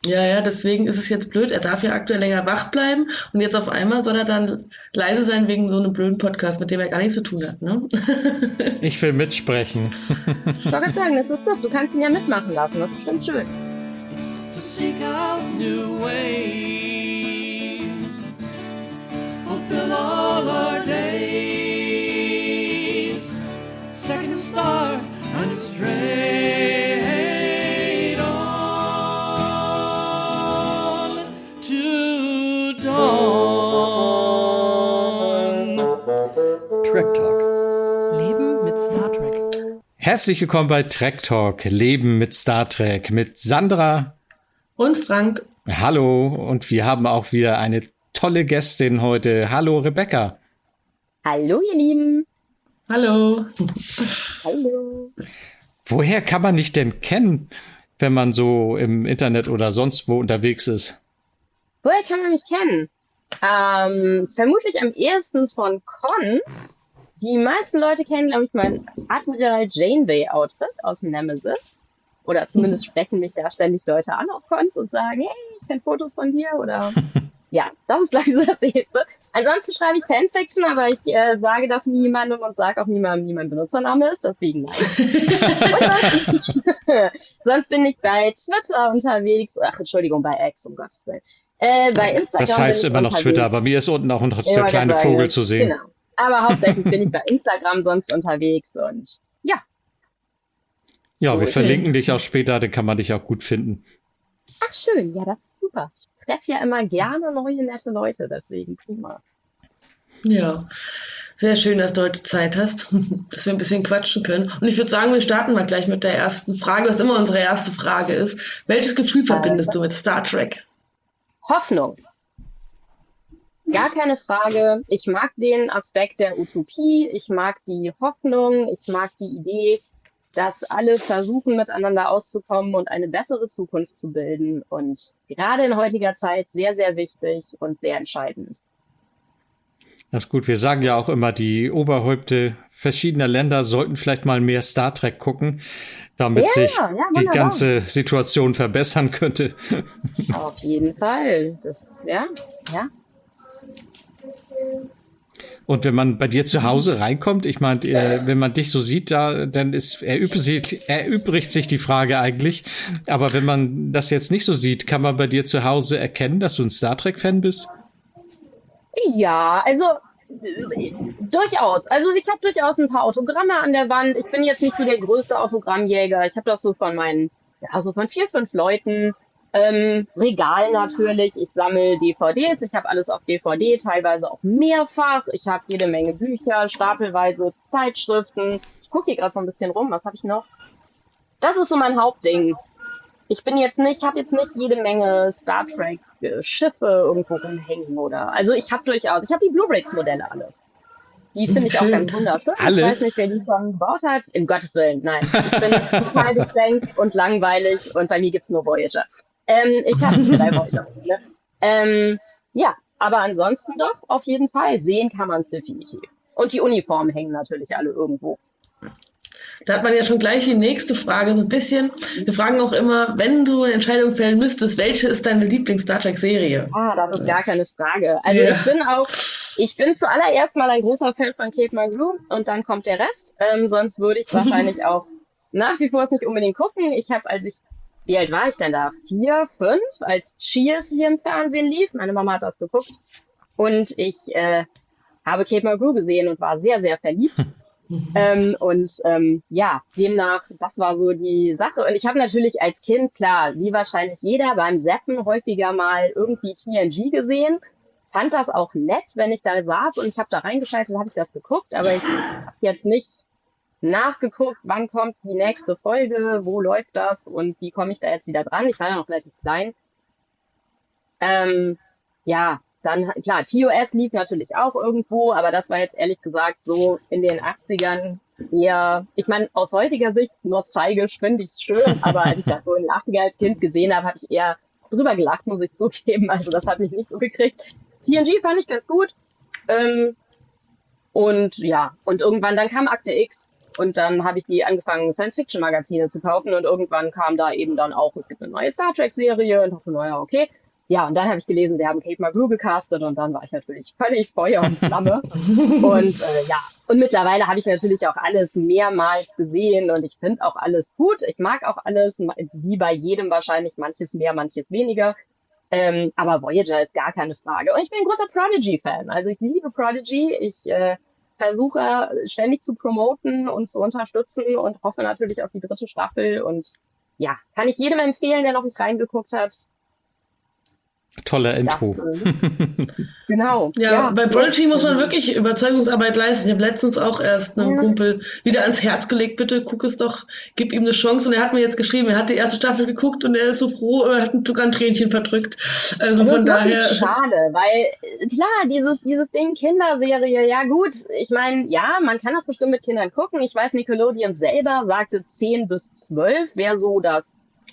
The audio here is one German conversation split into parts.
Ja, ja, deswegen ist es jetzt blöd. Er darf ja aktuell länger wach bleiben und jetzt auf einmal soll er dann leise sein wegen so einem blöden Podcast, mit dem er gar nichts zu tun hat, ne? Ich will mitsprechen. Ich wollte gerade sagen, das ist doch, du kannst ihn ja mitmachen lassen, das ist bestimmt schön. To seek out new ways, fulfill all our days, second star and straight on to dawn. Trek Talk. Leben mit Star Trek. Herzlich willkommen bei Trek Talk, Leben mit Star Trek, mit Sandra Und Frank. Hallo, und wir haben auch wieder eine tolle Gästin heute. Hallo, Rebecca. Hallo, ihr Lieben. Hallo. Hallo. Woher kann man dich denn kennen, wenn man so im Internet oder sonst wo unterwegs ist? Woher kann man mich kennen? Vermutlich am ehesten von Cons. Die meisten Leute kennen, glaube ich, mein Admiral Janeway-Outfit aus Nemesis. Oder zumindest sprechen mich da ständig Leute an auf Cons und sagen, hey, ich kenne Fotos von dir. Oder ja, das ist, glaube ich, so das Nächste. Ansonsten schreibe ich Fanfiction, aber ich sage das niemandem und sage auch niemandem, wie mein Benutzername ist. Deswegen nein. Sonst bin ich bei Twitter unterwegs. Ach, Entschuldigung, bei X, um Gottes Willen. Bei Instagram. Das heißt immer noch Twitter, bei mir ist unten auch der kleine Vogel zu sehen. Genau. Aber hauptsächlich bin ich bei Instagram sonst unterwegs und ja. Ja, wir verlinken dich auch später, dann kann man dich auch gut finden. Ach schön, ja, das ist super. Ich treffe ja immer gerne neue, nette Leute, deswegen prima. Ja, sehr schön, dass du heute Zeit hast, dass wir ein bisschen quatschen können. Und ich würde sagen, wir starten mal gleich mit der ersten Frage, was immer unsere erste Frage ist. Welches Gefühl verbindest du mit Star Trek? Hoffnung. Gar keine Frage. Ich mag den Aspekt der Utopie. Ich mag die Hoffnung. Ich mag die Idee, dass alle versuchen, miteinander auszukommen und eine bessere Zukunft zu bilden. Und gerade in heutiger Zeit sehr, sehr wichtig und sehr entscheidend. Das ist gut. Wir sagen ja auch immer, die Oberhäupte verschiedener Länder sollten vielleicht mal mehr Star Trek gucken, damit sich die ganze Situation verbessern könnte. Auf jeden Fall. Ja. Und wenn man bei dir zu Hause reinkommt, ich meine, wenn man dich so sieht, dann erübrigt sich die Frage eigentlich. Aber wenn man das jetzt nicht so sieht, kann man bei dir zu Hause erkennen, dass du ein Star Trek-Fan bist? Ja, also durchaus. Also ich habe durchaus ein paar Autogramme an der Wand. Ich bin jetzt nicht so der größte Autogrammjäger. Ich habe das so von von 4, 5 Leuten. Regal natürlich. Ich sammle DVDs. Ich habe alles auf DVD, teilweise auch mehrfach. Ich habe jede Menge Bücher, stapelweise Zeitschriften. Ich gucke hier gerade so ein bisschen rum. Was habe ich noch? Das ist so mein Hauptding. Ich habe jetzt nicht jede Menge Star Trek Schiffe irgendwo rumhängen oder. Also ich habe die Blu-rays-Modelle alle. Die finde ich auch ganz wunderschön. Alle? Ich weiß nicht, wer die schon gebaut hat. Um Gottes Willen, nein. Ich bin total gekränkt und langweilig und bei mir gibt's nur Voyager. Ich habe 3 Voyager. Ja, aber ansonsten doch, auf jeden Fall. Sehen kann man es definitiv. Und die Uniformen hängen natürlich alle irgendwo. Da hat man ja schon gleich die nächste Frage so ein bisschen. Wir fragen auch immer, wenn du eine Entscheidung fällen müsstest, welche ist deine Lieblings-Star Trek-Serie? Das ist gar keine Frage. Also ich bin zuallererst mal ein großer Fan von Kate Mulgrew und dann kommt der Rest. Sonst würde ich wahrscheinlich auch nach wie vor nicht unbedingt gucken. Wie alt war ich denn da? 4, 5, als Cheers hier im Fernsehen lief. Meine Mama hat das geguckt. Und ich habe Kate Mulgrew gesehen und war sehr, sehr verliebt. Demnach, das war so die Sache. Und ich habe natürlich als Kind, klar, wie wahrscheinlich jeder, beim Zappen häufiger mal irgendwie TNG gesehen. Fand das auch nett, wenn ich da saß und ich habe da reingeschaltet, habe ich das geguckt. Aber ich habe jetzt nicht nachgeguckt, wann kommt die nächste Folge, wo läuft das und wie komme ich da jetzt wieder dran. Ich war ja noch relativ klein. Dann, klar, TOS lief natürlich auch irgendwo, aber das war jetzt ehrlich gesagt so in den 80ern eher, ich meine, aus heutiger Sicht nostalgisch finde ich es schön, aber als ich das so in den 80ern als Kind gesehen habe, habe ich eher drüber gelacht, muss ich zugeben. Also das hat mich nicht so gekriegt. TNG fand ich ganz gut. Und irgendwann dann kam Akte X Und dann habe ich die angefangen, Science-Fiction-Magazine zu kaufen und irgendwann kam da eben dann auch, es gibt eine neue Star Trek-Serie und dachte, naja, okay. Ja, und dann habe ich gelesen, wir haben Kate Mulgrew gecastet und dann war ich natürlich völlig Feuer und Flamme. Und und mittlerweile habe ich natürlich auch alles mehrmals gesehen und ich finde auch alles gut. Ich mag auch alles, wie bei jedem wahrscheinlich, manches mehr, manches weniger. Aber Voyager ist gar keine Frage. Und ich bin ein großer Prodigy-Fan. Also ich liebe Prodigy. Ich versuche ständig zu promoten und zu unterstützen und hoffe natürlich auf die 3. Staffel. Und ja, kann ich jedem empfehlen, der noch nicht reingeguckt hat. Tolle Intro. Genau. Ja, bei Prodigy muss man wirklich Überzeugungsarbeit leisten. Ich habe letztens auch erst einem Kumpel wieder ans Herz gelegt, bitte guck es doch, gib ihm eine Chance. Und er hat mir jetzt geschrieben, er hat die erste Staffel geguckt und er ist so froh, er hat sogar ein Tränchen verdrückt. Also von daher. Schade, weil klar, dieses Ding Kinderserie, ja gut, ich meine, ja, man kann das bestimmt mit Kindern gucken. Ich weiß, Nickelodeon selber sagte 10 bis 12 wäre so das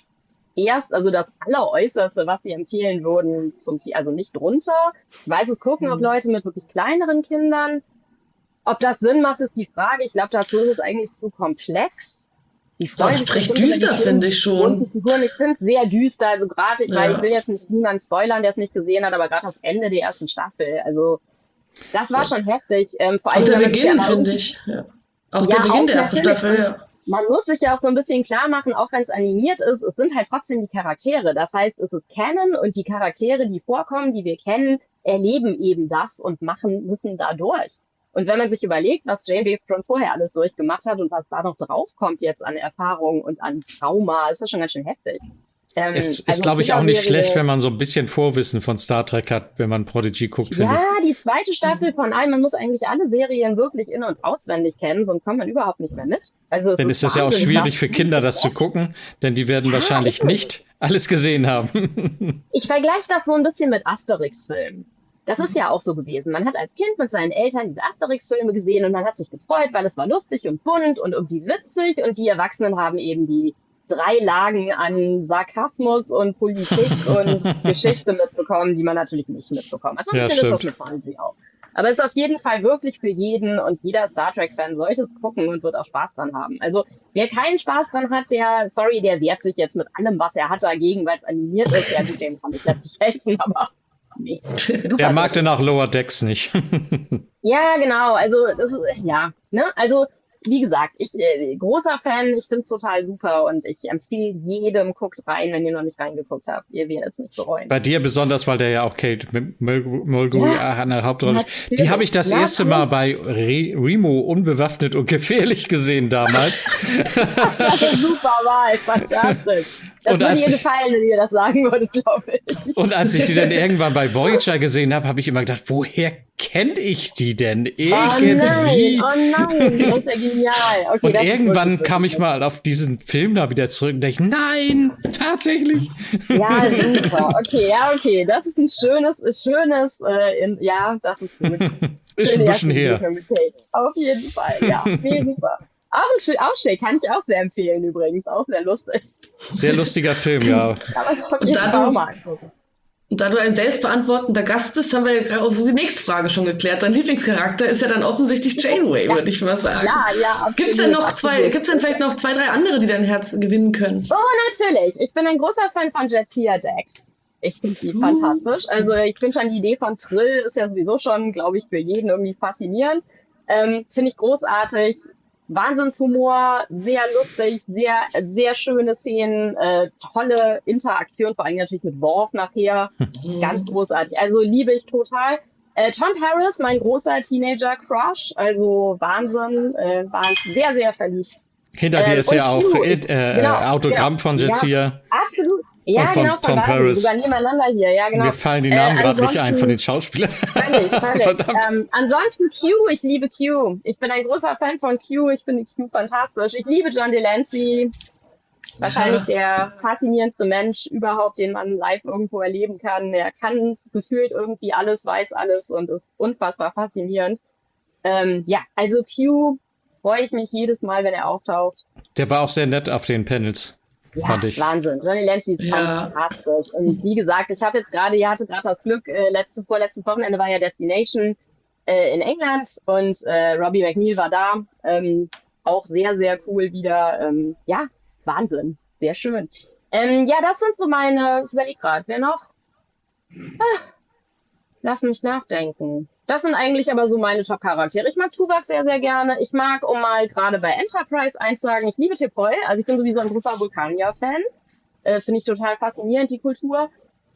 Alleräußerste, was sie empfehlen würden, also nicht drunter. Ich weiß, es gucken auch Leute mit wirklich kleineren Kindern. Ob das Sinn macht, ist die Frage. Ich glaube, dazu ist es eigentlich zu komplex. Die Das ist recht düster, finde ich schon. Ich finde es sehr düster. Also gerade, ich will jetzt nicht niemanden spoilern, der es nicht gesehen hat, aber gerade das Ende der ersten Staffel. Also das war schon heftig. Vor allem, auch der Beginn, finde ich. Ja. Auch der Beginn der ersten Staffel, ja. Man muss sich ja auch so ein bisschen klar machen, auch wenn es animiert ist, es sind halt trotzdem die Charaktere. Das heißt, es ist Canon und die Charaktere, die vorkommen, die wir kennen, erleben eben das und müssen da durch. Und wenn man sich überlegt, was Janeway schon vorher alles durchgemacht hat und was da noch draufkommt jetzt an Erfahrung und an Trauma, ist das schon ganz schön heftig. Es ist, glaube ich, auch nicht schlecht, wenn man so ein bisschen Vorwissen von Star Trek hat, wenn man Prodigy guckt, finde ich. Ja, die 2. Staffel von allen, man muss eigentlich alle Serien wirklich in- und auswendig kennen, sonst kommt man überhaupt nicht mehr mit. Also Dann ist es ja auch schwierig für Kinder, das zu gucken, denn die werden wahrscheinlich nicht alles gesehen haben. Ich vergleiche das so ein bisschen mit Asterix-Filmen. Das ist ja auch so gewesen. Man hat als Kind mit seinen Eltern diese Asterix-Filme gesehen und man hat sich gefreut, weil es war lustig und bunt und irgendwie witzig und die Erwachsenen haben eben die 3 Lagen an Sarkasmus und Politik und Geschichte mitbekommen, die man natürlich nicht mitbekommt. Also ein bisschen ist das mit Fantasy auch. Aber es ist auf jeden Fall wirklich für jeden und jeder Star Trek-Fan sollte es gucken und wird auch Spaß dran haben. Also wer keinen Spaß dran hat, der wehrt sich jetzt mit allem, was er hat dagegen, weil es animiert ist. Ja gut, dem kann ich letztlich helfen, aber nee. Der mag den auch Lower Decks nicht. Ja, genau. Also, also wie gesagt, ich großer Fan, ich finde es total super und ich empfehle jedem, guckt rein, wenn ihr noch nicht reingeguckt habt. Ihr werdet es nicht bereuen. Bei dir besonders, weil der ja auch Kate Mulgrew an der Hauptrolle ist. Die habe ich das erste Mal bei Remo unbewaffnet und gefährlich gesehen damals. Das ist super Wahl, fantastisch. Das würde dir gefallen, wenn ihr das sagen würdet, glaube ich. Und als ich die dann irgendwann bei Voyager gesehen habe, habe ich immer gedacht, woher kenne ich die denn? Irgendwie. Oh nein, das ist ja genial. Okay, und irgendwann kam ich mal auf diesen Film da wieder zurück und dachte, nein, tatsächlich. Ja, super. Okay, das ist ein schönes, das ist gut. Ist ein bisschen her. Auf jeden Fall, ja. Nee, super. Auch schön, kann ich auch sehr empfehlen übrigens, auch sehr lustig. Sehr lustiger Film, ja. Und da du ein selbstbeantwortender Gast bist, haben wir ja auch so die nächste Frage schon geklärt. Dein Lieblingscharakter ist ja dann offensichtlich Janeway, würde ich mal sagen. Ja. Gibt's denn vielleicht noch 2, 3 andere, die dein Herz gewinnen können? Oh, natürlich. Ich bin ein großer Fan von Jadzia Dax. Ich finde sie fantastisch. Also ich finde schon die Idee von Trill ist ja sowieso schon, glaube ich, für jeden irgendwie faszinierend. Finde ich großartig. Wahnsinnshumor, sehr lustig, sehr, sehr schöne Szenen, tolle Interaktion, vor allem natürlich mit Worf nachher, ganz großartig. Also liebe ich total. Tom Paris, mein großer Teenager-Crush, also Wahnsinn, war sehr, sehr verliebt. Hinter dir ist ja auch Autogramm von Jadzia. Ja, absolut. Ja, und von genau, Tom Paris. Sogar nebeneinander hier, ja, genau. Mir fallen die Namen gerade nicht ein von den Schauspielern. Verdammt. Ansonsten Q, ich liebe Q. Ich bin ein großer Fan von Q, ich finde Q fantastisch. Ich liebe John Delancey. Wahrscheinlich der faszinierendste Mensch überhaupt, den man live irgendwo erleben kann. Er kann gefühlt irgendwie alles, weiß alles und ist unfassbar faszinierend. Also Q freue ich mich jedes Mal, wenn er auftaucht. Der war auch sehr nett auf den Panels. Ja, Wahnsinn. Johnny Delancey ist fantastisch. Und wie gesagt, ich hatte gerade das Glück, vorletztes Wochenende war ja Destination in England und Robbie McNeil war da. auch sehr, sehr cool wieder. Ja, Wahnsinn. Sehr schön. Ja, das sind so meine, ich überlege gerade, wer noch? Lass mich nachdenken. Das sind eigentlich aber so meine Top-Charaktere. Ich mag Tuvok sehr, sehr gerne. Ich mag, um mal gerade bei Enterprise einzusagen, ich liebe T'Pol. Also ich bin sowieso ein großer Vulkanier-Fan. Finde ich total faszinierend, die Kultur.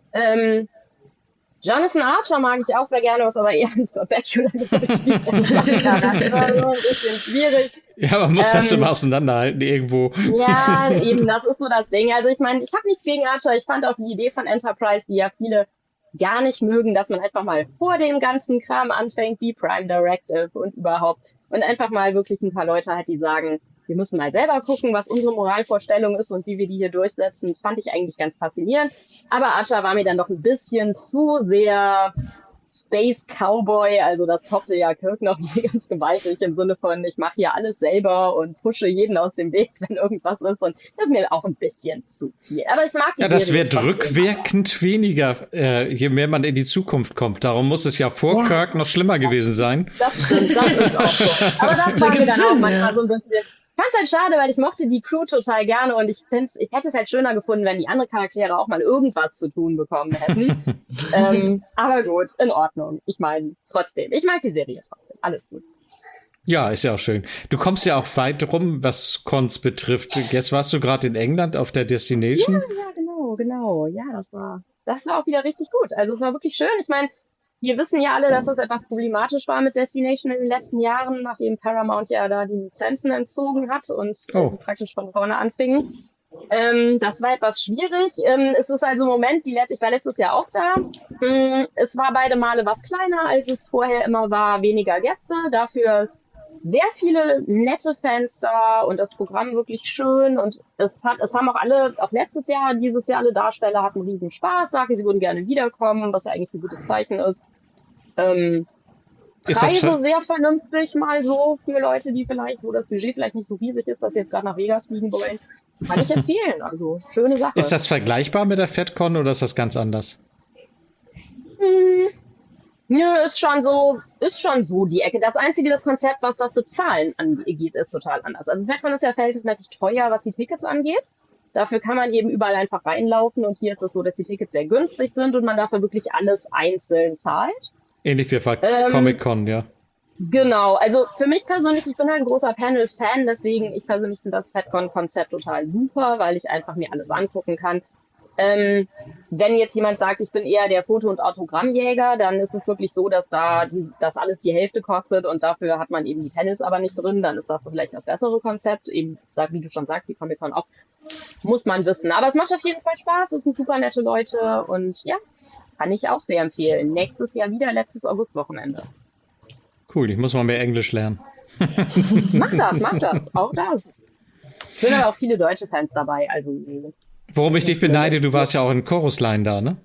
Jonathan Archer mag ich auch sehr gerne, was aber eher ein Spectacular gespielt ist. Charakter, so ein bisschen schwierig. Ja, man muss das immer auseinanderhalten irgendwo. Ja, eben, das ist so das Ding. Also ich meine, ich habe nichts gegen Archer. Ich fand auch die Idee von Enterprise, die ja viele gar nicht mögen, dass man einfach mal vor dem ganzen Kram anfängt, die Prime Directive und überhaupt. Und einfach mal wirklich ein paar Leute halt, die sagen, wir müssen mal selber gucken, was unsere Moralvorstellung ist und wie wir die hier durchsetzen. Fand ich eigentlich ganz faszinierend. Aber Archer war mir dann doch ein bisschen zu sehr Space Cowboy. Also das toppte ja Kirk noch ganz gewaltig im Sinne von, ich mache hier alles selber und pushe jeden aus dem Weg, wenn irgendwas ist. Und das ist mir auch ein bisschen zu viel. Aber ich mag die das Serie wird trotzdem. rückwirkend weniger, je mehr man in die Zukunft kommt. Darum muss es ja vor Kirk noch schlimmer gewesen sein. Das stimmt, das ist auch so. Aber das war mir dann auch manchmal so ein bisschen. Ich fand's halt schade, weil ich mochte die Crew total gerne und ich hätte es halt schöner gefunden, wenn die anderen Charaktere auch mal irgendwas zu tun bekommen hätten. Aber gut, in Ordnung. Ich meine, trotzdem. Ich mag die Serie trotzdem. Alles gut. Ja, ist ja auch schön. Du kommst ja auch weit rum, was Cons betrifft. Jetzt warst du gerade in England auf der Destination. Ja, genau. Ja, das war auch wieder richtig gut. Also es war wirklich schön. Ich meine, wir wissen ja alle, dass das etwas problematisch war mit Destination in den letzten Jahren, nachdem Paramount ja da die Lizenzen entzogen hat und praktisch von vorne anfingen. Das war etwas schwierig. Es ist also im Moment, ich war letztes Jahr auch da. Es war beide Male was kleiner, als es vorher immer war, weniger Gäste, dafür sehr viele nette Fans da und das Programm wirklich schön und es haben auch alle, auch dieses Jahr alle Darsteller hatten riesen Spaß, sagten, sie würden gerne wiederkommen, was ja eigentlich ein gutes Zeichen ist. Preise sehr vernünftig mal so für Leute, die wo das Budget vielleicht nicht so riesig ist, dass sie jetzt gerade nach Vegas fliegen wollen. Kann ich empfehlen, also schöne Sache. Ist das vergleichbar mit der FedCon oder ist das ganz anders? Nö, ist schon so die Ecke. Das Konzept, was das Bezahlen angeht, ist total anders. Also FedCon ist ja verhältnismäßig teuer, was die Tickets angeht. Dafür kann man eben überall einfach reinlaufen und hier ist es so, dass die Tickets sehr günstig sind und man dafür wirklich alles einzeln zahlt. Ähnlich wie bei Comic-Con, ja. Genau, also für mich persönlich, ich bin halt ein großer Panel-Fan, deswegen ich persönlich finde das FedCon-Konzept total super, weil ich einfach mir alles angucken kann. Wenn jetzt jemand sagt, ich bin eher der Foto- und Autogrammjäger, dann ist es wirklich so, dass das alles die Hälfte kostet und dafür hat man eben die Panels aber nicht drin, dann ist das vielleicht das bessere Konzept, eben, wie du schon sagst, wie Comic-Con auch, muss man wissen. Aber es macht auf jeden Fall Spaß, es sind super nette Leute und ja, kann ich auch sehr empfehlen. Nächstes Jahr wieder, letztes Augustwochenende. Cool, ich muss mal mehr Englisch lernen. Mach das, auch das. Es sind aber auch viele deutsche Fans dabei, also. Worum ich dich beneide, du warst ja auch in Chorus Line da, ne?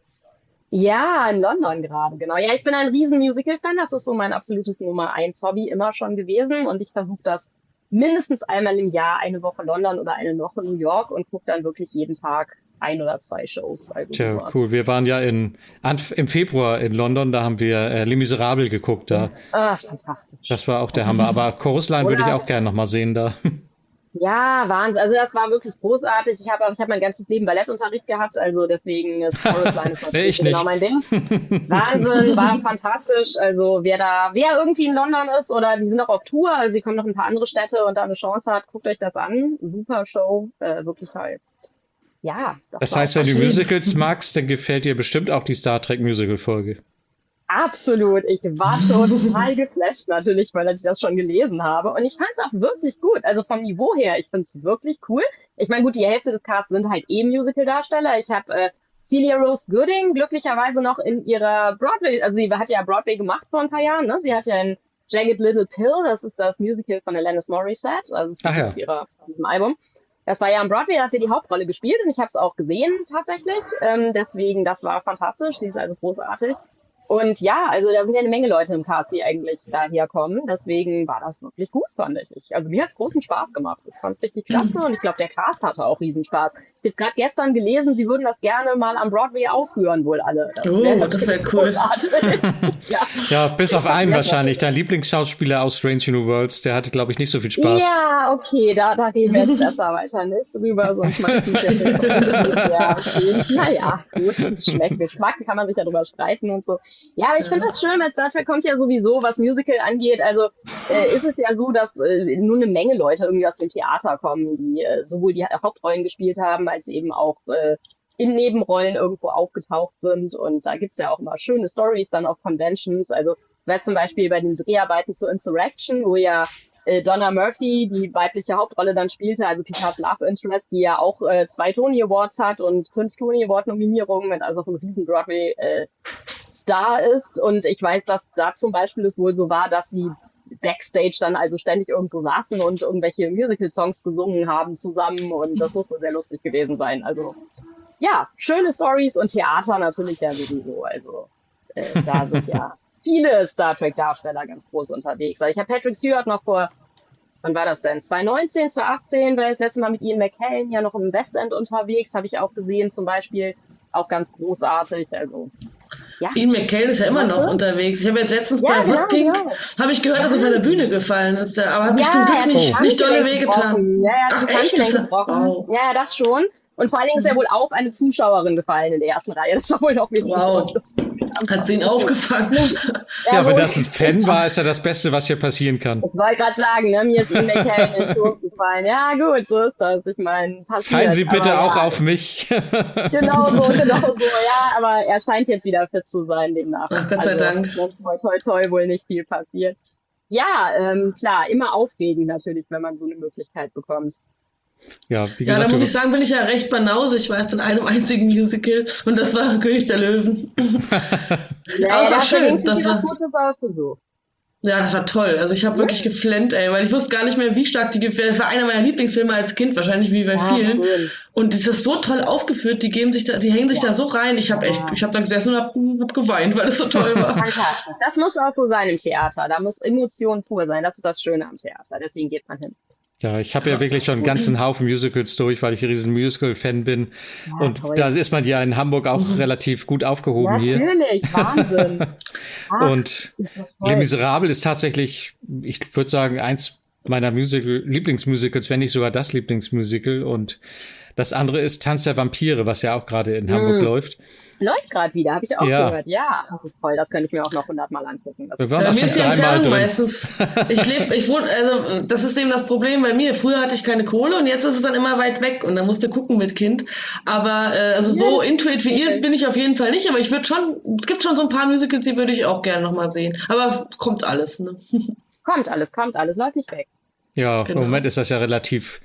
Ja, in London gerade, genau. Ja, ich bin ein riesen Musical-Fan, das ist so mein absolutes Nummer 1 Hobby immer schon gewesen und ich versuche das mindestens einmal im Jahr, eine Woche London oder eine Woche New York und gucke dann wirklich jeden Tag 1 oder 2 Shows. Also tja, cool. Wir waren ja im Februar in London, da haben wir Les Miserables geguckt. Da. Fantastisch. Das war auch der Hammer. Aber Chorus Line würde ich auch gerne nochmal sehen da. Ja, Wahnsinn. Also das war wirklich großartig. Ich hab mein ganzes Leben Ballettunterricht gehabt, also deswegen ist Chorus Line natürlich genau mein Ding. Wahnsinn, war fantastisch. Also wer irgendwie in London ist oder die sind auch auf Tour, also sie kommen noch in ein paar andere Städte und da eine Chance hat, guckt euch das an. Super Show, wirklich toll. Ja. Das heißt, wenn du Musicals magst, dann gefällt dir bestimmt auch die Star Trek Musical-Folge. Absolut. Ich war total geflasht natürlich, weil ich das schon gelesen habe. Und ich fand es auch wirklich gut. Also vom Niveau her, ich finde es wirklich cool. Ich meine, gut, die Hälfte des Casts sind halt Musical-Darsteller. Ich habe Celia Rose Gooding glücklicherweise noch in ihrer Broadway, also sie hat ja Broadway gemacht vor ein paar Jahren, ne? Sie hat ja in Jagged Little Pill, das ist das Musical von Alanis Morissette, also von diesem Album. Das war ja am Broadway, da hat sie die Hauptrolle gespielt und ich habe es auch gesehen tatsächlich. Deswegen, das war fantastisch, sie ist also großartig. Und ja, also da sind ja eine Menge Leute im Cast, die eigentlich daher kommen. Deswegen war das wirklich gut, fand ich. Also mir hat's großen Spaß gemacht. Ich fand's richtig klasse und ich glaube, der Cast hatte auch Riesenspaß. Ich habe gerade gestern gelesen, sie würden das gerne mal am Broadway aufführen, wohl alle. Das wäre cool. Ja, bis auf einen wahrscheinlich. Dein Lieblingsschauspieler aus Strange New Worlds, der hatte, glaube ich, nicht so viel Spaß. Ja, okay, da reden wir jetzt besser weiter nicht drüber, sonst macht es ja, okay. Naja, gut, schmeckt Geschmack, kann man sich darüber streiten und so. Ja, aber ich finde das schön, weil dafür kommt ja sowieso, was Musical angeht, also ist es ja so, dass nur eine Menge Leute irgendwie aus dem Theater kommen, die sowohl die Hauptrollen gespielt haben, als eben auch in Nebenrollen irgendwo aufgetaucht sind. Und da gibt's ja auch immer schöne Stories dann auf Conventions. Also zum Beispiel bei den Dreharbeiten zu Insurrection, wo ja Donna Murphy die weibliche Hauptrolle dann spielte, also Picard's Love Interest, die ja auch 2 Tony Awards hat und 5 Tony Award Nominierungen und also auch ein riesen Broadway Star ist. Und ich weiß, dass da zum Beispiel es wohl so war, dass sie Backstage dann also ständig irgendwo saßen und irgendwelche Musical-Songs gesungen haben zusammen und das muss wohl sehr lustig gewesen sein. Also ja, schöne Stories und Theater natürlich ja sowieso. Also da sind ja viele Star Trek-Darsteller ganz groß unterwegs. Also ich habe Patrick Stewart noch wann war das denn? 2019, 2018 war das letzte Mal mit Ian McKellen ja noch im West End unterwegs, habe ich auch gesehen zum Beispiel. Auch ganz großartig. Also ja. Ian McKellen ist ja immer noch unterwegs. Ich habe jetzt letztens bei Hot Pink, habe ich gehört, dass er von der Bühne gefallen ist. Aber hat sich zum Glück nicht dolle wehgetan. Ja, er hat sich Handgelenk gebrochen. Wow. Ja, das schon. Und vor allen Dingen ist er wohl auf eine Zuschauerin gefallen in der ersten Reihe. Das war wohl noch wichtig. Wow. Hat sie ihn aufgefangen? Ja, wenn das ein Fan war, ist ja das Beste, was hier passieren kann. Ich wollte gerade sagen, ne, mir ist Ian McKellen in den Sturm gefallen. Ja, gut, so ist das. Ich meine, passiert. Fallen Sie bitte auch auf mich. Genau so. Ja, aber er scheint jetzt wieder fit zu sein demnach. Ach, Gott sei Dank. Toi, wohl nicht viel passiert. Ja, klar, immer aufregend natürlich, wenn man so eine Möglichkeit bekommt. Ja, wie gesagt, da muss ich sagen, bin ich ja recht Banause. Ich war erst in einem einzigen Musical und das war König der Löwen. Ja, das war schön. Das war toll. Also ich habe wirklich geflennt, weil ich wusste gar nicht mehr, wie stark das war einer meiner Lieblingsfilme als Kind, wahrscheinlich wie bei vielen. Schön. Und das ist so toll aufgeführt, die hängen sich da so rein. Ich habe dann gesessen und hab geweint, weil es so toll war. Fantastisch. Das muss auch so sein im Theater. Da muss Emotion pur sein. Das ist das Schöne am Theater. Deswegen geht man hin. Ja, ich habe ja wirklich schon einen ganzen Haufen Musicals durch, weil ich ein riesen Musical-Fan bin. Ja, und toll. Da ist man ja in Hamburg auch relativ gut aufgehoben hier. Natürlich, Wahnsinn. Und Les Miserables ist tatsächlich, ich würde sagen, eins meiner Lieblingsmusicals, wenn nicht sogar das Lieblingsmusical. Und das andere ist Tanz der Vampire, was ja auch gerade in Hamburg läuft. Läuft gerade wieder, habe ich auch gehört. Ja, das ist toll, das könnte ich mir auch noch 100-mal angucken. Wir waren auch schon 3-mal drin. Meistens. Das ist eben das Problem bei mir. Früher hatte ich keine Kohle und jetzt ist es dann immer weit weg und dann musst du gucken mit Kind. Aber so intuit wie ihr bin ich auf jeden Fall nicht, aber es gibt schon so ein paar Musicals, die würde ich auch gerne nochmal sehen. Aber kommt alles, ne? Kommt alles, läuft nicht weg. Ja, genau. Im Moment ist das ja relativ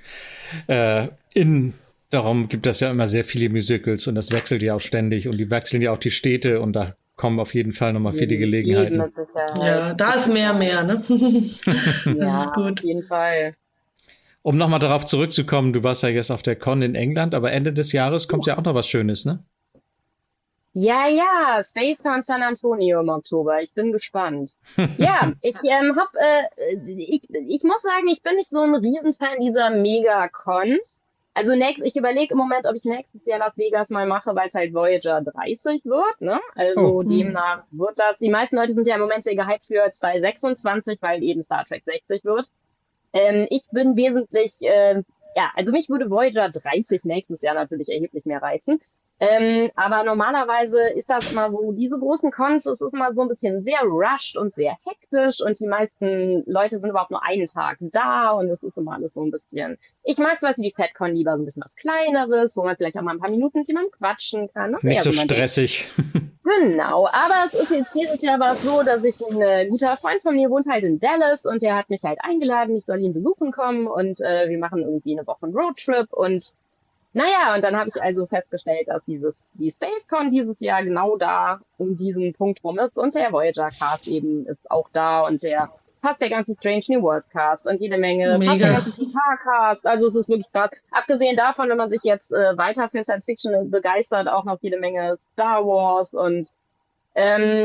darum gibt es ja immer sehr viele Musicals und das wechselt ja auch ständig und die wechseln ja auch die Städte und da kommen auf jeden Fall nochmal viele Gelegenheiten. Ja, da ist mehr, ne? Das ist gut. Auf jeden Fall. Um nochmal darauf zurückzukommen, du warst ja jetzt auf der Con in England, aber Ende des Jahres kommt ja auch noch was Schönes, ne? Ja, SpaceCon San Antonio im Oktober. Ich bin gespannt. Ja, ich muss sagen, ich bin nicht so ein Riesenfan dieser Mega-Cons. Also ich überlege im Moment, ob ich nächstes Jahr Las Vegas mal mache, weil es halt Voyager 30 wird, ne? Also demnach wird das. Die meisten Leute sind ja im Moment sehr gehypt für 2026, weil eben Star Trek 60 wird. Ich bin wesentlich, also mich würde Voyager 30 nächstes Jahr natürlich erheblich mehr reizen. Aber normalerweise ist das immer so, diese großen Cons, es ist immer so ein bisschen sehr rushed und sehr hektisch und die meisten Leute sind überhaupt nur einen Tag da und es ist immer alles so ein bisschen, ich mag sowas wie die FatCon lieber, so ein bisschen was Kleineres, wo man vielleicht auch mal ein paar Minuten mit jemandem quatschen kann. Das nicht so stressig. Genau, aber es ist jetzt dieses Jahr war es so, dass ein guter Freund von mir wohnt halt in Dallas und der hat mich halt eingeladen, ich soll ihn besuchen kommen und wir machen irgendwie eine Woche einen Roadtrip und naja, und dann habe ich also festgestellt, dass die SpaceCon dieses Jahr genau da um diesen Punkt rum ist und der Voyager-Cast eben ist auch da und fast der ganze Strange New Worlds Cast und jede Menge, fast der ganze Picard-Cast, also es ist wirklich krass. Abgesehen davon, wenn man sich jetzt weiter für Science Fiction begeistert, auch noch jede Menge Star Wars und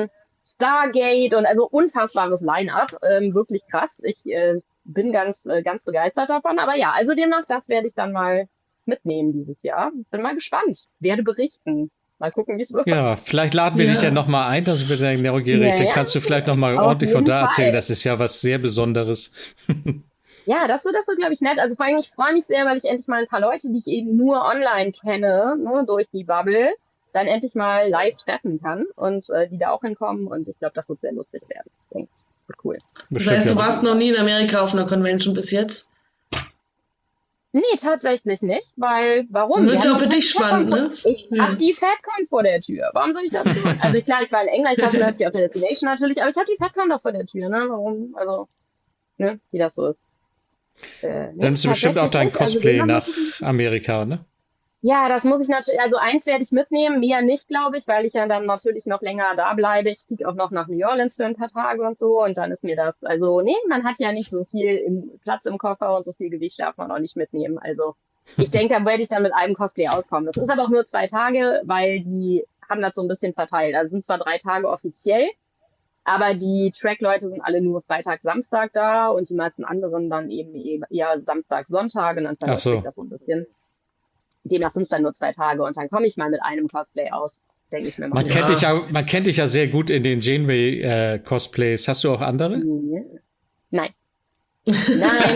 Stargate und also unfassbares Line-up, wirklich krass. Ich bin ganz begeistert davon. Aber ja, also demnach, das werde ich dann mal mitnehmen dieses Jahr. Bin mal gespannt. Werde berichten. Mal gucken, wie es wird. Ja, vielleicht laden wir dich dann nochmal ein, dass wir dann neugierig, dann kannst du vielleicht nochmal ordentlich von da erzählen. Das ist ja was sehr Besonderes. Ja, das wird, glaube ich, nett. Also vor allem, ich freue mich sehr, weil ich endlich mal ein paar Leute, die ich eben nur online kenne, nur durch die Bubble, dann endlich mal live treffen kann und die da auch hinkommen. Und ich glaube, das wird sehr lustig werden. Denke ich. Wird cool. Das heißt, du warst noch nie in Amerika auf einer Convention bis jetzt? Nee, tatsächlich nicht, weil, warum? Das ist ja auch für dich spannend, ne? Ich hab die FatCon vor der Tür. Warum soll ich das tun? Also klar, ich war in England, ich war schon häufig auf der Destination natürlich, aber ich habe die FatCon doch vor der Tür, ne? Warum? Also, ne? Wie das so ist. Dann nimmst du bestimmt auch dein Cosplay nach Amerika, ne? Ja, das muss ich natürlich, also eins werde ich mitnehmen, mehr nicht, glaube ich, weil ich ja dann natürlich noch länger da bleibe. Ich fliege auch noch nach New Orleans für ein paar Tage und so und dann ist mir das, also nee, man hat ja nicht so viel Platz im Koffer und so viel Gewicht darf man auch nicht mitnehmen. Also ich denke, da werde ich dann mit einem Cosplay auskommen. Das ist aber auch nur 2 Tage, weil die haben das so ein bisschen verteilt. Also es sind zwar 3 Tage offiziell, aber die Track-Leute sind alle nur Freitag, Samstag da und die meisten anderen dann eben eher Samstag, Sonntag und dann verläuft sich das so ein bisschen. Demnach sind es dann nur 2 Tage und dann komme ich mal mit einem Cosplay aus, denke ich mir mal. Man kennt dich ja sehr gut in den Janeway-Cosplays. Hast du auch andere? Nein. Nein.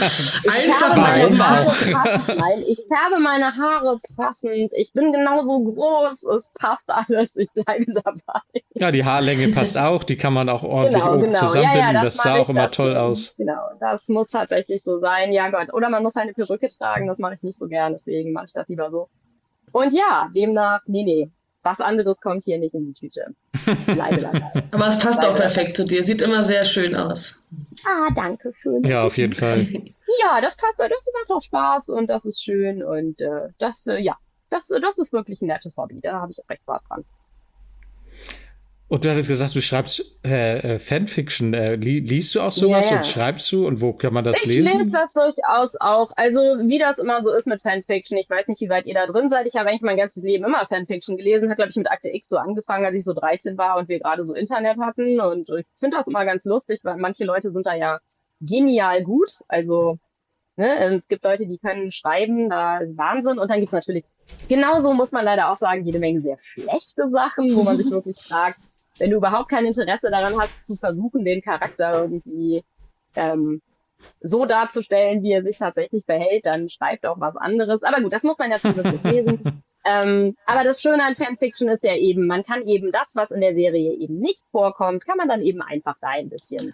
Ich färbe meine Haare passend. Ich bin genauso groß. Es passt alles. Ich bleibe dabei. Ja, die Haarlänge passt auch. Die kann man auch ordentlich oben zusammenbinden. Das sah auch immer toll aus. Genau, das muss tatsächlich so sein. Ja Gott. Oder man muss eine Perücke tragen. Das mache ich nicht so gern. Deswegen mache ich das lieber so. Und ja, demnach, nee. Was anderes kommt hier nicht in die Tüte. Leider. Aber es passt auch perfekt zu dir. Sieht immer sehr schön aus. Ah, danke schön. Ja, auf jeden Fall. Ja, das passt. Das macht auch Spaß und das ist schön und das ist wirklich ein nettes Hobby. Da habe ich auch recht Spaß dran. Und du hattest gesagt, du schreibst Fanfiction. Liest du auch sowas und schreibst du? Und wo kann man das lesen? Ich lese das durchaus auch. Also wie das immer so ist mit Fanfiction. Ich weiß nicht, wie weit ihr da drin seid. Ich habe eigentlich mein ganzes Leben immer Fanfiction gelesen. Hat, glaube ich, mit Akte X so angefangen, als ich so 13 war und wir gerade so Internet hatten. Und ich finde das immer ganz lustig, weil manche Leute sind da ja genial gut. Also es gibt Leute, die können schreiben, da Wahnsinn. Und dann gibt's natürlich, genauso muss man leider auch sagen, jede Menge sehr schlechte Sachen, wo man sich wirklich fragt, wenn du überhaupt kein Interesse daran hast, zu versuchen, den Charakter irgendwie so darzustellen, wie er sich tatsächlich behält, dann schreibt auch was anderes. Aber gut, das muss man ja zumindest lesen. Aber das Schöne an Fanfiction ist ja eben, man kann eben das, was in der Serie eben nicht vorkommt, kann man dann eben einfach da ein bisschen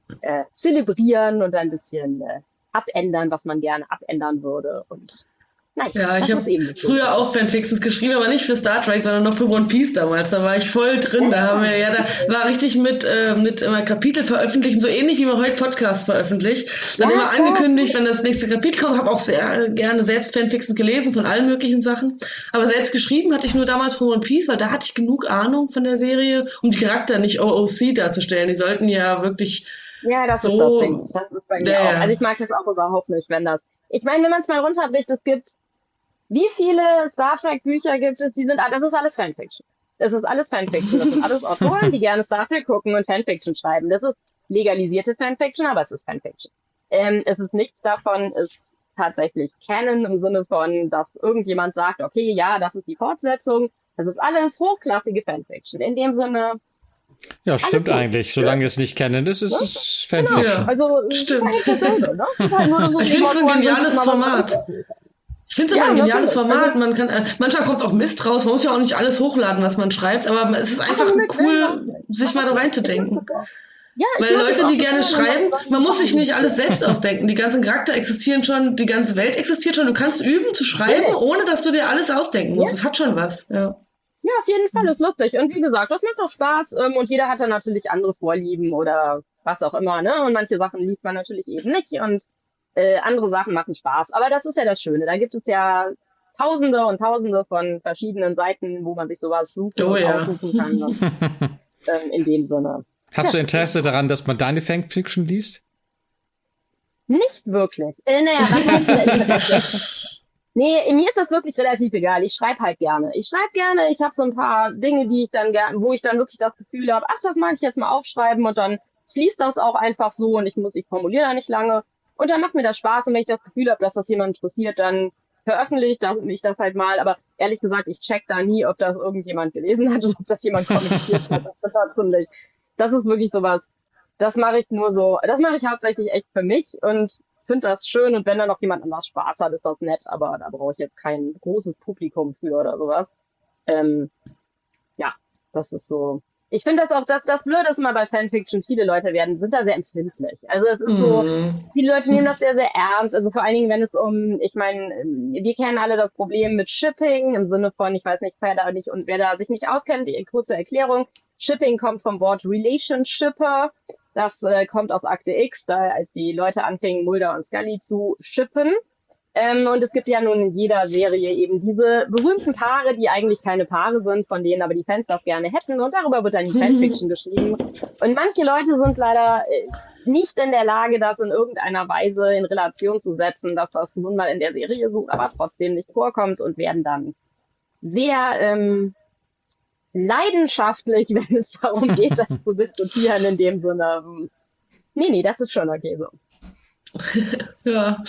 zelebrieren und ein bisschen abändern, was man gerne abändern würde. Und nein, ja, ich habe früher auch Fanfictions geschrieben, aber nicht für Star Trek, sondern noch für One Piece damals. Da war ich voll drin. Da war richtig mit immer Kapitel veröffentlichen, so ähnlich wie man heute Podcasts veröffentlicht. Dann immer angekündigt, wenn das nächste Kapitel kommt. Habe auch sehr gerne selbst Fanfictions gelesen von allen möglichen Sachen. Aber selbst geschrieben hatte ich nur damals für One Piece, weil da hatte ich genug Ahnung von der Serie, um die Charakter nicht OOC darzustellen. Die sollten ja wirklich das so... ist das Ding. Das ist bei mir auch. Also ich mag das auch überhaupt nicht, wenn das... Ich meine, wenn man es mal runterbricht, es gibt... Wie viele Star Trek Bücher gibt es? Das ist alles Fanfiction. Das ist alles Fanfiction. Das sind alles Autoren, die gerne Star Trek gucken und Fanfiction schreiben. Das ist legalisierte Fanfiction, aber es ist Fanfiction. Es ist nichts davon, ist tatsächlich Canon im Sinne von, dass irgendjemand sagt, okay, ja, das ist die Fortsetzung. Das ist alles hochklassige Fanfiction. In dem Sinne. Ja, stimmt eigentlich. Solange es nicht Canon ist, ist es Fanfiction. Genau. Also, stimmt. Ich finde es ein geniales Format. Ich finde es aber ein geniales Format. Man kann, manchmal kommt auch Mist raus. Man muss ja auch nicht alles hochladen, was man schreibt, aber es ist einfach cool, sich mal da reinzudenken. Ja, weil Leute, die gerne schreiben, man muss sich nicht alles selbst ausdenken. Die ganzen Charakter existieren schon, die ganze Welt existiert schon. Du kannst üben zu schreiben, ohne dass du dir alles ausdenken musst. Es hat schon was. Ja, auf jeden Fall, ist lustig. Und wie gesagt, das macht auch Spaß. Und jeder hat dann natürlich andere Vorlieben oder was auch immer. Ne? Und manche Sachen liest man natürlich eben nicht. Und andere Sachen machen Spaß. Aber das ist ja das Schöne. Da gibt es ja Tausende und Tausende von verschiedenen Seiten, wo man sich sowas suchen und aussuchen kann. Und, in dem Sinne. Hast du Interesse daran, dass man deine Fanfiction liest? Nicht wirklich. Naja, was heißt Interesse? Nee, mir ist das wirklich relativ egal. Ich schreibe halt gerne. Ich habe so ein paar Dinge, die ich dann gerne, wo ich dann wirklich das Gefühl habe, ach, das mag ich jetzt mal aufschreiben und dann fließt das auch einfach so und ich formuliere da nicht lange. Und dann macht mir das Spaß und wenn ich das Gefühl habe, dass das jemand interessiert, dann veröffentlicht ich das halt mal. Aber ehrlich gesagt, ich check da nie, ob das irgendjemand gelesen hat oder ob das jemand kommentiert hat. Das ist wirklich sowas, das mache ich nur so, das mache ich hauptsächlich echt für mich und finde das schön und wenn da noch jemand anders Spaß hat, ist das nett, aber da brauche ich jetzt kein großes Publikum für oder sowas. Ähm, ja, das ist so. Ich finde das auch, das Blöde ist immer bei Fanfiction, viele Leute sind da sehr empfindlich. Also es ist so, viele Leute nehmen das sehr, sehr ernst. Also vor allen Dingen, wenn es ich meine, wir kennen alle das Problem mit Shipping im Sinne von, ich weiß nicht, wer da sich nicht auskennt, die kurze Erklärung. Shipping kommt vom Wort Relationshipper. Das kommt aus Akte X, da als die Leute anfingen, Mulder und Scully zu shippen. Und es gibt ja nun in jeder Serie eben diese berühmten Paare, die eigentlich keine Paare sind, von denen aber die Fans auch gerne hätten. Und darüber wird dann die Fanfiction geschrieben. Und manche Leute sind leider nicht in der Lage, das in irgendeiner Weise in Relation zu setzen, dass das nun mal in der Serie so, aber trotzdem nicht vorkommt und werden dann sehr leidenschaftlich, wenn es darum geht, das zu diskutieren, in dem Sinne, nee, das ist schon okay so. Ja.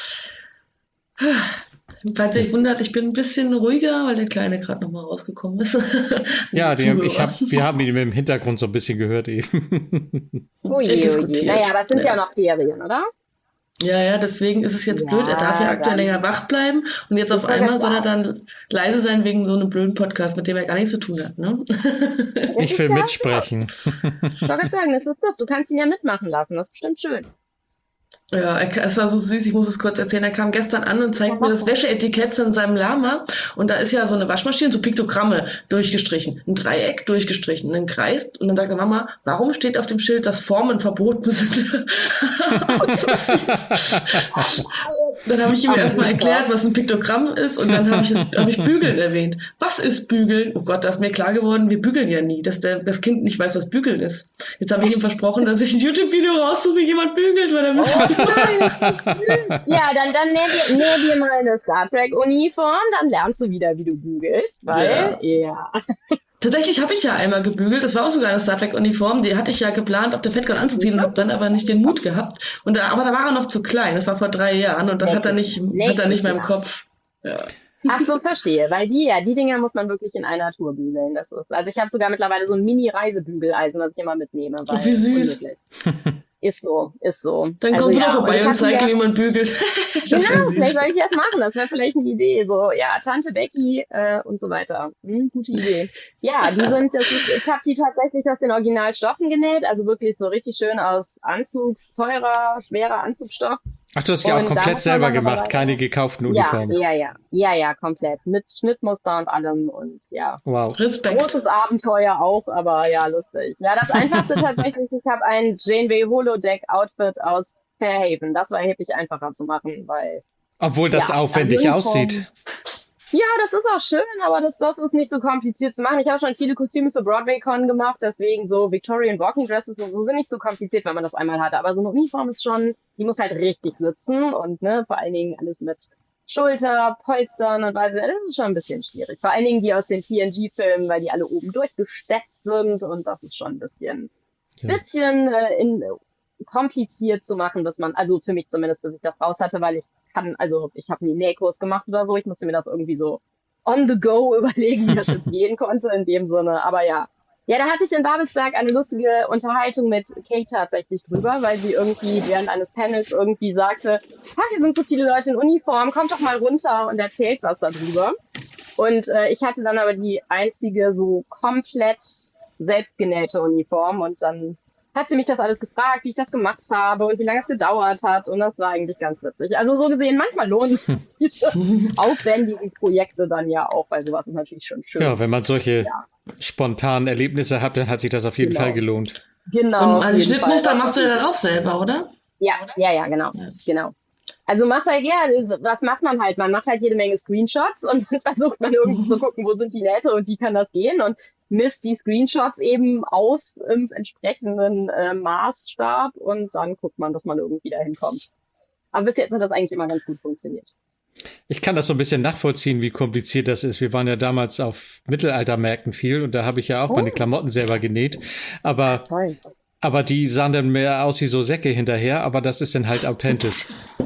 Falls ihr euch wundert, ich bin ein bisschen ruhiger, weil der Kleine gerade nochmal rausgekommen ist. Ja, wir haben ihn im Hintergrund so ein bisschen gehört eben. Oh je. Naja, aber es sind ja noch Ferien, oder? Ja, deswegen ist es jetzt blöd. Er darf ja aktuell länger wach bleiben und jetzt auf einmal soll er dann leise sein wegen so einem blöden Podcast, mit dem er gar nichts zu tun hat, ne? Ich will mitsprechen. Ich wollte gerade sagen, das ist doch, du kannst ihn ja mitmachen lassen, das ist bestimmt schön. Ja, es war so süß, ich muss es kurz erzählen. Er kam gestern an und zeigt mir das Wäscheetikett von seinem Lama und da ist ja so eine Waschmaschine, so Piktogramme durchgestrichen, ein Dreieck durchgestrichen, ein Kreis und dann sagt er, Mama, warum steht auf dem Schild, dass Formen verboten sind? Dann habe ich ihm erstmal erklärt, was ein Piktogramm ist und dann habe ich Bügeln erwähnt. Was ist Bügeln? Oh Gott, da ist mir klar geworden, wir bügeln ja nie, dass das Kind nicht weiß, was Bügeln ist. Jetzt habe ich ihm versprochen, dass ich ein YouTube-Video raussuche, wie jemand bügelt, weil er ja, dann näh dir mal eine Star Trek-Uniform, dann lernst du wieder, wie du bügelst, weil, ja. Tatsächlich habe ich ja einmal gebügelt, das war auch sogar eine Star Trek-Uniform, die hatte ich ja geplant, auf der FedCon anzuziehen und habe dann aber nicht den Mut gehabt. Aber da war er noch zu klein, das war vor 3 Jahren und das hat er nicht mehr im Kopf. Ja. Ach so, verstehe, weil die Dinger muss man wirklich in einer Tour bügeln. Also ich habe sogar mittlerweile so ein Mini-Reisebügeleisen, das ich immer mitnehme. Weil wie süß. Ist so. Dann kommst du doch vorbei und zeig ihm, wie man bügelt. Genau, vielleicht soll ich das machen. Das wäre vielleicht eine Idee. So, ja, Tante Becky und so weiter. Gute Idee. Ja, ich habe die tatsächlich aus den Originalstoffen genäht. Also wirklich so richtig schön aus teurer, schwerer Anzugsstoff. Ach, du hast ja auch komplett selber gemacht, keine gekauften Uniformen. Ja, komplett. Mit Schnittmuster und allem und ja. Wow. Respekt. Großes Abenteuer auch, aber ja, lustig. Ja, das Einfachste tatsächlich, ich habe ein Janeway Holodeck-Outfit aus Fairhaven. Das war erheblich einfacher zu machen, weil... Obwohl das aufwendig aussieht. Ja, das ist auch schön, aber das ist nicht so kompliziert zu machen. Ich habe schon viele Kostüme für BroadwayCon gemacht, deswegen so Victorian Walking Dresses und so sind nicht so kompliziert, wenn man das einmal hatte. Aber so eine Uniform ist schon, die muss halt richtig sitzen und vor allen Dingen alles mit Schulter, Polstern und Weise. Das ist schon ein bisschen schwierig. Vor allen Dingen die aus den TNG-Filmen, weil die alle oben durchgesteckt sind und das ist schon ein bisschen kompliziert zu machen, dass man, also für mich zumindest, bis ich das raus hatte, weil ich habe nie einen Nähkurs gemacht oder so, ich musste mir das irgendwie so on the go überlegen, wie das jetzt gehen konnte in dem Sinne, aber ja. Ja, da hatte ich in Babelsberg eine lustige Unterhaltung mit Kate tatsächlich drüber, weil sie irgendwie während eines Panels irgendwie sagte, hier sind so viele Leute in Uniform, kommt doch mal runter und erzählt was darüber. Und ich hatte dann aber die einzige so komplett selbstgenähte Uniform und dann hat sie mich das alles gefragt, wie ich das gemacht habe und wie lange es gedauert hat und das war eigentlich ganz witzig. Also so gesehen, manchmal lohnen sich diese aufwendigen Projekte dann ja auch, weil sowas ist natürlich schon schön. Ja, wenn man solche spontanen Erlebnisse hat, dann hat sich das auf jeden Fall gelohnt. Genau. Und also Schnittmuster machst du ja dann auch selber, oder? Ja, genau. Also was macht man halt? Man macht halt jede Menge Screenshots und dann versucht man irgendwie zu gucken, wo sind die Nähte und wie kann das gehen und misst die Screenshots eben aus im entsprechenden Maßstab und dann guckt man, dass man irgendwie dahin kommt. Aber bis jetzt hat das eigentlich immer ganz gut funktioniert. Ich kann das so ein bisschen nachvollziehen, wie kompliziert das ist. Wir waren ja damals auf Mittelaltermärkten viel und da habe ich ja auch meine Klamotten selber genäht. Aber, Toll. aber die sahen dann mehr aus wie so Säcke hinterher, aber das ist dann halt authentisch.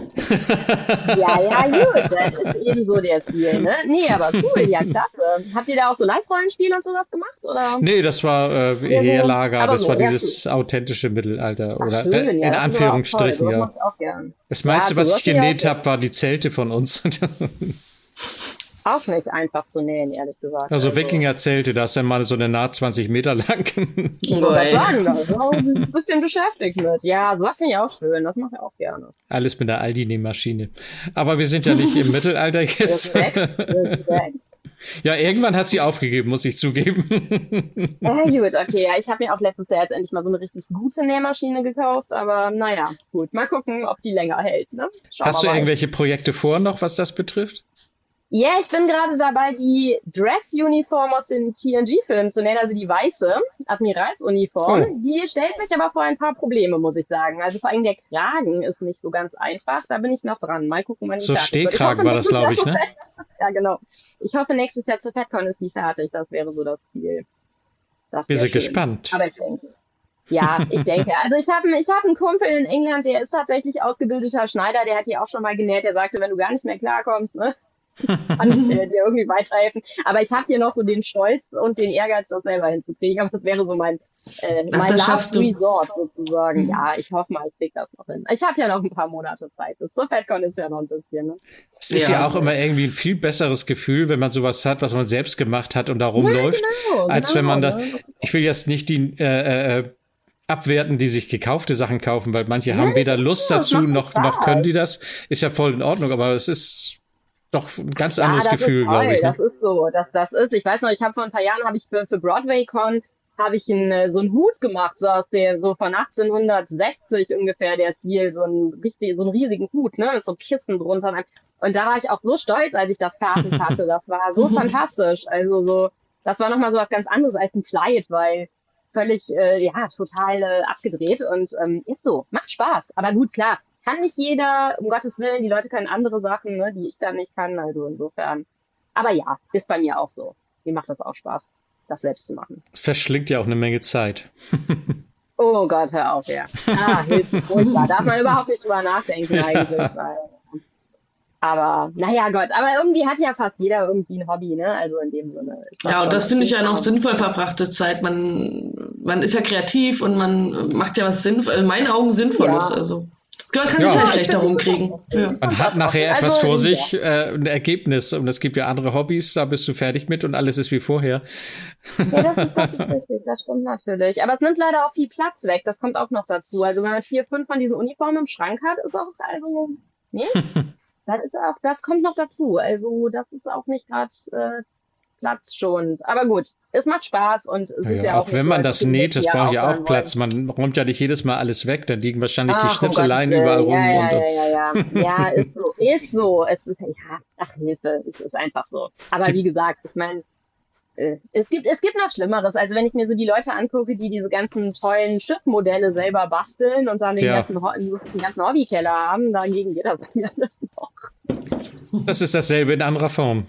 Ja, gut, das ist eben so der Stil, ne? Nee, aber cool, ja, klasse. Habt ihr da auch so Live-Rollenspiele und sowas gemacht, oder? Nee, das war Heerlager, Aber das so, war ja, dieses authentische Mittelalter. Ach, Oder schön, ja, in das ist aber auch toll, Anführungsstrichen, sowas ja. mach ich auch gern. Das meiste, Ja, was sowas ich finde ich genäht auch habe, waren die Zelte von uns. Auch nicht einfach zu nähen, ehrlich gesagt. Also Wikingerzelte, da ist dann mal so eine Naht 20 Meter lang. Ich wollte gerade sagen, da ist auch ein bisschen beschäftigt mit. Ja, sowas finde ich auch schön, das mache ich auch gerne. Alles mit der Aldi-Nähmaschine. Aber wir sind ja nicht im Mittelalter jetzt. Respekt. Ja, irgendwann hat sie aufgegeben, muss ich zugeben. Gut, okay, ja, ich habe mir auch letztes Jahr jetzt endlich mal so eine richtig gute Nähmaschine gekauft, aber naja, gut, mal gucken, ob die länger hält, ne? Schauen Hast du wir mal. irgendwelche Projekte vor noch, was das betrifft? Ja, ich bin gerade dabei, die Dress-Uniform aus den TNG-Filmen zu nähen, also die weiße Admiralsuniform. Oh. Die stellt mich aber vor ein paar Probleme, muss ich sagen. Also vor allem der Kragen ist nicht so ganz einfach, da bin ich noch dran. Mal gucken, wann die So fertig wird. Ich Stehkragen hoffe, war das, nächstes glaube ich, Jahr ne? Ja, genau. Ich hoffe, nächstes Jahr zur FedCon ist die fertig. Das wäre so das Ziel. Das Wir wäre sind schön. gespannt. Aber ich denke. Ja, ich denke. Also ich hab einen Kumpel in England, der ist tatsächlich ausgebildeter Schneider, der hat hier auch schon mal genäht. Der sagte, wenn du gar nicht mehr klarkommst, ne, kann ich dir irgendwie weiterhelfen. Aber ich habe hier noch so den Stolz und den Ehrgeiz, das selber hinzukriegen. Aber das wäre so mein das Last schaffst du. Resort sozusagen. Ja, ich hoffe mal, ich krieg das noch hin. Ich habe ja noch ein paar Monate Zeit. Bis zur FedCon ist ja noch ein bisschen. Ne? Es ist ja Ja. auch immer irgendwie ein viel besseres Gefühl, wenn man sowas hat, was man selbst gemacht hat und da rumläuft, genau, als wenn man da, ne? ich will jetzt nicht die abwerten, die sich gekaufte Sachen kaufen, weil manche haben weder Lust das dazu, macht noch Spaß. können die das. Ist ja voll in Ordnung, aber es ist doch ein ganz Ja, anderes das Gefühl, ist toll. glaube ich. Ne? Das ist so. Das ist. Ich weiß noch, ich habe vor ein paar Jahren habe ich für BroadwayCon habe ich so einen Hut gemacht, so von 1860 ungefähr der Stil, so einen riesigen Hut, ne, mit so Kissen drunter. Und da war ich auch so stolz, als ich das fertig hatte. Das war so fantastisch. Also so, das war nochmal so was ganz anderes als ein Kleid, weil völlig, total abgedreht und ist so, macht Spaß. Aber gut, klar, kann nicht jeder, um Gottes Willen, die Leute können andere Sachen, ne, die ich da nicht kann, also insofern. Aber ja, ist bei mir auch so. Mir macht das auch Spaß, das selbst zu machen. Es verschlingt ja auch eine Menge Zeit. Oh Gott, hör auf, ja. Hilfe, furchtbar. Darf man überhaupt nicht drüber nachdenken eigentlich. Aber, naja, Gott. Aber irgendwie hat ja fast jeder irgendwie ein Hobby, ne? Also in dem Sinne. Ja, und das finde ich ja noch sinnvoll verbrachte Zeit. Man ist ja kreativ und man macht ja was Sinnvolles, in meinen Augen Sinnvolles. Ja. Also, man kann sich Ja. ja schlecht darum kriegen. Ja. Man hat nachher etwas Also, vor sich, ein Ergebnis. Und es gibt ja andere Hobbys, da bist du fertig mit und alles ist wie vorher. Ja, das ist richtig, das stimmt natürlich. Aber es nimmt leider auch viel Platz weg, das kommt auch noch dazu. Also wenn man 4, 5 von diesen Uniformen im Schrank hat, ist auch, also, nee, das kommt noch dazu. Also das ist auch nicht gerade platzschonend. Aber gut, es macht Spaß und es ist ja auch nicht wenn so, man als das würden wir näht, das hier braucht ja aufhören auch Platz. wollen. Man räumt ja nicht jedes Mal alles weg, dann liegen wahrscheinlich die Ach, um Schnipseleien Gottes überall rum. Willen. Ja, ist so. Es ist, ja, ach Hilfe, es ist einfach so. Aber wie gesagt, ich meine, es gibt noch Schlimmeres. Also wenn ich mir so die Leute angucke, die diese ganzen tollen Schiffmodelle selber basteln und dann den Tja. ganzen Hobbykeller haben, dagegen geht das mir alles noch. Das ist dasselbe in anderer Form.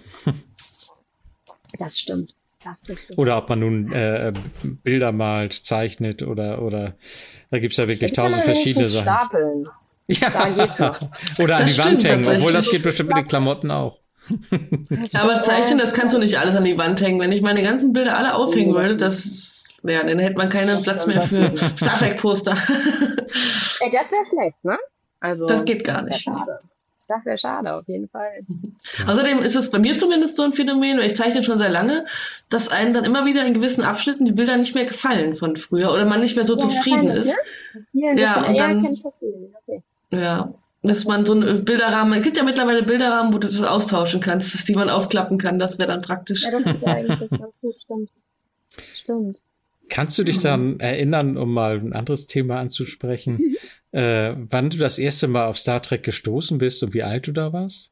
Das stimmt. Das stimmt. Oder ob man nun Bilder malt, zeichnet oder da gibt's ja wirklich Das kann man 1000 verschiedene wenigstens Sachen. stapeln. Ja. Da geht's noch. Oder an Das die Wand stimmt hängen, obwohl das tatsächlich. geht bestimmt mit den Klamotten auch. Aber zeichnen, das kannst du nicht alles an die Wand hängen. Wenn ich meine ganzen Bilder alle aufhängen würde, dann hätte man keinen Platz mehr für Star Trek Poster. Das wäre schlecht, ne? Also, Das geht gar wär nicht. schade. Das wäre schade, auf jeden Fall. Außerdem ist es bei mir zumindest so ein Phänomen, weil ich zeichne schon sehr lange, dass einem dann immer wieder in gewissen Abschnitten die Bilder nicht mehr gefallen von früher oder man nicht mehr so zufrieden wahrscheinlich, ist. Ne? Ja, und dann- kann ich verstehen. Okay. Ja, dass man so einen Bilderrahmen, es gibt ja mittlerweile Bilderrahmen, wo du das austauschen kannst, dass die man aufklappen kann, das wäre dann praktisch. Ja, das ist ja eigentlich ganz gut, stimmt. Stimmt. Kannst du dich dann erinnern, um mal ein anderes Thema anzusprechen, wann du das erste Mal auf Star Trek gestoßen bist und wie alt du da warst?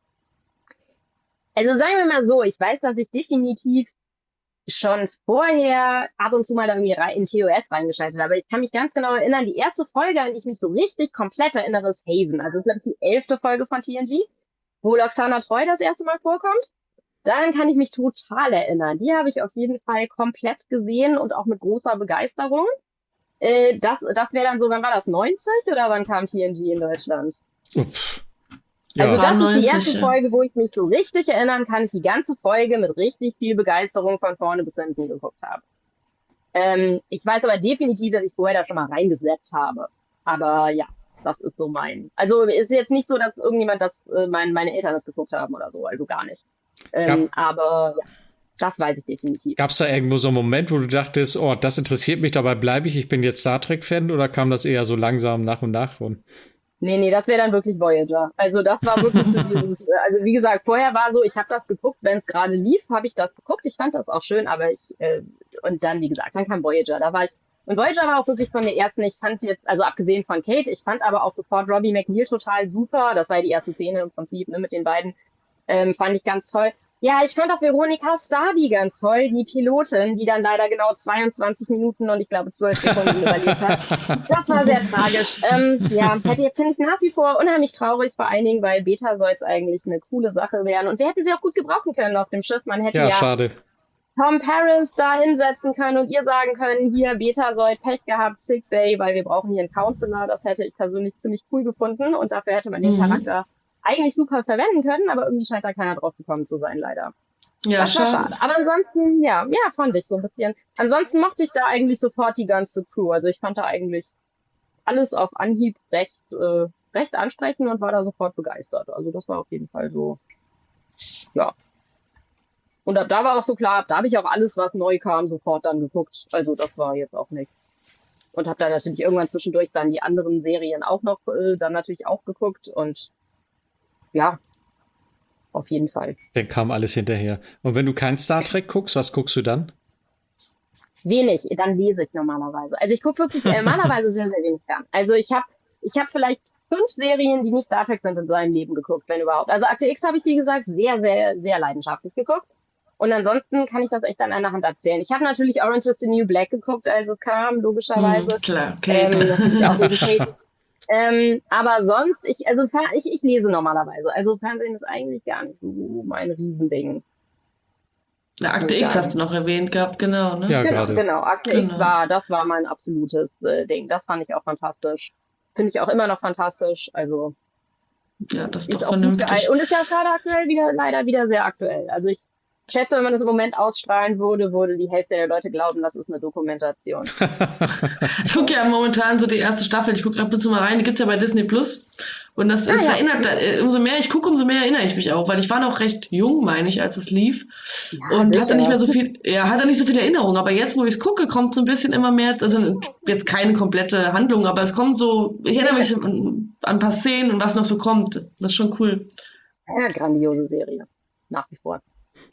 Also sagen wir mal so, ich weiß, dass ich definitiv schon vorher ab und zu mal da irgendwie in TOS reingeschaltet habe. Aber ich kann mich ganz genau erinnern, die erste Folge, an die ich mich so richtig komplett erinnere, ist Haven. Also das ist, glaube ich, die 11. Folge von TNG. wo Lwaxana Troi das erste Mal vorkommt. Daran kann ich mich total erinnern. Die habe ich auf jeden Fall komplett gesehen und auch mit großer Begeisterung. Das wäre dann so, wann war das, 90 oder wann kam TNG in Deutschland? Uff. Also Ja, das ist die 90, erste ja. Folge, wo ich mich so richtig erinnern kann, ich die ganze Folge mit richtig viel Begeisterung von vorne bis hinten geguckt habe. Ich weiß aber definitiv, dass ich vorher da schon mal reingesetzt habe. Aber ja, das ist so Also ist jetzt nicht so, dass irgendjemand meine Eltern das geguckt haben oder so, also gar nicht. Aber ja, das weiß ich definitiv. gab's da irgendwo so einen Moment, wo du dachtest, oh, das interessiert mich, dabei bleibe ich bin jetzt Star Trek-Fan, oder kam das eher so langsam nach und nach? Und Nee, das wäre dann wirklich Voyager. Also das war wirklich so also wie gesagt, vorher war so, ich habe das geguckt, wenn es gerade lief, habe ich das geguckt. Ich fand das auch schön, aber und dann, wie gesagt, dann kam Voyager. Und Voyager war auch wirklich von der ersten, ich fand jetzt, also abgesehen von Kate, ich fand aber auch sofort Robbie McNeil total super. Das war ja die erste Szene im Prinzip, ne, mit den beiden. Fand ich ganz toll. Ja, ich fand auch Veronica Stardy ganz toll, die Pilotin, die dann leider genau 22 Minuten und ich glaube 12 Sekunden überlebt hat. Das war sehr tragisch. Ja, finde ich nach wie vor unheimlich traurig, vor allen Dingen, weil Betazoids eigentlich eine coole Sache wären. Und wir hätten sie auch gut gebrauchen können auf dem Schiff. Man hätte ja, schade. Tom Paris da hinsetzen können und ihr sagen können, hier, Betazoid, Pech gehabt, Sick Day, weil wir brauchen hier einen Counselor. Das hätte ich persönlich ziemlich cool gefunden und dafür hätte man den Charakter eigentlich super verwenden können, aber irgendwie scheint da keiner drauf gekommen zu sein, leider. Ja, Das war schade. schade. Aber ansonsten, ja, fand ich so ein bisschen. Ansonsten mochte ich da eigentlich sofort die ganze Crew. Also ich fand da eigentlich alles auf Anhieb recht ansprechend und war da sofort begeistert. Also das war auf jeden Fall so, ja. Und ab da war auch so klar, da habe ich auch alles, was neu kam, sofort dann geguckt. Also das war jetzt auch nicht. Und habe dann natürlich irgendwann zwischendurch dann die anderen Serien auch noch dann natürlich auch geguckt und ja, auf jeden Fall. Dann kam alles hinterher. Und wenn du kein Star Trek guckst, was guckst du dann? Wenig, dann lese ich normalerweise. Also ich gucke wirklich normalerweise sehr, sehr wenig fern. Also ich hab vielleicht 5 Serien, die nicht Star Trek sind, in seinem Leben geguckt, wenn überhaupt. Also Akte X habe ich, wie gesagt, sehr, sehr, sehr leidenschaftlich geguckt. Und ansonsten kann ich das echt an einer Hand abzählen. Ich habe natürlich Orange is the New Black geguckt, als es kam, logischerweise. Klar, Kate. Das ist auch wegen Kate. Aber sonst, ich lese normalerweise. Also Fernsehen ist eigentlich gar nicht so mein Riesending. Na, Akte X hast du noch erwähnt gehabt, genau, ne? Ja, gerade. Genau. Akte X das war mein absolutes Ding. Das fand ich auch fantastisch. Finde ich auch immer noch fantastisch. Also Ja, das ist ist doch auch gut vernünftig. gealtert. Und ist ja gerade aktuell leider wieder sehr aktuell. Also ich schätze, wenn man das im Moment ausstrahlen würde die Hälfte der Leute glauben, das ist eine Dokumentation. Ich gucke ja momentan so die erste Staffel, ich gucke ab und zu mal rein, die gibt's ja bei Disney Plus. Und das ist, ja. erinnert, umso mehr ich gucke, umso mehr erinnere ich mich auch, weil ich war noch recht jung, meine ich, als es lief. Ja, Und sicher. hatte nicht mehr so viel, hatte nicht so viel Erinnerung. Aber jetzt, wo ich es gucke, kommt so ein bisschen immer mehr, also jetzt keine komplette Handlung, aber es kommt so, ich erinnere mich an ein paar Szenen und was noch so kommt. Das ist schon cool. Ja, grandiose Serie. Nach wie vor.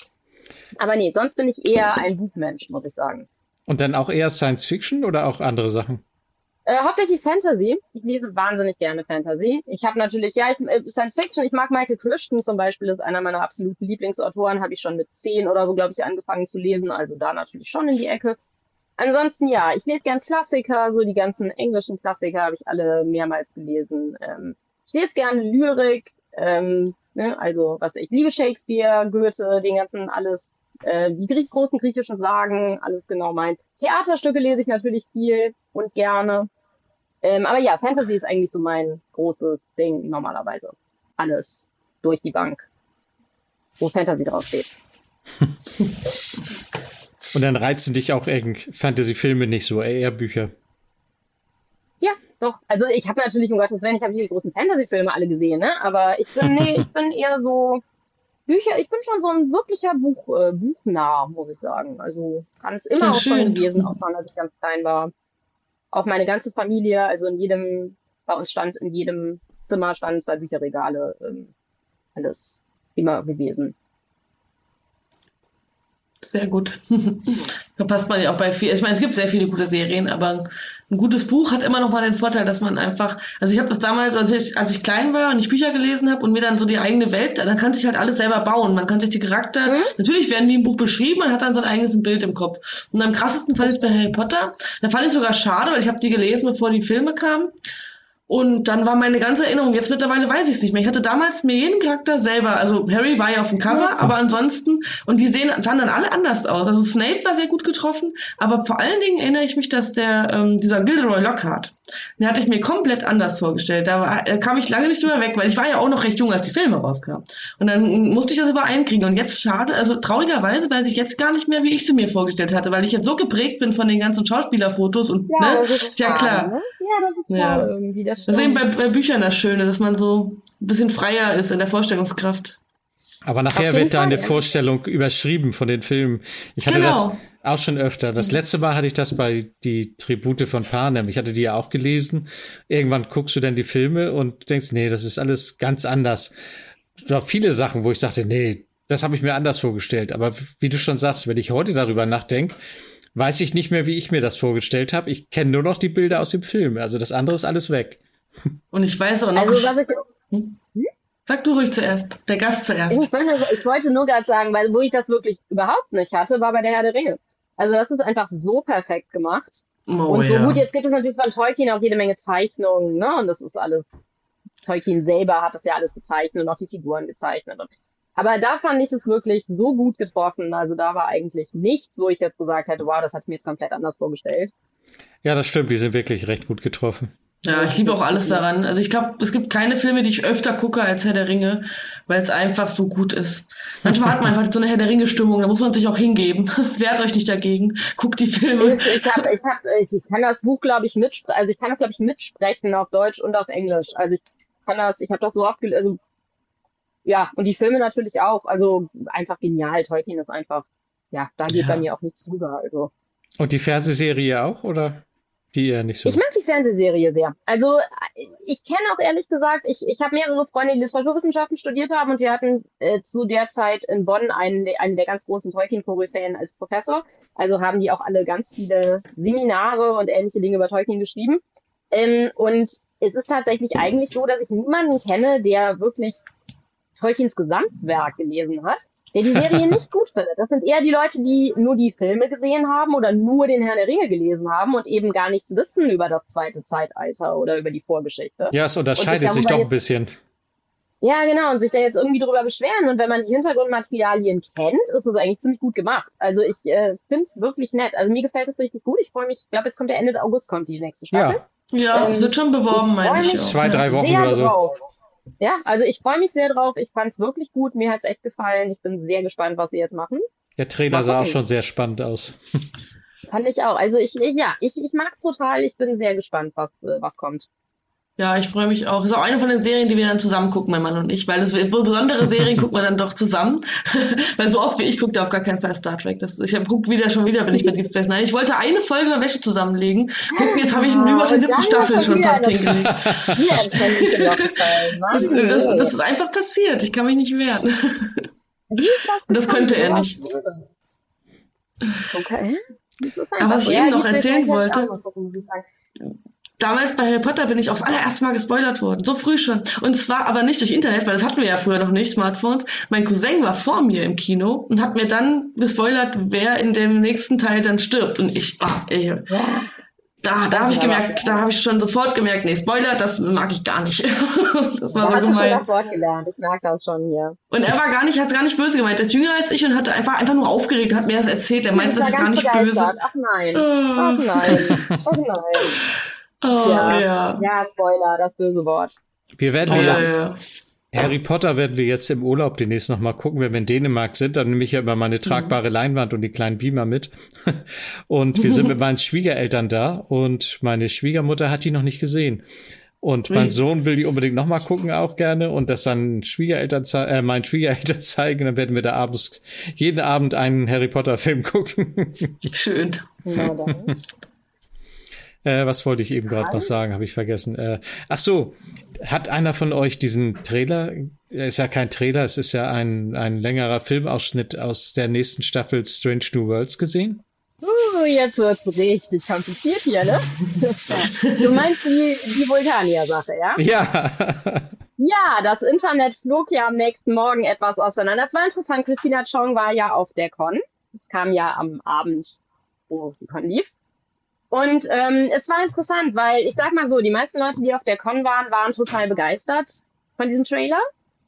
Aber nee, sonst bin ich eher ein Buchmensch, muss ich sagen. Und dann auch eher Science Fiction oder auch andere Sachen? Hauptsächlich Fantasy. Ich lese wahnsinnig gerne Fantasy. Ich habe natürlich, Science Fiction, ich mag Michael Crichton zum Beispiel, ist einer meiner absoluten Lieblingsautoren, habe ich schon mit 10 oder so, glaube ich, angefangen zu lesen, also da natürlich schon in die Ecke. Ansonsten ja, ich lese gern Klassiker, so die ganzen englischen Klassiker habe ich alle mehrmals gelesen. Ich lese gerne Lyrik, also ich liebe Shakespeare, Goethe, den ganzen alles, die großen griechischen Sagen, alles genau mein. Theaterstücke lese ich natürlich viel und gerne. Aber ja, Fantasy ist eigentlich so mein großes Ding normalerweise. Alles durch die Bank, wo Fantasy draufsteht. Und dann reizen dich auch Fantasy-Filme nicht so, eher Bücher. Ja, doch. Also ich habe natürlich, um Gottes Willen, ich habe die großen Fantasy-Filme alle gesehen, ne? Aber ich bin eher so Bücher, ich bin schon so ein wirklicher Buchnah, muss ich sagen. Also ganz immer Ja, auch schon schön. gelesen, auch schon, als ich ganz klein war. Auch meine ganze Familie, also bei uns stand in jedem Zimmer standen 2 Bücherregale, alles immer gewesen. Sehr gut. Da passt man ja auch bei viel. Ich meine, es gibt sehr viele gute Serien, aber ein gutes Buch hat immer noch mal den Vorteil, dass man einfach, also ich habe das damals, als ich klein war und ich Bücher gelesen habe und mir dann so die eigene Welt, dann kann sich halt alles selber bauen. Man kann sich die Charakter, natürlich werden die im Buch beschrieben, man hat dann sein eigenes Bild im Kopf. Und am krassesten fand ich es bei Harry Potter. Da fand ich sogar schade, weil ich habe die gelesen, bevor die Filme kamen. Und dann war meine ganze Erinnerung, jetzt mittlerweile weiß ich es nicht mehr. Ich hatte damals mir jeden Charakter selber, also Harry war ja auf dem Cover, aber ansonsten, und die sahen dann alle anders aus. Also Snape war sehr gut getroffen, aber vor allen Dingen erinnere ich mich, dass dieser Gilderoy Lockhart, den hatte ich mir komplett anders vorgestellt. Kam ich lange nicht drüber weg, weil ich war ja auch noch recht jung, als die Filme rauskamen. Und dann musste ich das übereinkriegen. Und jetzt schade, also traurigerweise weiß ich jetzt gar nicht mehr, wie ich sie mir vorgestellt hatte, weil ich jetzt so geprägt bin von den ganzen Schauspielerfotos und, Ja, ne, das ist ja schade, klar. ne? Ja, das ist schade irgendwie. Das Das ist eben stimmt. bei Büchern das Schöne, dass man so ein bisschen freier ist in der Vorstellungskraft. Aber nachher Auf jeden wird deine Fall, ja. Vorstellung überschrieben von den Filmen. Ich hatte Genau. das auch schon öfter. Das letzte Mal hatte ich das bei die Tribute von Panem. Ich hatte die ja auch gelesen. Irgendwann guckst du dann die Filme und denkst, nee, das ist alles ganz anders. Es waren viele Sachen, wo ich dachte, nee, das habe ich mir anders vorgestellt. Aber wie du schon sagst, wenn ich heute darüber nachdenke, weiß ich nicht mehr, wie ich mir das vorgestellt habe. Ich kenne nur noch die Bilder aus dem Film. Also das andere ist alles weg. Und ich weiß auch noch, Also, was sag du ruhig zuerst, der Gast zuerst. ich wollte nur gerade sagen, weil wo ich das wirklich überhaupt nicht hatte, war bei der Herr der Ringe. Also das ist einfach so perfekt gemacht. Oh Und so ja. gut, jetzt gibt es natürlich von Tolkien auch jede Menge Zeichnungen, ne? Und das ist alles, Tolkien selber hat das ja alles gezeichnet und auch die Figuren gezeichnet. Aber da fand ich es wirklich so gut getroffen. Also da war eigentlich nichts, wo ich jetzt gesagt hätte, wow, das hatte ich mir jetzt komplett anders vorgestellt. Ja, das stimmt. Die sind wirklich recht gut getroffen. Ja, ich liebe auch alles daran. Also ich glaube, es gibt keine Filme, die ich öfter gucke als Herr der Ringe, weil es einfach so gut ist. Manchmal hat man einfach so eine Herr der Ringe-Stimmung, da muss man sich auch hingeben. Wehrt euch nicht dagegen. Guckt die Filme. Ich kann das Buch, glaube ich, also ich kann das, glaube ich, mitsprechen auf Deutsch und auf Englisch. Also ich habe das so oft also ja, und die Filme natürlich auch. Also einfach genial. Tolkien ist einfach, ja, da geht bei mir auch nichts drüber. Also Und die Fernsehserie auch, oder? Die eher nicht so. ich mag die Fernsehserie sehr. Also ich kenne auch ehrlich gesagt, ich habe mehrere Freunde, die Literaturwissenschaften studiert haben und wir hatten zu der Zeit in Bonn einen der ganz großen Tolkien-Koryphäen als Professor. Also haben die auch alle ganz viele Seminare und ähnliche Dinge über Tolkien geschrieben. Und es ist tatsächlich eigentlich so, dass ich niemanden kenne, der wirklich Tolkiens Gesamtwerk gelesen hat, der die Serie nicht gut findet. Das sind eher die Leute, die nur die Filme gesehen haben oder nur den Herrn der Ringe gelesen haben und eben gar nichts wissen über das zweite Zeitalter oder über die Vorgeschichte. Ja, es unterscheidet sich doch ein bisschen. Ja, genau, und sich da jetzt irgendwie drüber beschweren. Und wenn man die Hintergrundmaterialien kennt, ist es eigentlich ziemlich gut gemacht. Also ich finde es wirklich nett. Also mir gefällt es richtig gut. Ich freue mich, ich glaube, jetzt kommt der Ende August, kommt die nächste Staffel. Ja, es wird schon beworben, meine ich. 2-3 Wochen sehr oder so. drauf. Ja, also ich freue mich sehr drauf. Ich fand es wirklich gut. Mir hat es echt gefallen. Ich bin sehr gespannt, was sie jetzt machen. Der Trailer sah auch schon sehr spannend aus. Fand ich auch. Also ich mag es total. Ich bin sehr gespannt, was kommt. Ja, ich freue mich auch. Ist auch eine von den Serien, die wir dann zusammen gucken, mein Mann und ich, weil besondere Serien gucken wir dann doch zusammen. Weil so oft wie ich gucke da auf gar keinen Fall Star Trek. Ich gucke schon wieder, bin ich bei Deep Space Nine. Ich wollte eine Folge über Wäsche zusammenlegen. Gucken, jetzt habe ich über die 7. Staffel schon fast hingelegt. Das ist einfach passiert. Ich kann mich nicht wehren. Und das könnte er nicht. Okay. Aber was ich eben noch erzählen wollte, damals bei Harry Potter bin ich auch das allererste Mal gespoilert worden, so früh schon. Und es war aber nicht durch Internet, weil das hatten wir ja früher noch nicht, Smartphones. Mein Cousin war vor mir im Kino und hat mir dann gespoilert, wer in dem nächsten Teil dann stirbt. Und da habe ich gemerkt, da habe ich schon sofort gemerkt, nee, Spoiler, das mag ich gar nicht. Das war so gemein. Das Wort gelernt. Ich merke das schon hier. Und er hat es gar nicht böse gemeint. Er ist jünger als ich und hatte einfach nur aufgeregt, hat mir das erzählt. Er meinte, das ist gar nicht böse. Ach nein. Ach nein. Ach nein. Oh, ja. Ja, Spoiler, das böse Wort. Wir werden Harry Potter werden wir jetzt im Urlaub demnächst noch mal gucken, wenn wir in Dänemark sind. Dann nehme ich ja immer meine tragbare Leinwand und die kleinen Beamer mit. Und wir sind mit meinen Schwiegereltern da und meine Schwiegermutter hat die noch nicht gesehen. Und mein Sohn will die unbedingt noch mal gucken, auch gerne. Und das dann meinen Schwiegereltern zeigen. Dann werden wir da jeden Abend einen Harry Potter Film gucken. Schön. Ja, dann. Was wollte ich eben gerade noch sagen? Habe ich vergessen. Ach so, hat einer von euch diesen Trailer? Ist ja kein Trailer, es ist ja ein längerer Filmausschnitt aus der nächsten Staffel Strange New Worlds gesehen? Jetzt wird's richtig kompliziert hier, ne? Du meinst die Vulkanier-Sache, ja? Ja. Ja, das Internet flog ja am nächsten Morgen etwas auseinander. Das war interessant. Christina Chong war ja auf der Con. Es kam ja am Abend, wo die Con lief. Und es war interessant, weil ich sag mal so, die meisten Leute, die auf der Con waren, waren total begeistert von diesem Trailer.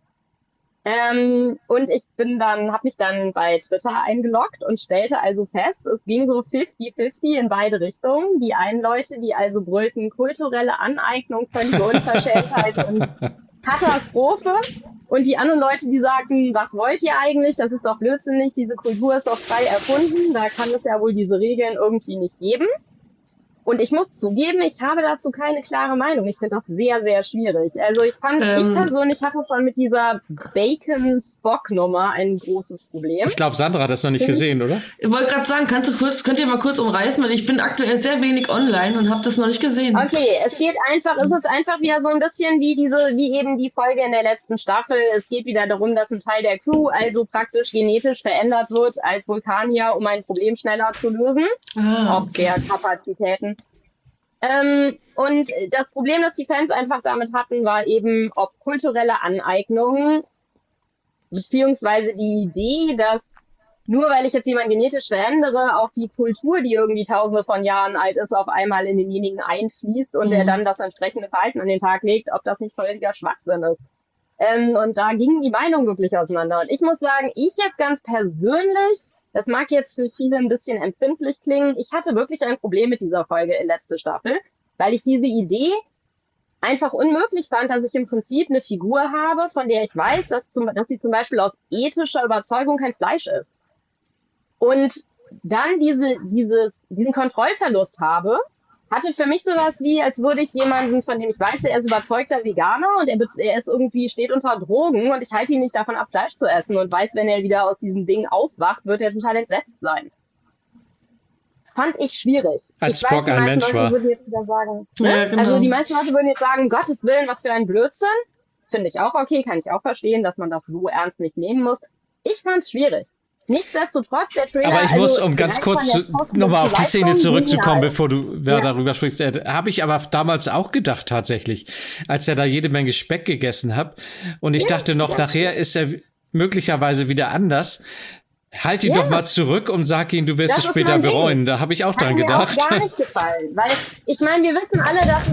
Und ich habe mich dann bei Twitter eingeloggt und stellte also fest, es ging so 50-50 in beide Richtungen. Die einen Leute, die also brüllten, kulturelle Aneignung, völlige Unverschämtheit und Katastrophe. Und die anderen Leute, die sagten, was wollt ihr eigentlich? Das ist doch blödsinnig, diese Kultur ist doch frei erfunden, da kann es ja wohl diese Regeln irgendwie nicht geben. Und ich muss zugeben, ich habe dazu keine klare Meinung. Ich finde das sehr, sehr schwierig. Also ich persönlich hatte schon mit dieser Bacon-Spock-Nummer ein großes Problem. Ich glaube, Sandra hat das noch nicht gesehen, oder? Ich wollte gerade sagen, könnt ihr mal kurz umreißen, weil ich bin aktuell sehr wenig online und habe das noch nicht gesehen. Okay, es ist einfach wieder so ein bisschen wie eben die Folge in der letzten Staffel. Es geht wieder darum, dass ein Teil der Crew also praktisch genetisch verändert wird als Vulkanier, um ein Problem schneller zu lösen. Ob der Kapazitäten. Und das Problem, das die Fans einfach damit hatten, war eben, ob kulturelle Aneignungen, beziehungsweise die Idee, dass nur weil ich jetzt jemanden genetisch verändere, auch die Kultur, die irgendwie tausende von Jahren alt ist, auf einmal in denjenigen einfließt und er dann das entsprechende Verhalten an den Tag legt, ob das nicht völliger Schwachsinn ist. Und da gingen die Meinungen wirklich auseinander. Und ich muss sagen, ich jetzt ganz persönlich, das mag jetzt für viele ein bisschen empfindlich klingen. Ich hatte wirklich ein Problem mit dieser Folge in letzter Staffel, weil ich diese Idee einfach unmöglich fand, dass ich im Prinzip eine Figur habe, von der ich weiß, dass sie zum Beispiel aus ethischer Überzeugung kein Fleisch ist. Und dann diesen Kontrollverlust habe, hatte für mich sowas wie, als würde ich jemanden, von dem ich weiß, er ist überzeugter Veganer und er ist irgendwie, steht unter Drogen und ich halte ihn nicht davon ab, Fleisch zu essen und weiß, wenn er wieder aus diesem Ding aufwacht, wird er total entsetzt sein. Fand ich schwierig. Als Spock ein Mensch war. Würden jetzt wieder sagen, Ja, genau. Also die meisten Leute würden jetzt sagen, Gottes Willen, was für ein Blödsinn. Finde ich auch okay, kann ich auch verstehen, dass man das so ernst nicht nehmen muss. Ich fand es schwierig. Nichtsdestotrotz, der Trailer... Aber ich muss, um ganz kurz nochmal auf die Szene zurückzukommen, bevor du darüber sprichst, habe ich aber damals auch gedacht tatsächlich, als er da jede Menge Speck gegessen hat. Und ich dachte noch, nachher ist er möglicherweise wieder anders. Halt ihn doch mal zurück und sag ihm, du wirst es später bereuen. Da habe ich auch dran gedacht. Hat mir auch gar nicht gefallen, weil ich meine, wir wissen alle, dass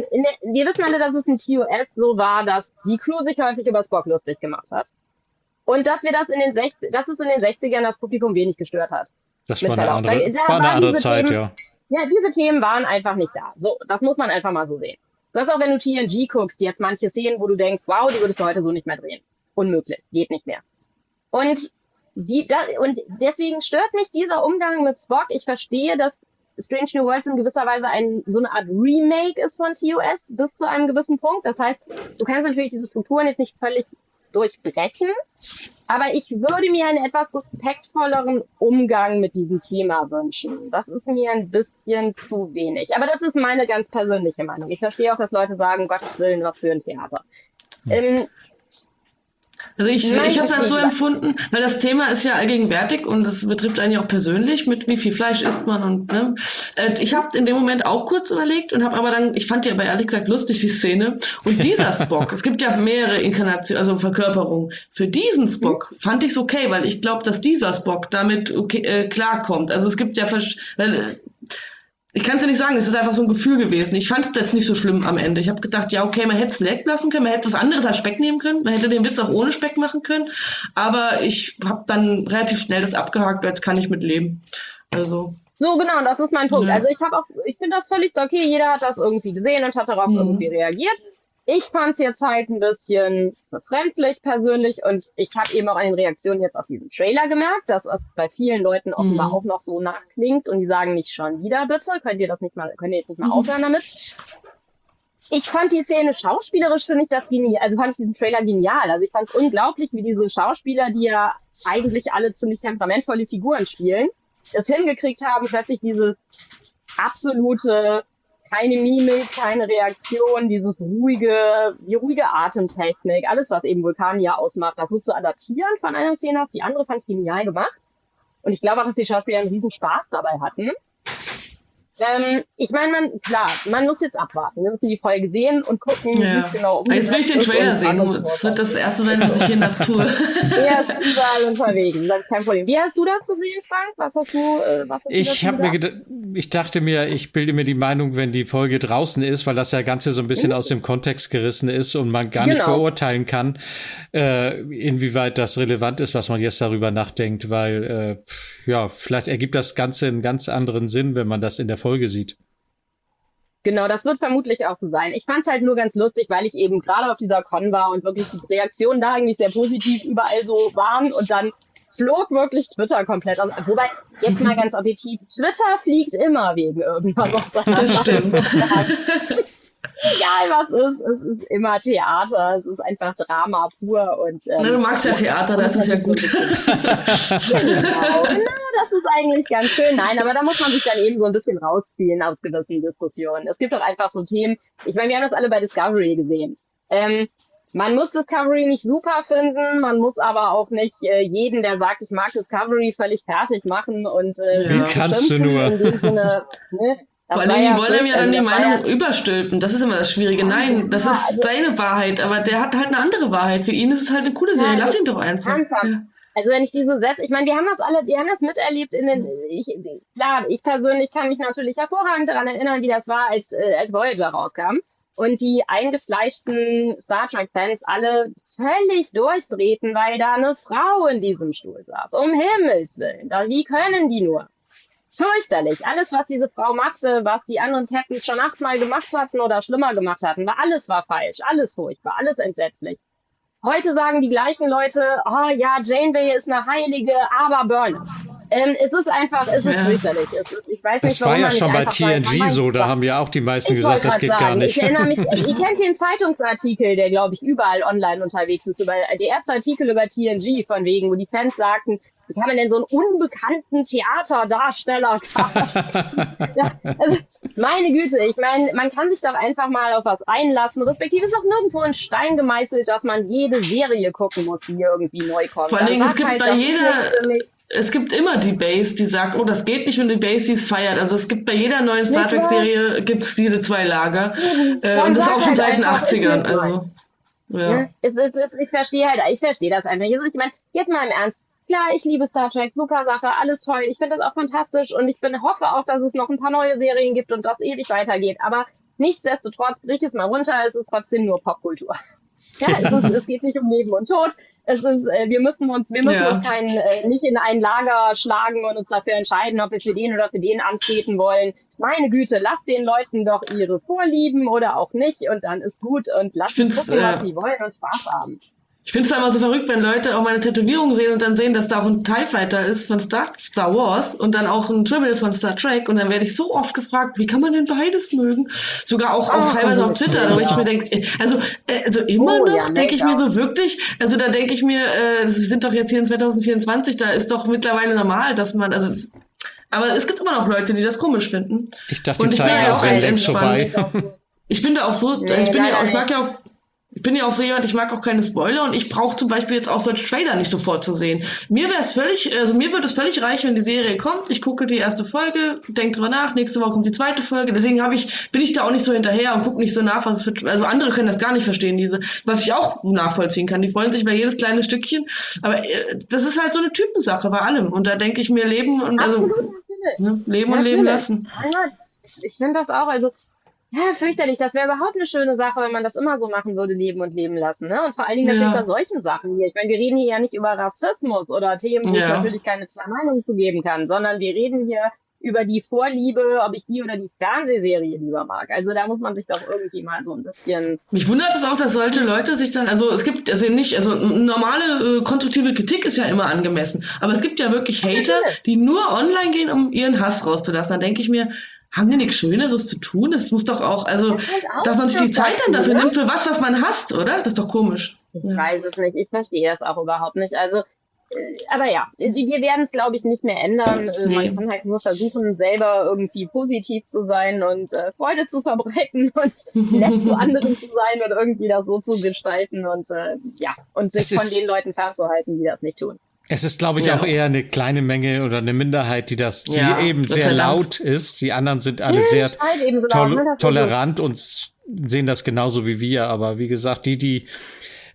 es in TOS so war, dass die Crew sich häufig über Spock lustig gemacht hat. Und dass es in den 60ern das Publikum wenig gestört hat. Das war eine andere Zeit, Themen, ja. Ja, diese Themen waren einfach nicht da. So, das muss man einfach mal so sehen. Das ist auch, wenn du TNG guckst, jetzt manche Szenen, wo du denkst, wow, die würdest du heute so nicht mehr drehen. Unmöglich, geht nicht mehr. Und deswegen stört mich dieser Umgang mit Spock. Ich verstehe, dass Strange New Worlds in gewisser Weise so eine Art Remake ist von TOS bis zu einem gewissen Punkt. Das heißt, du kannst natürlich diese Strukturen jetzt nicht völlig durchbrechen, aber ich würde mir einen etwas respektvolleren Umgang mit diesem Thema wünschen. Das ist mir ein bisschen zu wenig. Aber das ist meine ganz persönliche Meinung. Ich verstehe auch, dass Leute sagen, Gottes Willen, was für ein Theater. Also ich habe es halt so empfunden, weil das Thema ist ja allgegenwärtig und das betrifft einen ja auch persönlich, mit wie viel Fleisch isst man und ne. Ich habe in dem Moment auch kurz überlegt und habe aber dann, ich fand die aber ehrlich gesagt lustig, die Szene. Und dieser Spock, es gibt ja mehrere Inkarnationen, also Verkörperungen. Für diesen Spock fand ich es okay, weil ich glaube, dass dieser Spock damit klarkommt. Also es gibt ja ich kann es ja nicht sagen, es ist einfach so ein Gefühl gewesen. Ich fand es jetzt nicht so schlimm am Ende. Ich habe gedacht, ja, okay, man hätte es leck lassen können, man hätte was anderes als Speck nehmen können, man hätte den Witz auch ohne Speck machen können, aber ich habe dann relativ schnell das abgehakt, jetzt kann ich mit leben. Also. So, genau, das ist mein Punkt. Ja. Also ich finde das völlig okay, jeder hat das irgendwie gesehen und hat darauf irgendwie reagiert. Ich fand es jetzt halt ein bisschen befremdlich persönlich und ich habe eben auch an den Reaktionen jetzt auf diesen Trailer gemerkt, dass es bei vielen Leuten offenbar auch noch so nachklingt und die sagen nicht schon wieder bitte, könnt ihr jetzt nicht mal aufhören damit. Ich fand die Szene schauspielerisch, fand ich diesen Trailer genial. Also ich fand es unglaublich, wie diese Schauspieler, die ja eigentlich alle ziemlich temperamentvolle Figuren spielen, es hingekriegt haben, plötzlich dieses absolute, keine Mimik, keine Reaktion, die ruhige Atemtechnik, alles, was eben Vulkanier ausmacht, das so zu adaptieren von einer Szene auf die andere, fand ich genial gemacht. Und ich glaube auch, dass die Schauspieler einen riesen Spaß dabei hatten. Ich meine, man muss jetzt abwarten. Wir müssen die Folge sehen und gucken, wie es genau umgeht. Jetzt will ich den Trailer sehen. Das wird das erste sein, was ich hier nach tue. Er ist überall unterwegs, das ist kein Problem. Wie hast du das gesehen, Frank? Was hast du Ich habe mir ich dachte mir, ich bilde mir die Meinung, wenn die Folge draußen ist, weil das ja Ganze so ein bisschen aus dem Kontext gerissen ist und man gar nicht beurteilen kann, inwieweit das relevant ist, was man jetzt darüber nachdenkt, weil, vielleicht ergibt das Ganze einen ganz anderen Sinn, wenn man das in der Folge sieht. Genau, das wird vermutlich auch so sein. Ich fand es halt nur ganz lustig, weil ich eben gerade auf dieser Con war und wirklich die Reaktionen da eigentlich sehr positiv überall so waren und dann flog wirklich Twitter komplett aus. Wobei, jetzt mal ganz objektiv, Twitter fliegt immer wegen irgendwas. Das stimmt. Egal was ist, es ist immer Theater, es ist einfach Drama pur. Und, du magst ja Theater, das ist ja gut. Genau, das ist eigentlich ganz schön. Nein, aber da muss man sich dann eben so ein bisschen rausziehen aus gewissen Diskussionen. Es gibt doch einfach so Themen, ich meine, wir haben das alle bei Discovery gesehen. Man muss Discovery nicht super finden, man muss aber auch nicht jeden, der sagt, ich mag Discovery, völlig fertig machen und wie kannst du nur? In dem Sinne, ne? Vor allem, die wollen ihm ja dann die Meinung überstülpen. Das ist immer das Schwierige. Nein, das ist seine Wahrheit, aber der hat halt eine andere Wahrheit. Für ihn ist es halt eine coole Serie. Lass ihn doch einfach. Ja. Also wenn ich diese Sätze, ich meine, wir haben das miterlebt klar, ich persönlich kann mich natürlich hervorragend daran erinnern, wie das war, als Voyager rauskam. Und die eingefleischten Star Trek-Fans alle völlig durchdrehten, weil da eine Frau in diesem Stuhl saß. Um Himmels Willen. Wie können die nur? Fürchterlich. Alles, was diese Frau machte, was die anderen Captains schon 8-mal gemacht hatten oder schlimmer gemacht hatten, alles war falsch, alles furchtbar, alles entsetzlich. Heute sagen die gleichen Leute, oh ja, Janeway ist eine Heilige, aber Burnham. Es ist fürchterlich. Ich weiß nicht, das war ja schon bei TNG so, da haben ja auch die meisten gesagt, das geht gar nicht. Ich erinnere mich, ihr kennt den Zeitungsartikel, der, glaube ich, überall online unterwegs ist, der erste Artikel über TNG, von wegen, wo die Fans sagten, wie kann man denn so einen unbekannten Theaterdarsteller ja, also, meine Güte, ich meine, man kann sich doch einfach mal auf was einlassen, respektive ist doch nirgendwo in Stein gemeißelt, dass man jede Serie gucken muss, die irgendwie neu kommt. Vor allem, es gibt immer die Base, die sagt, oh, das geht nicht, und die Base, die es feiert. Also es gibt bei jeder neuen Star Trek-Serie gibt's diese zwei Lager. Und das auch schon seit den 80ern. Also, ja. Ich verstehe das einfach nicht. Also ich meine, jetzt mal im Ernst. Klar, ich liebe Star Trek, super Sache, alles toll. Ich finde das auch fantastisch und ich hoffe auch, dass es noch ein paar neue Serien gibt und das ewig weitergeht. Aber nichtsdestotrotz, brich es mal runter, es ist trotzdem nur Popkultur. Ja, es geht nicht um Leben und Tod. Wir müssen uns nicht in ein Lager schlagen und uns dafür entscheiden, ob wir für den oder für den antreten wollen. Meine Güte, lasst den Leuten doch ihre Vorlieben oder auch nicht und dann ist gut und lasst sie gucken, was sie wollen und Spaß haben. Ich finde es immer so verrückt, wenn Leute auch meine Tätowierung sehen und dann sehen, dass da auch ein TIE Fighter ist von Star Wars und dann auch ein Tribble von Star Trek und dann werde ich so oft gefragt, wie kann man denn beides mögen? Sogar auch teilweise auf Twitter, wo ich mir denke, also immer noch denke ich mir so wirklich, also da denke ich mir, wir sind doch jetzt hier in 2024, da ist doch mittlerweile normal, dass man, aber es gibt immer noch Leute, die das komisch finden. Ich dachte, die Zeit auch längst vorbei. Ich bin da auch so, ich bin ja auch so jemand, ich mag auch keine Spoiler und ich brauche zum Beispiel jetzt auch solche Trailer nicht sofort zu sehen. Mir würde es völlig reichen, wenn die Serie kommt, ich gucke die erste Folge, denke drüber nach, nächste Woche kommt die zweite Folge, deswegen bin ich da auch nicht so hinterher und gucke nicht so nach, also andere können das gar nicht verstehen, was ich auch nachvollziehen kann, die freuen sich bei jedes kleine Stückchen, aber das ist halt so eine Typensache bei allem und da denke ich mir, leben und leben lassen. Ich finde das auch, ja, fürchterlich. Das wäre überhaupt eine schöne Sache, wenn man das immer so machen würde, leben und leben lassen, ne? Und vor allen Dingen natürlich bei solchen Sachen hier. Ich meine, wir reden hier ja nicht über Rassismus oder Themen, wo es natürlich keine zwei Meinungen zu geben kann, sondern wir reden hier über die Vorliebe, ob ich die oder die Fernsehserie lieber mag. Also da muss man sich doch irgendwie mal so ein bisschen... Mich wundert es auch, dass solche Leute sich dann, normale konstruktive Kritik ist ja immer angemessen, aber es gibt ja wirklich Hater, die nur online gehen, um ihren Hass rauszulassen. Dann denke ich mir, haben die nichts Schöneres zu tun? Das muss doch auch, dass man sich die Zeit dann dafür nimmt, für was man hasst, oder? Das ist doch komisch. Ich weiß es nicht. Ich verstehe das auch überhaupt nicht. Also, aber ja, wir werden es, glaube ich, nicht mehr ändern. Man kann halt nur versuchen, selber irgendwie positiv zu sein und Freude zu verbreiten und nett zu anderen zu sein und irgendwie das so zu gestalten und und sich von den Leuten fernzuhalten, die das nicht tun. Es ist, glaube ich, auch eher eine kleine Menge oder eine Minderheit, die eben sehr laut ist. Die anderen sind alle sehr tolerant und sehen das genauso wie wir. Aber wie gesagt, die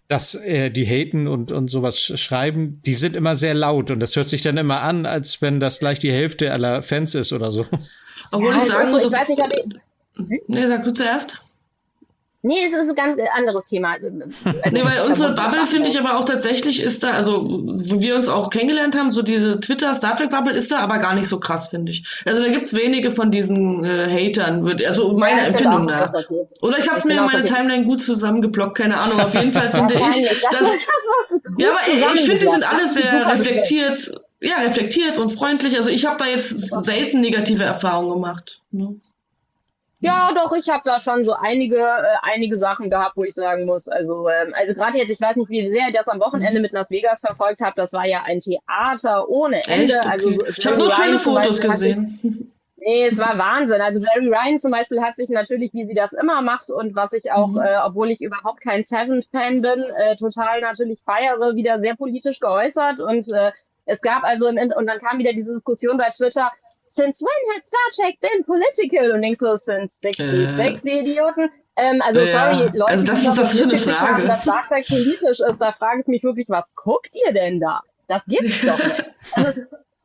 dass die haten und sowas schreiben, die sind immer sehr laut und das hört sich dann immer an, als wenn das gleich die Hälfte aller Fans ist oder so. Obwohl ich sagen muss, ich weiß nicht, nee, sag du zuerst. Nee, es ist ein ganz anderes Thema. Also, nee, weil unsere Bubble, finde ich aber auch tatsächlich, ist da, also wie wir uns auch kennengelernt haben, so diese Twitter-Star Trek-Bubble ist da aber gar nicht so krass, finde ich. Also da gibt's wenige von diesen Hatern, also meine Empfindung da. Okay. Oder ich habe es mir in meine Timeline gut zusammengeblockt, keine Ahnung. Auf jeden Fall finde ich, dass... Ja, aber ich finde, die sind alle sehr reflektiert und freundlich. Also ich habe da jetzt selten negative Erfahrungen gemacht. Ne? Ja, doch, ich habe da schon so einige Sachen gehabt, wo ich sagen muss, also gerade jetzt, ich weiß nicht, wie sehr ihr das am Wochenende mit Las Vegas verfolgt habt, das war ja ein Theater ohne Ende. Echt? Okay. Also ich habe nur schöne Fotos gesehen. Nee, es war Wahnsinn. Also Jerry Ryan zum Beispiel hat sich natürlich, wie sie das immer macht und was ich auch, obwohl ich überhaupt kein Seventh-Fan bin, total natürlich feiere, wieder sehr politisch geäußert und es gab also, und dann kam wieder diese Diskussion bei Twitter, since when has Star Trek been political? Und denkst so, since 66, die Idioten. Sorry, Leute, also das ist eine Frage. Haben, dass Star Trek politisch ist, da frage ich mich wirklich, was guckt ihr denn da? Das gibt's doch nicht. Also,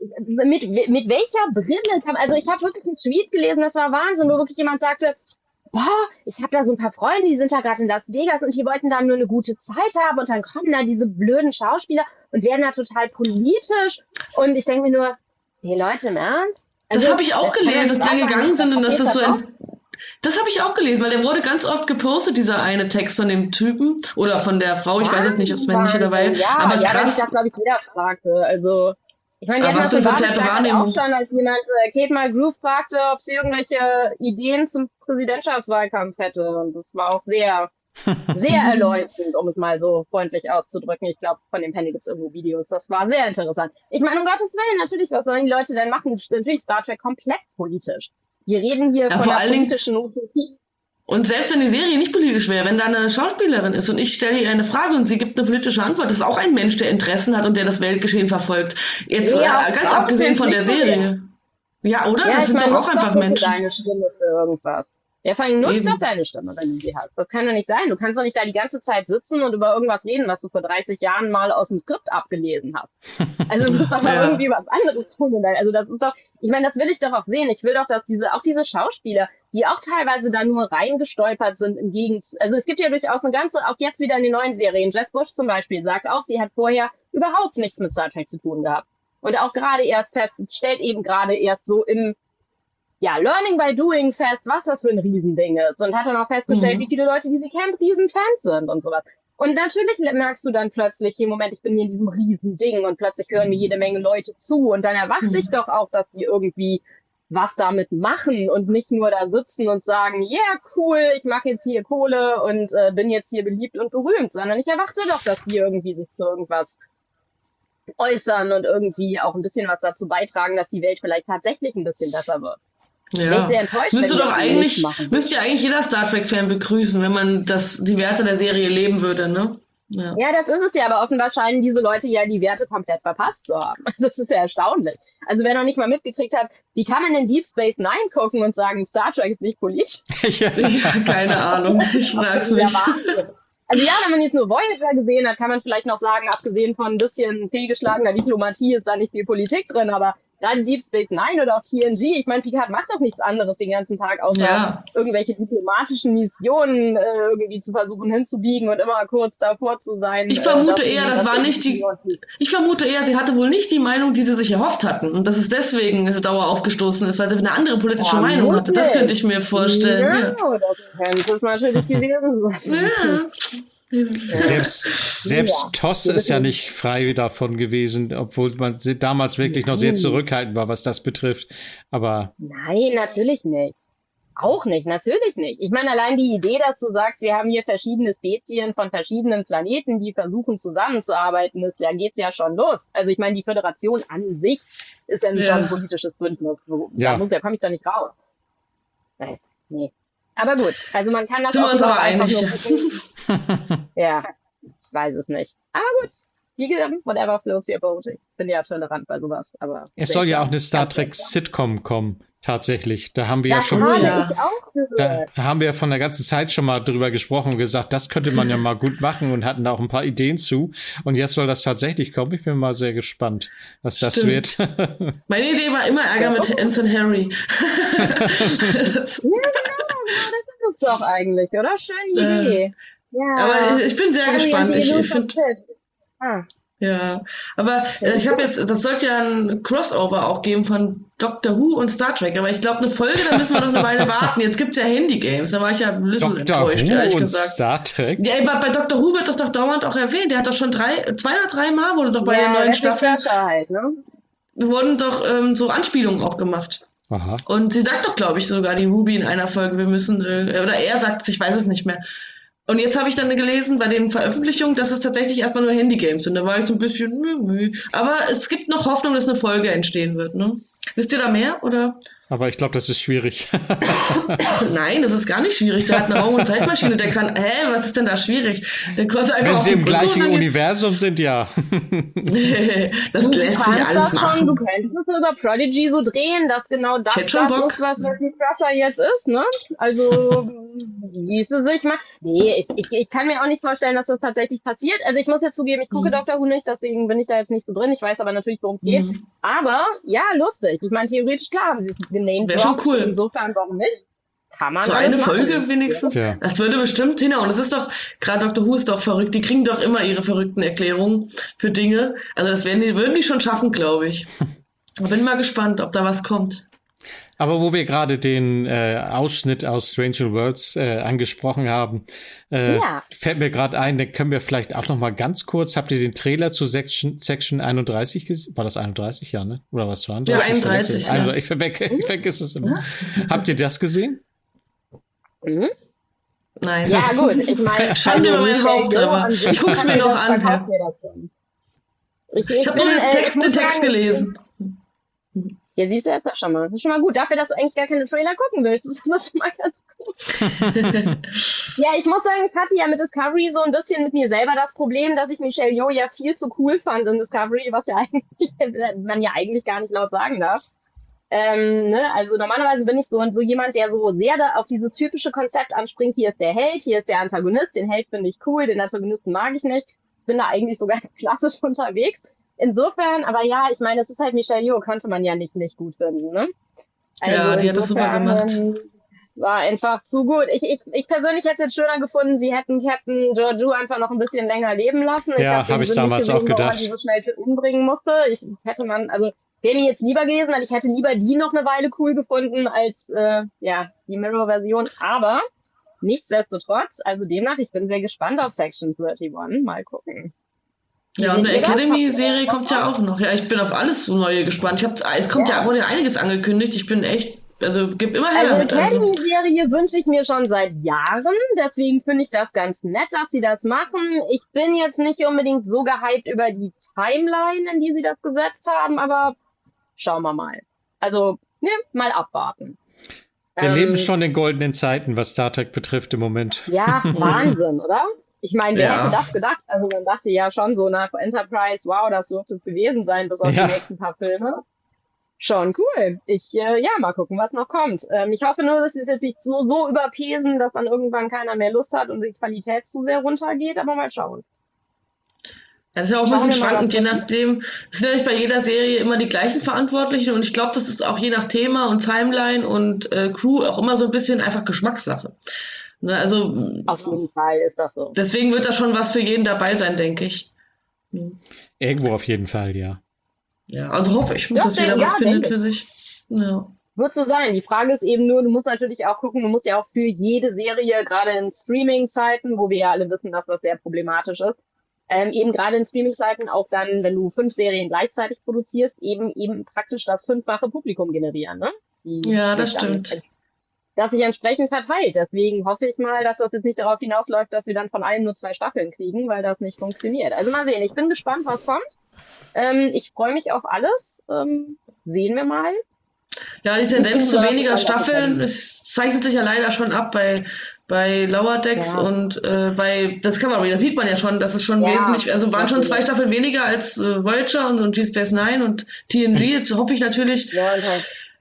mit welcher Brille kann, also ich habe wirklich einen Tweet gelesen, das war Wahnsinn, wo wirklich jemand sagte, boah, ich habe da so ein paar Freunde, die sind da gerade in Las Vegas und die wollten da nur eine gute Zeit haben und dann kommen da diese blöden Schauspieler und werden da total politisch und ich denke mir nur, nee, Leute, im Ernst? Also, das habe ich auch gelesen, dass die gegangen sind und dass das so ein... Das habe ich auch gelesen, weil der wurde ganz oft gepostet, dieser eine Text von dem Typen oder von der Frau, ich weiß jetzt nicht, ob es männlich oder dabei, aber krass. Das glaube ich jeder fragte, also... Ich meine, was für eine verzerrte Wahrnehmung. Auch schon, als jemand Kate Mulgrew fragte, ob sie irgendwelche Ideen zum Präsidentschaftswahlkampf hätte. Und das war auch sehr, sehr erleuchtend, um es mal so freundlich auszudrücken. Ich glaube, von dem Penny gibt es irgendwo Videos. Das war sehr interessant. Ich meine, um Gottes Willen, natürlich, was sollen die Leute denn machen? Natürlich Star Trek komplett politisch. Wir reden hier von einer politischen Utopie. Und selbst wenn die Serie nicht politisch wäre, wenn da eine Schauspielerin ist und ich stelle ihr eine Frage und sie gibt eine politische Antwort, das ist auch ein Mensch, der Interessen hat und der das Weltgeschehen verfolgt. Jetzt ganz abgesehen von der Serie. Ja, oder? Ja, das sind doch auch einfach Menschen. Deine Stimme für irgendwas. Ja, vor allem nutzt doch deine Stimme, wenn du sie hast. Das kann doch nicht sein. Du kannst doch nicht da die ganze Zeit sitzen und über irgendwas reden, was du vor 30 Jahren mal aus dem Skript abgelesen hast. Also du musst doch mal irgendwie was anderes tun. Also das ist doch, ich meine, das will ich doch auch sehen. Ich will doch, dass diese Schauspieler, die auch teilweise da nur reingestolpert sind im Gegensatz. Also es gibt ja durchaus eine ganze, auch jetzt wieder in den neuen Serien. Jess Bush zum Beispiel sagt auch, sie hat vorher überhaupt nichts mit Star Trek zu tun gehabt. Und auch gerade erst stellt eben gerade erst so im Learning by Doing fest, was das für ein Riesending ist. Und hat dann auch festgestellt, wie viele Leute, die sie kennt, Riesenfans sind und sowas. Und natürlich merkst du dann plötzlich, im Moment, ich bin hier in diesem Riesending und plötzlich hören mir jede Menge Leute zu. Und dann erwarte ich doch auch, dass die irgendwie was damit machen und nicht nur da sitzen und sagen, cool, ich mache jetzt hier Kohle und bin jetzt hier beliebt und berühmt, sondern ich erwarte doch, dass die irgendwie sich zu irgendwas äußern und irgendwie auch ein bisschen was dazu beitragen, dass die Welt vielleicht tatsächlich ein bisschen besser wird. Ja, müsste ja eigentlich jeder Star Trek-Fan begrüßen, wenn man die Werte der Serie leben würde, ne? Ja, das ist es ja, aber offenbar scheinen diese Leute ja die Werte komplett verpasst zu haben. Also das ist ja erstaunlich. Also wer noch nicht mal mitgekriegt hat, wie kann man in Deep Space Nine gucken und sagen, Star Trek ist nicht politisch? Ja, keine Ahnung, ich frag's mich. Also ja, wenn man jetzt nur Voyager gesehen hat, kann man vielleicht noch sagen, abgesehen von ein bisschen fehlgeschlagener Diplomatie ist da nicht viel Politik drin, aber gerade Deep Space Nine oder auch TNG, ich meine, Picard macht doch nichts anderes den ganzen Tag, außer irgendwelche diplomatischen Missionen irgendwie zu versuchen hinzubiegen und immer kurz davor zu sein. Ich vermute eher, sie hatte wohl nicht die Meinung, die sie sich erhofft hatten und dass es deswegen sauer aufgestoßen ist, weil sie eine andere politische Meinung hatte. Das könnte ich mir vorstellen. Ja, das könnte natürlich gewesen sein. Selbst TOS ist ja nicht frei davon gewesen, obwohl man damals wirklich noch sehr zurückhaltend war, was das betrifft. Aber nein, natürlich nicht. Auch nicht, natürlich nicht. Ich meine, allein die Idee, dass du sagst, wir haben hier verschiedene Spezien von verschiedenen Planeten, die versuchen zusammenzuarbeiten, da geht's ja schon los. Also ich meine, die Föderation an sich ist ja schon ein politisches Bündnis. Da komme ich doch nicht raus. Nee. Aber gut, also man kann das sind wir uns aber einig. Ja, ich weiß es nicht. Aber gut, whatever floats your boat. Ich bin ja tolerant bei sowas. Aber es soll ja auch eine Star Trek Sitcom kommen. Tatsächlich. Da haben wir ja Das schon, habe Ja. ich auch da gehört. haben wir ja von der ganzen Zeit schon mal drüber gesprochen und gesagt, das könnte man ja mal gut machen und hatten da auch ein paar Ideen zu. Und jetzt soll das tatsächlich kommen. Ich bin mal sehr gespannt, was das Stimmt. wird. Meine Idee war immer Ärger mit Ensign Harry. Das- Das ist es doch eigentlich, oder? Schöne Idee. Ja. aber ich bin sehr Harry gespannt. and the Ich Elusive finde, Fifth. Ah. ja. Aber ich habe jetzt, das sollte ja ein Crossover auch geben von Doctor Who und Star Trek. Aber ich glaube, eine Folge, da müssen wir noch eine Weile warten. Jetzt gibt's ja Handy-Games. Da war ich ja ein bisschen Doctor enttäuscht, Who ehrlich und gesagt. Star Trek? Ja, bei Doctor Who wird das doch dauernd auch erwähnt. Der hat doch schon zwei oder drei Mal wurde doch bei den neuen Wesley Staffeln, Crusher halt, ne? wurden doch so Anspielungen auch gemacht. Aha. Und sie sagt doch, glaube ich, sogar die Ruby in einer Folge, wir müssen, oder er sagt es, ich weiß es nicht mehr. Und jetzt habe ich dann gelesen bei den Veröffentlichungen, dass es tatsächlich erstmal nur Handygames sind. Da war ich so ein bisschen müh. Aber es gibt noch Hoffnung, dass eine Folge entstehen wird, ne? Wisst ihr da mehr, oder? Aber ich glaube, das ist schwierig. Nein, das ist gar nicht schwierig. Der hat eine Raum- und Zeitmaschine, der kann, was ist denn da schwierig? Der konnte einfach Wenn auf sie die im Brücke und gleichen dann Universum sind, ja. das lässt sich alles Du machen. könntest es über Prodigy so drehen, dass genau das, Ich hätte schon Bock. ist, was Wesley Crusher jetzt ist, ne? Also, wie es sich mal. Nee, ich kann mir auch nicht vorstellen, dass das tatsächlich passiert. Also ich muss jetzt zugeben, ich gucke Doctor Who nicht, deswegen bin ich da jetzt nicht so drin. Ich weiß aber natürlich, worum es geht. Mhm. Aber, ja, lustig. Ich meine, theoretisch, klar, haben sie es genannt. Wäre schon cool. Insofern, warum nicht? Kann man So alles eine machen. Folge wenigstens. Ja. Das würde bestimmt hin. Und es ist doch, gerade Dr. Who ist doch verrückt. Die kriegen doch immer ihre verrückten Erklärungen für Dinge. Also das würden die schon schaffen, glaube ich. Bin mal gespannt, ob da was kommt. Aber wo wir gerade den Ausschnitt aus Strange Worlds angesprochen haben, Ja. fällt mir gerade ein, den können wir vielleicht auch noch mal ganz kurz, habt ihr den Trailer zu Section 31 gesehen? War das 31? Ja, ne? Oder was 32? Ja, 31, ja. Also, ich vergesse es immer. Habt ihr das gesehen? Mhm. Nein. Ja, gut, ich meine. Schande über mein Haupt, aber ich guck's mir noch an. Ja. Ich habe nur den Text gelesen. Ja, siehst du, jetzt schon mal. Das ist schon mal gut. Dafür, dass du eigentlich gar keine Trailer gucken willst, ist das schon mal ganz gut. Ja, ich muss sagen, ich hatte ja mit Discovery so ein bisschen mit mir selber das Problem, dass ich Michelle Yeoh ja viel zu cool fand in Discovery, was ja eigentlich, man ja eigentlich gar nicht laut sagen darf. Ne? Also normalerweise bin ich so jemand, der so sehr da auf dieses typische Konzept anspringt. Hier ist der Held, hier ist der Antagonist. Den Held finde ich cool, den Antagonisten mag ich nicht. Bin da eigentlich so ganz klassisch unterwegs. Insofern, aber ja, ich meine, es ist halt Michelle Yeoh, könnte man ja nicht gut finden, ne? Also Ja, die hat das super gemacht. War einfach zu gut. Ich persönlich hätte es schöner gefunden, sie hätten Captain Georgiou einfach noch ein bisschen länger leben lassen. Ja, hab hab ich den Sinn damals nicht auch gesehen, warum man gedacht. die so schnell umbringen musste. Wäre mir jetzt lieber gewesen, weil ich hätte lieber die noch eine Weile cool gefunden als die Mirror-Version. Aber nichtsdestotrotz, also demnach, ich bin sehr gespannt auf Section 31. Mal gucken. Ja, und Seht eine ihr das? Academy-Serie kommt ja auch noch. Ja, ich bin auf alles so Neue gespannt. Wurde ja einiges angekündigt. Ich bin echt, also gibt immer her Also damit. eine Also. Academy-Serie wünsche ich mir schon seit Jahren, deswegen finde ich das ganz nett, dass sie das machen. Ich bin jetzt nicht unbedingt so gehypt über die Timeline, in die sie das gesetzt haben, aber schauen wir mal. Also, mal abwarten. Wir leben schon in goldenen Zeiten, was Star Trek betrifft im Moment. Ja, Wahnsinn, oder? Ich meine, wer Ja. hätte das gedacht? Also man dachte ja schon so nach Enterprise, wow, das dürfte es gewesen sein, bis auf Ja. die nächsten paar Filme. Schon cool. Mal gucken, was noch kommt. Ich hoffe nur, dass sie es jetzt nicht so überpesen, dass dann irgendwann keiner mehr Lust hat und die Qualität zu sehr runtergeht, aber mal schauen. Ja, das ist ja auch ein Schauen bisschen wir mal, schwankend, was je kommt. nachdem. Es sind ja nicht bei jeder Serie immer die gleichen Verantwortlichen und ich glaube, das ist auch je nach Thema und Timeline und Crew auch immer so ein bisschen einfach Geschmackssache. Ne, also Auf jeden Fall ist das so. deswegen wird da schon was für jeden dabei sein, denke ich. Irgendwo auf jeden Fall, ja. Ja, also hoffe ich, Ja, dass jeder was ja, findet denke für sich. Ja. Wird so sein. Die Frage ist eben nur, du musst natürlich auch gucken, du musst ja auch für jede Serie, gerade in Streaming-Zeiten, wo wir ja alle wissen, dass das sehr problematisch ist, eben gerade in Streaming-Zeiten auch dann, wenn du 5 Serien gleichzeitig produzierst, eben praktisch das 5-fache Publikum generieren, ne? Ja, das sich dann- stimmt. Das sich entsprechend verteilt. Deswegen hoffe ich mal, dass das jetzt nicht darauf hinausläuft, dass wir dann von allem nur 2 Staffeln kriegen, weil das nicht funktioniert. Also mal sehen. Ich bin gespannt, was kommt. Ich freue mich auf alles. Sehen wir mal. Ja, die Tendenz Ich zu bin weniger überrascht, Staffeln, es zeichnet sich ja leider schon ab bei Lower Decks Ja. und bei Discovery. Da sieht man ja schon, dass es schon Ja, wesentlich, also waren schon 2 natürlich. Staffeln weniger als Voyager und Deep Space Nine und TNG. Jetzt hoffe ich natürlich, Ja, und halt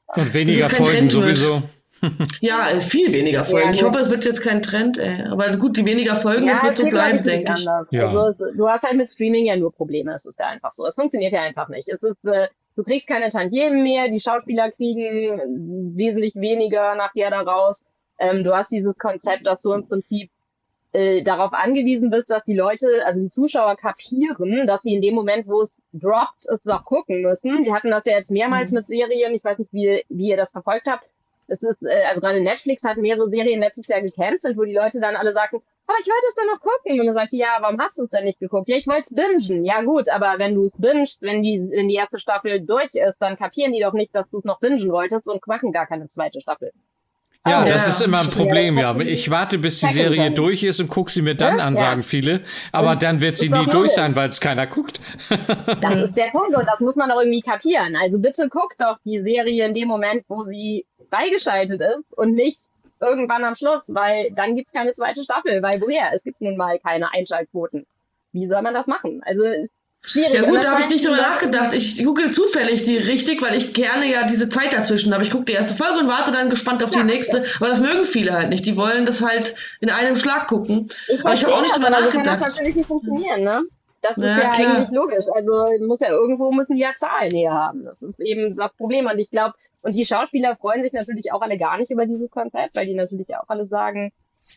Und weniger Das ist kein Folgen Trend wird. sowieso. Ja, viel weniger Folgen. Ich gut. hoffe, es wird jetzt kein Trend, ey. Aber gut, die weniger Folgen, das wird so geht, glaub bleiben, ich, nicht denke ich. anders. Ja. Also du hast halt mit Streaming ja nur Probleme. Es ist ja einfach so. Es funktioniert ja einfach nicht. Es ist, du kriegst keine Tantiemen mehr. Die Schauspieler kriegen wesentlich weniger nachher daraus. Du hast dieses Konzept, dass du im Prinzip darauf angewiesen bist, dass die Leute, also die Zuschauer kapieren, dass sie in dem Moment, wo es droppt, es noch gucken müssen. Die hatten das ja jetzt mehrmals mit Serien. Ich weiß nicht, wie ihr das verfolgt habt. Es ist, also gerade Netflix hat mehrere Serien letztes Jahr gecancelt, wo die Leute dann alle sagten, ich wollte es doch noch gucken. Und dann sagt die, ja, warum hast du es denn nicht geguckt? Ja, ich wollte es bingen. Ja gut, aber wenn du es bingst, wenn die erste Staffel durch ist, dann kapieren die doch nicht, dass du es noch bingen wolltest und machen gar keine zweite Staffel. Ja, Oh, das ja. ist immer ein Problem, ja. Ich warte, bis die Serie durch ist und gucke sie mir dann an, sagen viele. Aber dann wird sie nie durch sein, weil es keiner guckt. Das ist der Punkt und das muss man doch irgendwie kapieren. Also bitte guckt doch die Serie in dem Moment, wo sie freigeschaltet ist und nicht irgendwann am Schluss, weil dann gibt's keine zweite Staffel, weil woher? Es gibt nun mal keine Einschaltquoten. Wie soll man das machen? Also schwierig. Ja Und gut, das da habe ich scheint nicht drüber die- nachgedacht. Ich google zufällig die richtig, weil ich gerne ja diese Zeit dazwischen habe. Ich gucke die erste Folge und warte dann gespannt auf die nächste. Aber das mögen viele halt nicht. Die wollen das halt in einem Schlag gucken. Aber ich habe auch nicht drüber aber so kann das nachgedacht. natürlich nicht funktionieren, ne? Das ist Ja, ja klar. eigentlich logisch. Also irgendwo müssen die ja Zahlen näher haben. Das ist eben das Problem. Und ich glaube, und die Schauspieler freuen sich natürlich auch alle gar nicht über dieses Konzept, weil die natürlich auch alle sagen,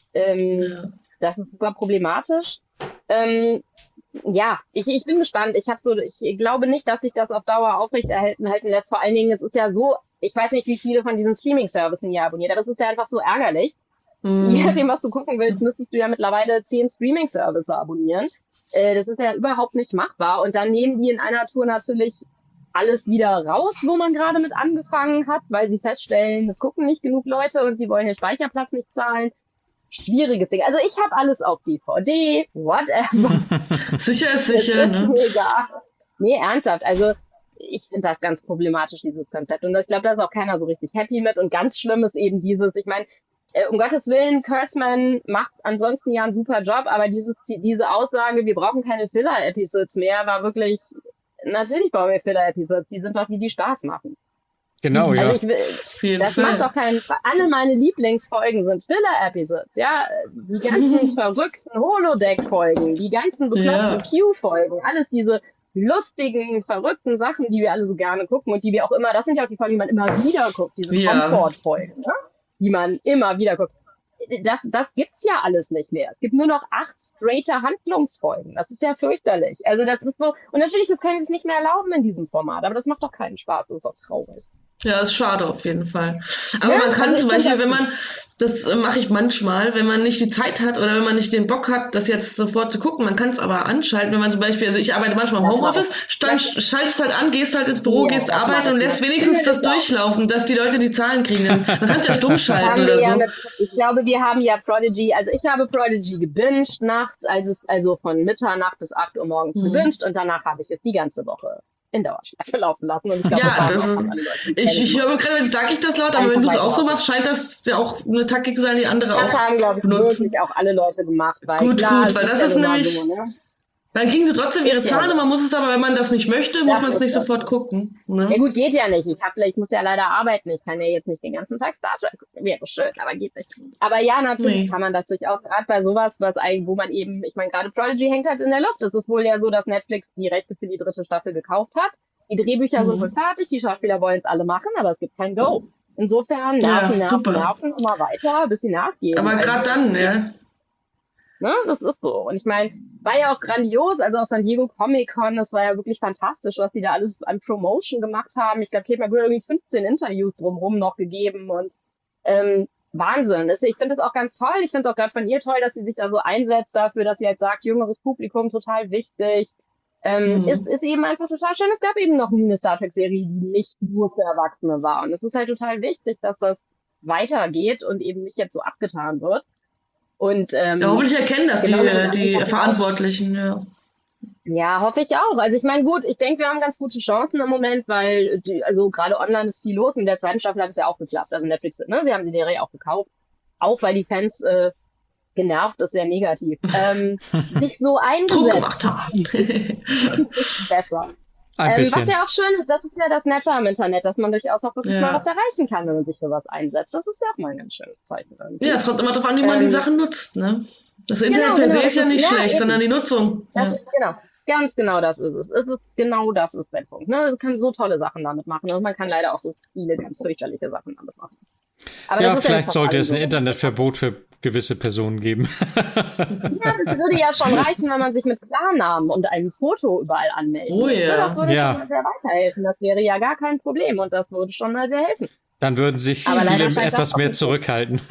das ist super problematisch. Ja, ich bin gespannt. Ich glaube nicht, dass sich das auf Dauer aufrechterhalten lässt. Vor allen Dingen, es ist ja so, ich weiß nicht, wie viele von diesen Streaming-Services ihr abonniert, aber das ist ja einfach so ärgerlich. Je nachdem, was du gucken willst, müsstest du ja mittlerweile 10 Streaming-Services abonnieren. Das ist ja überhaupt nicht machbar. Und dann nehmen die in einer Tour natürlich alles wieder raus, wo man gerade mit angefangen hat, weil sie feststellen, es gucken nicht genug Leute und sie wollen den Speicherplatz nicht zahlen. Schwieriges Ding. Also ich habe alles auf DVD, whatever. Sicher ist sicher, Das ist ne? mir egal. Nee, ernsthaft. Also ich finde das ganz problematisch, dieses Konzept. Und ich glaube, da ist auch keiner so richtig happy mit. Und ganz schlimm ist eben dieses, ich meine, um Gottes Willen, Kurtzman macht ansonsten ja einen super Job, aber diese Aussage, wir brauchen keine Filler-Episodes mehr, war wirklich, natürlich brauchen wir Filler-Episodes, die sind doch die Spaß machen. Genau, ja. Also ich will, Auf jeden das macht Fall. doch keinen Spaß. Alle meine Lieblingsfolgen sind Filler-Episodes, ja. Die ganzen verrückten Holodeck-Folgen, die ganzen bekloppten Q-Folgen, alles diese lustigen, verrückten Sachen, die wir alle so gerne gucken und die wir auch immer, das sind ja auch die Folgen, die man immer wieder guckt, diese Ja. Comfort-Folgen, ne? Die man immer wieder guckt. Das gibt's ja alles nicht mehr. Es gibt nur noch 8 straighter Handlungsfolgen. Das ist ja fürchterlich. Also das ist so, und natürlich, das können sie sich nicht mehr erlauben in diesem Format, aber das macht doch keinen Spaß, das ist doch traurig. Ja, ist schade auf jeden Fall. Aber Ja, man kann also zum ich Beispiel, find wenn man, das mache ich manchmal, wenn man nicht die Zeit hat oder wenn man nicht den Bock hat, das jetzt sofort zu gucken, man kann es aber anschalten, wenn man zum Beispiel, also ich arbeite manchmal im Ja, Homeoffice, dann schaltest halt an, gehst halt ins Büro, Ja, gehst das arbeiten mache und ich lässt mal. wenigstens das Ja, genau. durchlaufen, dass die Leute die Zahlen kriegen. Man kann es ja stumm schalten Haben oder wir ja so. ich glaube, wir haben ja Prodigy, also ich habe Prodigy gebinged nachts, also von Mitternacht bis 8 Uhr morgens gebinged und danach habe ich es die ganze Woche in Dauerschleife laufen lassen. Und ich glaube, Ja, das das haben ist, auch alle Leute, die kennen. ich höre gerade, sage ich das laut, aber Einfach wenn du es auch so weitermachen. machst, scheint das ja auch eine Taktik zu sein, die andere Das auch haben, glaube ich, benutzen. wirklich auch alle Leute gemacht. Weil Gut, klar, gut, weil das ist ja nun mal nämlich, so, ne? dann kriegen sie trotzdem ihre Ja. Zahlen und man muss es aber, wenn man das nicht möchte, muss Das man es ist nicht das. sofort gucken. Ja Ne? gut, geht ja nicht. Ich muss ja leider arbeiten. Ich kann ja jetzt nicht den ganzen Tag Star Trek gucken. Wäre schön, aber geht nicht. Aber ja, natürlich Nee. kann man das durchaus, gerade bei sowas, wo man eben, ich meine, gerade Prodigy hängt halt in der Luft. Es ist wohl ja so, dass Netflix die Rechte für die 3. Staffel gekauft hat. Die Drehbücher sind wohl fertig, die Schauspieler wollen es alle machen, aber es gibt kein Go. Insofern nerven, super. nerven immer weiter, bis sie nachgehen. Aber Also, gerade dann, ja. Ne, das ist so. Und ich meine, war ja auch grandios, also auf San Diego Comic-Con, das war ja wirklich fantastisch, was die da alles an Promotion gemacht haben. Ich glaube, Kate McGregor hat irgendwie 15 Interviews drumherum noch gegeben und Wahnsinn. Ich finde das auch ganz toll. Ich finde es auch gerade von ihr toll, dass sie sich da so einsetzt dafür, dass sie halt sagt, jüngeres Publikum total wichtig. Ist eben einfach total schön. Es gab eben noch nie eine Star Trek-Serie, die nicht nur für Erwachsene war. Und es ist halt total wichtig, dass das weitergeht und eben nicht jetzt so abgetan wird. Und Ja, hoffentlich erkennen das genau, die Verantwortlichen, ja. ja, hoffe ich auch. Also ich meine, gut, ich denke, wir haben ganz gute Chancen im Moment, weil also gerade online ist viel los. In der 2. Staffel hat es ja auch geklappt. Also Netflix, ne, sie haben die Serie auch gekauft. Auch weil die Fans genervt ist sehr negativ. Sich so Druck eingesetzt gemacht haben. besser. Ein Was bisschen. ja auch schön ist, das ist ja das Nette am Internet, dass man durchaus auch wirklich mal Ja. was erreichen kann, wenn man sich für was einsetzt. Das ist ja auch mal ein ganz schönes Zeichen irgendwie. Ja, es kommt immer darauf an, wie man die Ähm, Sachen nutzt, ne? Das Internet genau, per genau, se das ist ja ist, nicht ja, schlecht, sondern die eben. Nutzung. Das Ja. ist, genau, ganz genau das ist es. Genau das ist der Punkt. Ne? Man kann so tolle Sachen damit machen und man kann leider auch so viele ganz fürchterliche Sachen damit machen. Aber Ja, das ist ja nicht vielleicht auf sollte allen es ein so. Internetverbot für gewisse Personen geben. Ja, das würde ja schon reichen, wenn man sich mit Klarnamen und einem Foto überall anmelden Oh müsste. Das ja. würde schon Ja, mal sehr weiterhelfen. Das wäre ja gar kein Problem und das würde schon mal sehr helfen. dann würden sich Aber leider viele scheint das etwas auch mehr nicht so. zurückhalten.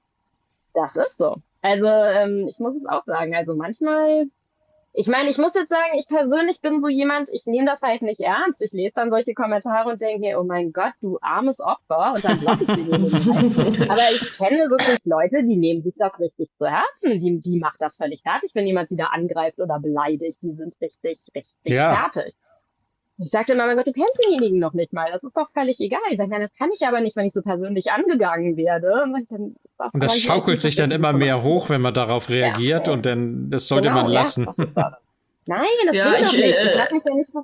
Das ist so. Also, ich muss es auch sagen. Also manchmal, ich meine, ich muss jetzt sagen, ich persönlich bin so jemand, ich nehme das halt nicht ernst. Ich lese dann solche Kommentare und denke, oh mein Gott, du armes Opfer, und dann blocke ich denjenigen halt. Aber ich kenne wirklich Leute, die nehmen sich das richtig zu Herzen. Die macht das völlig fertig, wenn jemand sie da angreift oder beleidigt. Die sind richtig Ja, fertig. Ich sagte immer, mein Gott, du kennst denjenigen noch nicht mal. Das ist doch völlig egal. Ich sage, nein, das kann ich aber nicht, wenn ich so persönlich angegangen werde. Und dann ist das und das aber hier echt schaukelt nicht sich das dann Richtige immer zu mehr machen. hoch, wenn man darauf Ja, reagiert und dann, das sollte man genau, ja, lassen. das ist das. Nein, das Ja, will doch nicht. Ich lass mich ja nicht.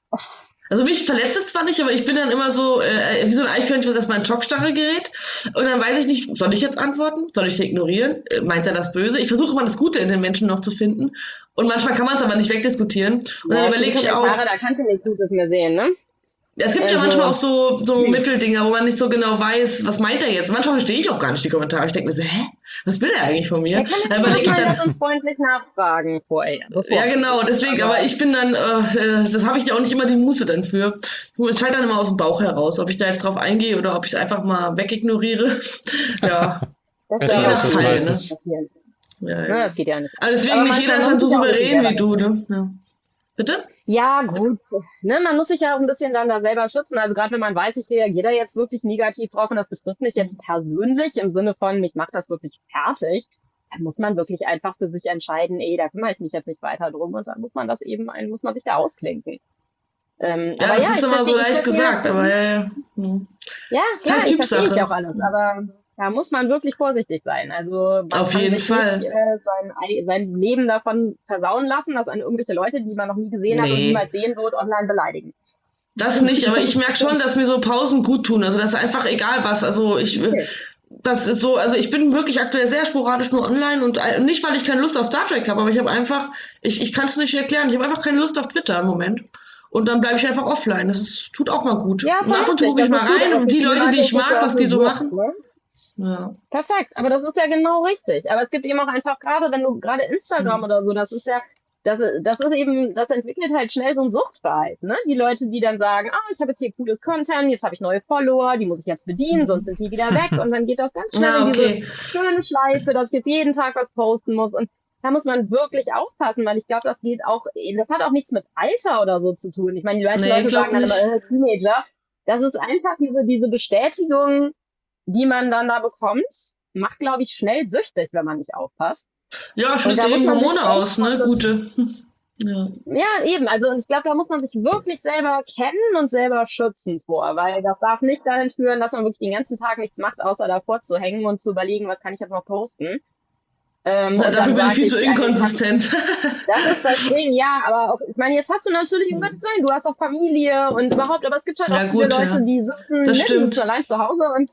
Also mich verletzt es zwar nicht, aber ich bin dann immer so, wie so ein Eichhörnchen, dass mein Schockstachel gerät. Und dann weiß ich nicht, soll ich jetzt antworten? Soll ich ignorieren? Meint er das Böse? Ich versuche immer das Gute in den Menschen noch zu finden. Und manchmal kann man es aber nicht wegdiskutieren. Und dann Ja, die überlege ich auch, Kommentare, da kannst du nichts Gutes mehr sehen, ne? es gibt ja manchmal auch Also, so Mitteldinger, wo man nicht so genau weiß, was meint er jetzt. Manchmal verstehe ich auch gar nicht die Kommentare. Ich denke mir so, hä? Was will er eigentlich von mir? er kann Dann jetzt überlege ich nochmal dann, nett und freundlich nachfragen vorher, bevor ja er genau, antwortet. deswegen, aber Aber ich bin dann, das habe ich ja auch nicht immer die Muße dann für. Ich entscheide dann immer aus dem Bauch heraus, ob ich da jetzt drauf eingehe oder ob ich es einfach mal wegignoriere. Ja, das Besser wäre jeder ist es Fall, ne? meistens. passieren. Ja, Ne, ja. das geht ja nicht. Aber deswegen Aber nicht jeder manchmal, ist man dann muss so sich ja auch wirklich souverän selber wie du, schützen. ne? Ja. Bitte? Ja, gut. Ne, man muss sich ja auch ein bisschen dann da selber schützen. Also gerade wenn man weiß, ich reagiere da jetzt wirklich negativ drauf und das betrifft mich jetzt persönlich im Sinne von, ich mache das wirklich fertig, dann muss man wirklich einfach für sich entscheiden, da kümmere ich mich jetzt nicht weiter drum und dann muss man das eben, muss man sich da ausklinken. Ja, Aber das ja, ist ich immer so verstehe leicht gesagt, das. aber ja. Hm. Ja, Ist klar, halt ich verstehe Typsache. auch alles, aber da muss man wirklich vorsichtig sein. Also man Auf kann jeden sich nicht Fall. sein Leben davon versauen lassen, dass an irgendwelche Leute, die man noch nie gesehen hat und Nee. niemals sehen wird, online beleidigen. Das nicht, aber ich merke schon, dass mir so Pausen gut tun. Also das ist einfach egal was. Also Okay. das ist so, also ich bin wirklich aktuell sehr sporadisch nur online und nicht, weil ich keine Lust auf Star Trek habe, aber ich habe einfach, ich kann es nicht erklären, ich habe einfach keine Lust auf Twitter im Moment. Und dann bleibe ich einfach offline. Tut auch mal gut. Ja, Und ab und zu vernünftig, gucke ich das mal ist gut, rein aber und für die viele Leute, die Leute ich ist das ja mag, auch was eine die so Sucht, machen. ne? Ja. Perfekt, aber das ist ja genau richtig. Aber es gibt eben auch einfach gerade, wenn du gerade Instagram oder so, das ist ja, das ist eben, das entwickelt halt schnell so ein Suchtverhalten, ne? Die Leute, die dann sagen, ich habe jetzt hier cooles Content, jetzt habe ich neue Follower, die muss ich jetzt bedienen, sonst sind die wieder weg und dann geht das ganz schnell Na, in diese okay. schöne Schleife, dass ich jetzt jeden Tag was posten muss und da muss man wirklich aufpassen, weil ich glaube, das hat auch nichts mit Alter oder so zu tun. Ich meine, die meisten Nee, Leute glaub sagen dann nicht. immer, Teenager. Das ist einfach diese Bestätigung, die man dann da bekommt, macht, glaube ich, schnell süchtig, wenn man nicht aufpasst. Ja, Und schüttet da muss eben man sich Hormone echt aus, ne? von Gute. Ja. ja, eben. Also ich glaube, da muss man sich wirklich selber kennen und selber schützen vor, weil das darf nicht dahin führen, dass man wirklich den ganzen Tag nichts macht, außer davor zu hängen und zu überlegen, was kann ich jetzt noch posten. Na, Und dafür dann bin ich sagt, viel zu ich kann inkonsistent. das ist das Ding, ja, aber auch, ich meine, jetzt hast du natürlich, um Gottes Willen, du hast auch Familie und überhaupt, aber es gibt halt Ja, auch viele gut, Leute, ja. die sitzen, Das die stimmt. sitzen allein zu Hause und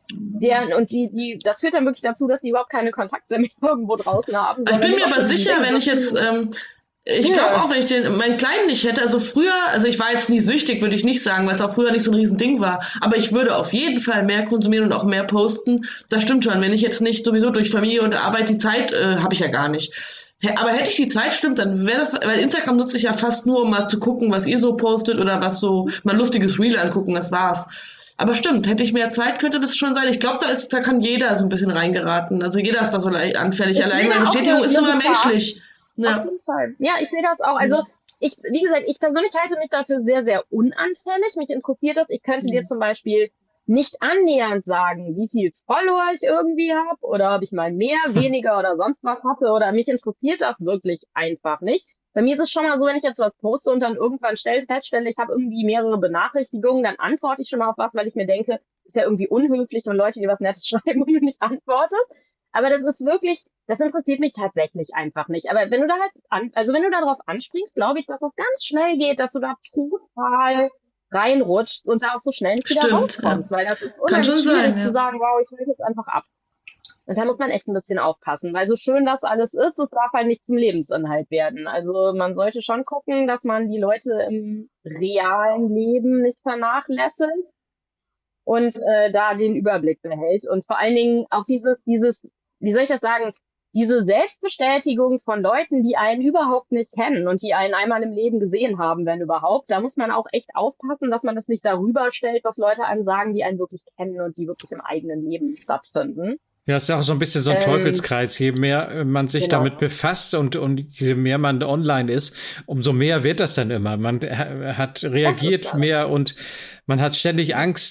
das führt dann wirklich dazu, dass die überhaupt keine Kontakte mehr irgendwo draußen haben. Ich bin sondern mir nur aber auf diesem sicher, Ding wenn ich jetzt, sitzen. ich glaube Ja. auch, wenn ich meinen Kleinen nicht hätte, also früher, also ich war jetzt nie süchtig, würde ich nicht sagen, weil es auch früher nicht so ein Riesending war, aber ich würde auf jeden Fall mehr konsumieren und auch mehr posten. Das stimmt schon, wenn ich jetzt nicht sowieso durch Familie und Arbeit die Zeit, habe ich ja gar nicht. Aber hätte ich die Zeit, stimmt, dann wäre das, weil Instagram nutze ich ja fast nur, um mal zu gucken, was ihr so postet oder was so, mal ein lustiges Reel angucken, das war's. Aber stimmt, hätte ich mehr Zeit, könnte das schon sein. Ich glaube, da kann jeder so ein bisschen reingeraten. Also jeder ist da so anfällig. Ich Allein sehe weil da auch Bestätigung ist eine immer Gefahr. menschlich. Auf Ja. jeden Fall. Ja, ich sehe das auch. Also wie gesagt, ich persönlich halte mich dafür sehr, sehr unanfällig. Mich interessiert das. Ich könnte dir zum Beispiel nicht annähernd sagen, wie viel Follower ich irgendwie habe oder ob ich mal mehr, weniger oder sonst was hatte oder mich interessiert das wirklich einfach nicht. Bei mir ist es schon mal so, wenn ich jetzt was poste und dann irgendwann feststelle, ich habe irgendwie mehrere Benachrichtigungen, dann antworte ich schon mal auf was, weil ich mir denke, ist ja irgendwie unhöflich, wenn Leute dir was Nettes schreiben und du nicht antwortest. Aber das ist wirklich, das interessiert mich tatsächlich einfach nicht. Aber wenn du da halt, wenn du da drauf anspringst, glaube ich, dass das ganz schnell geht, dass du da total reinrutschst und da auch so schnell nicht wieder rauskommst. Weil das ist Kann unheimlich schon schwierig sein, zu ja. sagen, wow, ich will jetzt einfach ab. Und da muss man echt ein bisschen aufpassen, weil so schön das alles ist, es darf halt nicht zum Lebensinhalt werden. Also man sollte schon gucken, dass man die Leute im realen Leben nicht vernachlässigt und da den Überblick behält. Und vor allen Dingen auch dieses, wie soll ich das sagen, diese Selbstbestätigung von Leuten, die einen überhaupt nicht kennen und die einen einmal im Leben gesehen haben, wenn überhaupt. Da muss man auch echt aufpassen, dass man das nicht darüber stellt, was Leute einem sagen, die einen wirklich kennen und die wirklich im eigenen Leben stattfinden. Ja, es ist auch so ein bisschen so ein Teufelskreis. Je mehr man sich damit befasst und je mehr man online ist, umso mehr wird das dann immer. Man hat reagiert mehr und man hat ständig Angst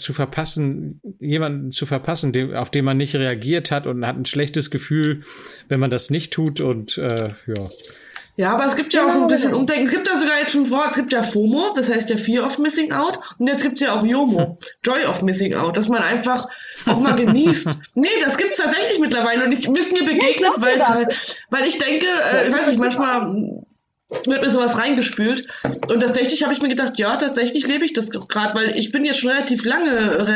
jemanden zu verpassen, auf den man nicht reagiert hat und hat ein schlechtes Gefühl, wenn man das nicht tut und ja. Ja, aber es gibt ja auch so ein bisschen Umdenken. Es gibt ja sogar jetzt schon es gibt ja FOMO, das heißt ja Fear of Missing Out. Und jetzt gibt's ja auch JOMO, Joy of Missing Out, dass man einfach auch mal genießt. Nee, das gibt's tatsächlich mittlerweile und ist mir begegnet, weil ich denke, ich weiß nicht, manchmal wird mir sowas reingespült. Und tatsächlich habe ich mir gedacht, ja, tatsächlich lebe ich das gerade, weil ich bin jetzt schon relativ lange,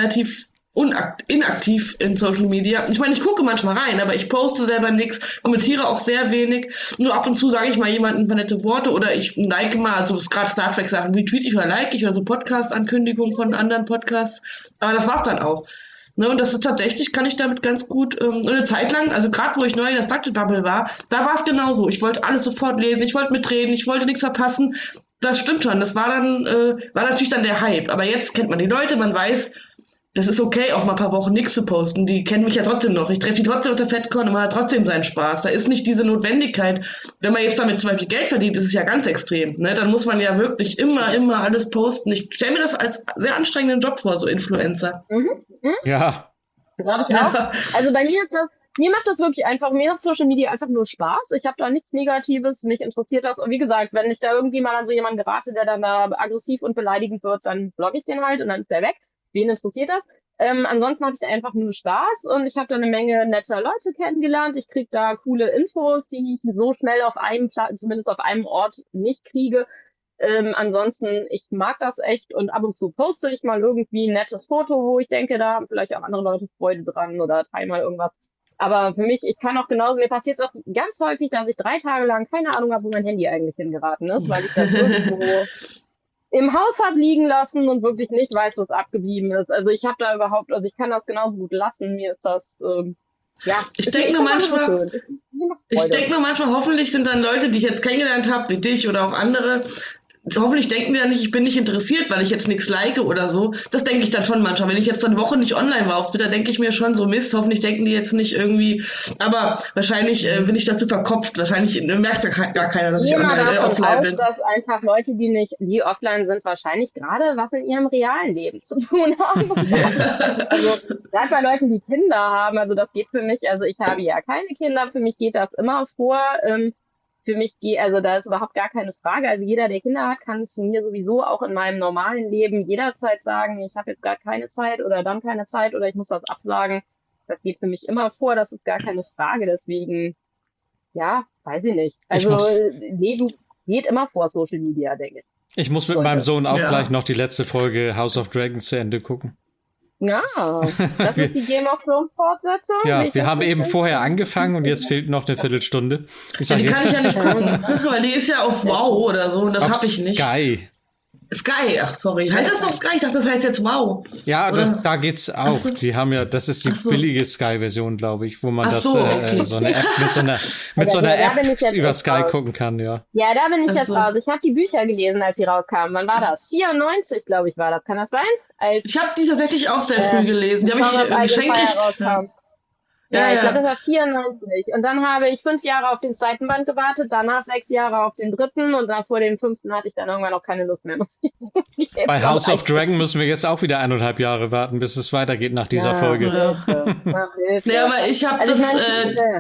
inaktiv in Social Media. Ich meine, ich gucke manchmal rein, aber ich poste selber nichts, kommentiere auch sehr wenig. Nur ab und zu sage ich mal jemandem ein paar nette Worte oder ich like mal, also gerade Star Trek Sachen retweet ich oder like ich oder so Podcast-Ankündigungen von anderen Podcasts. Aber das war's dann auch. Ne, und das ist tatsächlich, kann ich damit ganz gut, und eine Zeit lang, also gerade wo ich neu in der Star Trek Bubble war, da war es genauso. Ich wollte alles sofort lesen, ich wollte mitreden, ich wollte nichts verpassen. Das stimmt schon, das war natürlich dann der Hype. Aber jetzt kennt man die Leute, man weiß, das ist okay, auch mal ein paar Wochen nichts zu posten. Die kennen mich ja trotzdem noch. Ich treffe die trotzdem auf der FedCon und man hat trotzdem seinen Spaß. Da ist nicht diese Notwendigkeit. Wenn man jetzt damit zum Beispiel Geld verdient, das ist ja ganz extrem. Ne? Dann muss man ja wirklich immer alles posten. Ich stelle mir das als sehr anstrengenden Job vor, so Influencer. Ja. Glaube ich auch. Also bei mir mir macht das wirklich einfach, mir macht Social Media einfach nur Spaß. Ich habe da nichts Negatives, mich interessiert das. Und wie gesagt, wenn ich da irgendwie mal an so jemanden gerate, der dann da aggressiv und beleidigend wird, dann blogge ich den halt und dann ist der weg. Wen interessiert das? Ansonsten hatte ich da einfach nur Spaß und ich habe da eine Menge netter Leute kennengelernt. Ich kriege da coole Infos, die ich so schnell auf einem zumindest auf einem Ort nicht kriege. Ansonsten, ich mag das echt und ab und zu poste ich mal irgendwie ein nettes Foto, wo ich denke, da haben vielleicht auch andere Leute Freude dran oder teile mal irgendwas. Aber für mich, ich kann auch genauso, mir passiert es auch ganz häufig, dass ich 3 Tage lang keine Ahnung habe, wo mein Handy eigentlich hingeraten ist, weil ich das irgendwo im Haus habe liegen lassen und wirklich nicht weiß, was abgeblieben ist. Also ich habe da überhaupt, also ich kann das genauso gut lassen. Mir ist das, Ich denke nur manchmal, hoffentlich sind dann Leute, die ich jetzt kennengelernt habe, wie dich oder auch andere, hoffentlich denken die dann nicht, ich bin nicht interessiert, weil ich jetzt nichts like oder so. Das denke ich dann schon manchmal. Wenn ich jetzt eine Woche nicht online war auf Twitter, denke ich mir schon so, Mist, hoffentlich denken die jetzt nicht irgendwie, aber wahrscheinlich bin ich dazu verkopft. Wahrscheinlich merkt ja gar keiner, dass ich offline bin. Dass einfach Leute, die offline sind, wahrscheinlich gerade was in ihrem realen Leben zu tun haben. Also gerade bei Leuten, die Kinder haben, also das geht für mich, also ich habe ja keine Kinder, für mich geht das immer vor. Für mich also da ist überhaupt gar keine Frage. Also jeder, der Kinder hat, kann zu mir sowieso auch in meinem normalen Leben jederzeit sagen, ich habe jetzt gerade keine Zeit oder dann keine Zeit oder ich muss was absagen. Das geht für mich immer vor, das ist gar keine Frage. Deswegen, ja, weiß ich nicht. Also Leben geht immer vor Social Media, denke ich. Ich muss mit meinem Sohn auch gleich noch die letzte Folge House of Dragons zu Ende gucken. Ja, das ist die Game of Thrones Fortsetzung. Ja, wir haben eben vorher angefangen und jetzt fehlt noch eine Viertelstunde. Die kann ich ja nicht gucken, weil die ist ja auf Wow oder so und das habe ich nicht. Sky, ach sorry. Heißt das noch Sky? Ich dachte, das heißt jetzt Wow. Ja, da geht's auch. So. Die haben ja, das ist die billige Sky-Version, glaube ich, wo man so eine App mit so einer App über Sky gucken kann, ja. Ja, da bin ich jetzt raus. Ich habe die Bücher gelesen, als sie rauskamen. Wann war das? 94, glaube ich, war das. Kann das sein? Ich habe die tatsächlich auch sehr früh gelesen. Die habe ich geschenkt gekriegt. Ja, ich glaube, das war 94. Und dann habe ich 5 Jahre auf den zweiten Band gewartet, danach 6 Jahre auf den dritten und dann vor dem 5. hatte ich dann irgendwann auch keine Lust mehr. Bei House of Dragon müssen wir jetzt auch wieder 1,5 Jahre warten, bis es weitergeht nach dieser Folge. Hilfe. Nee, aber ich habe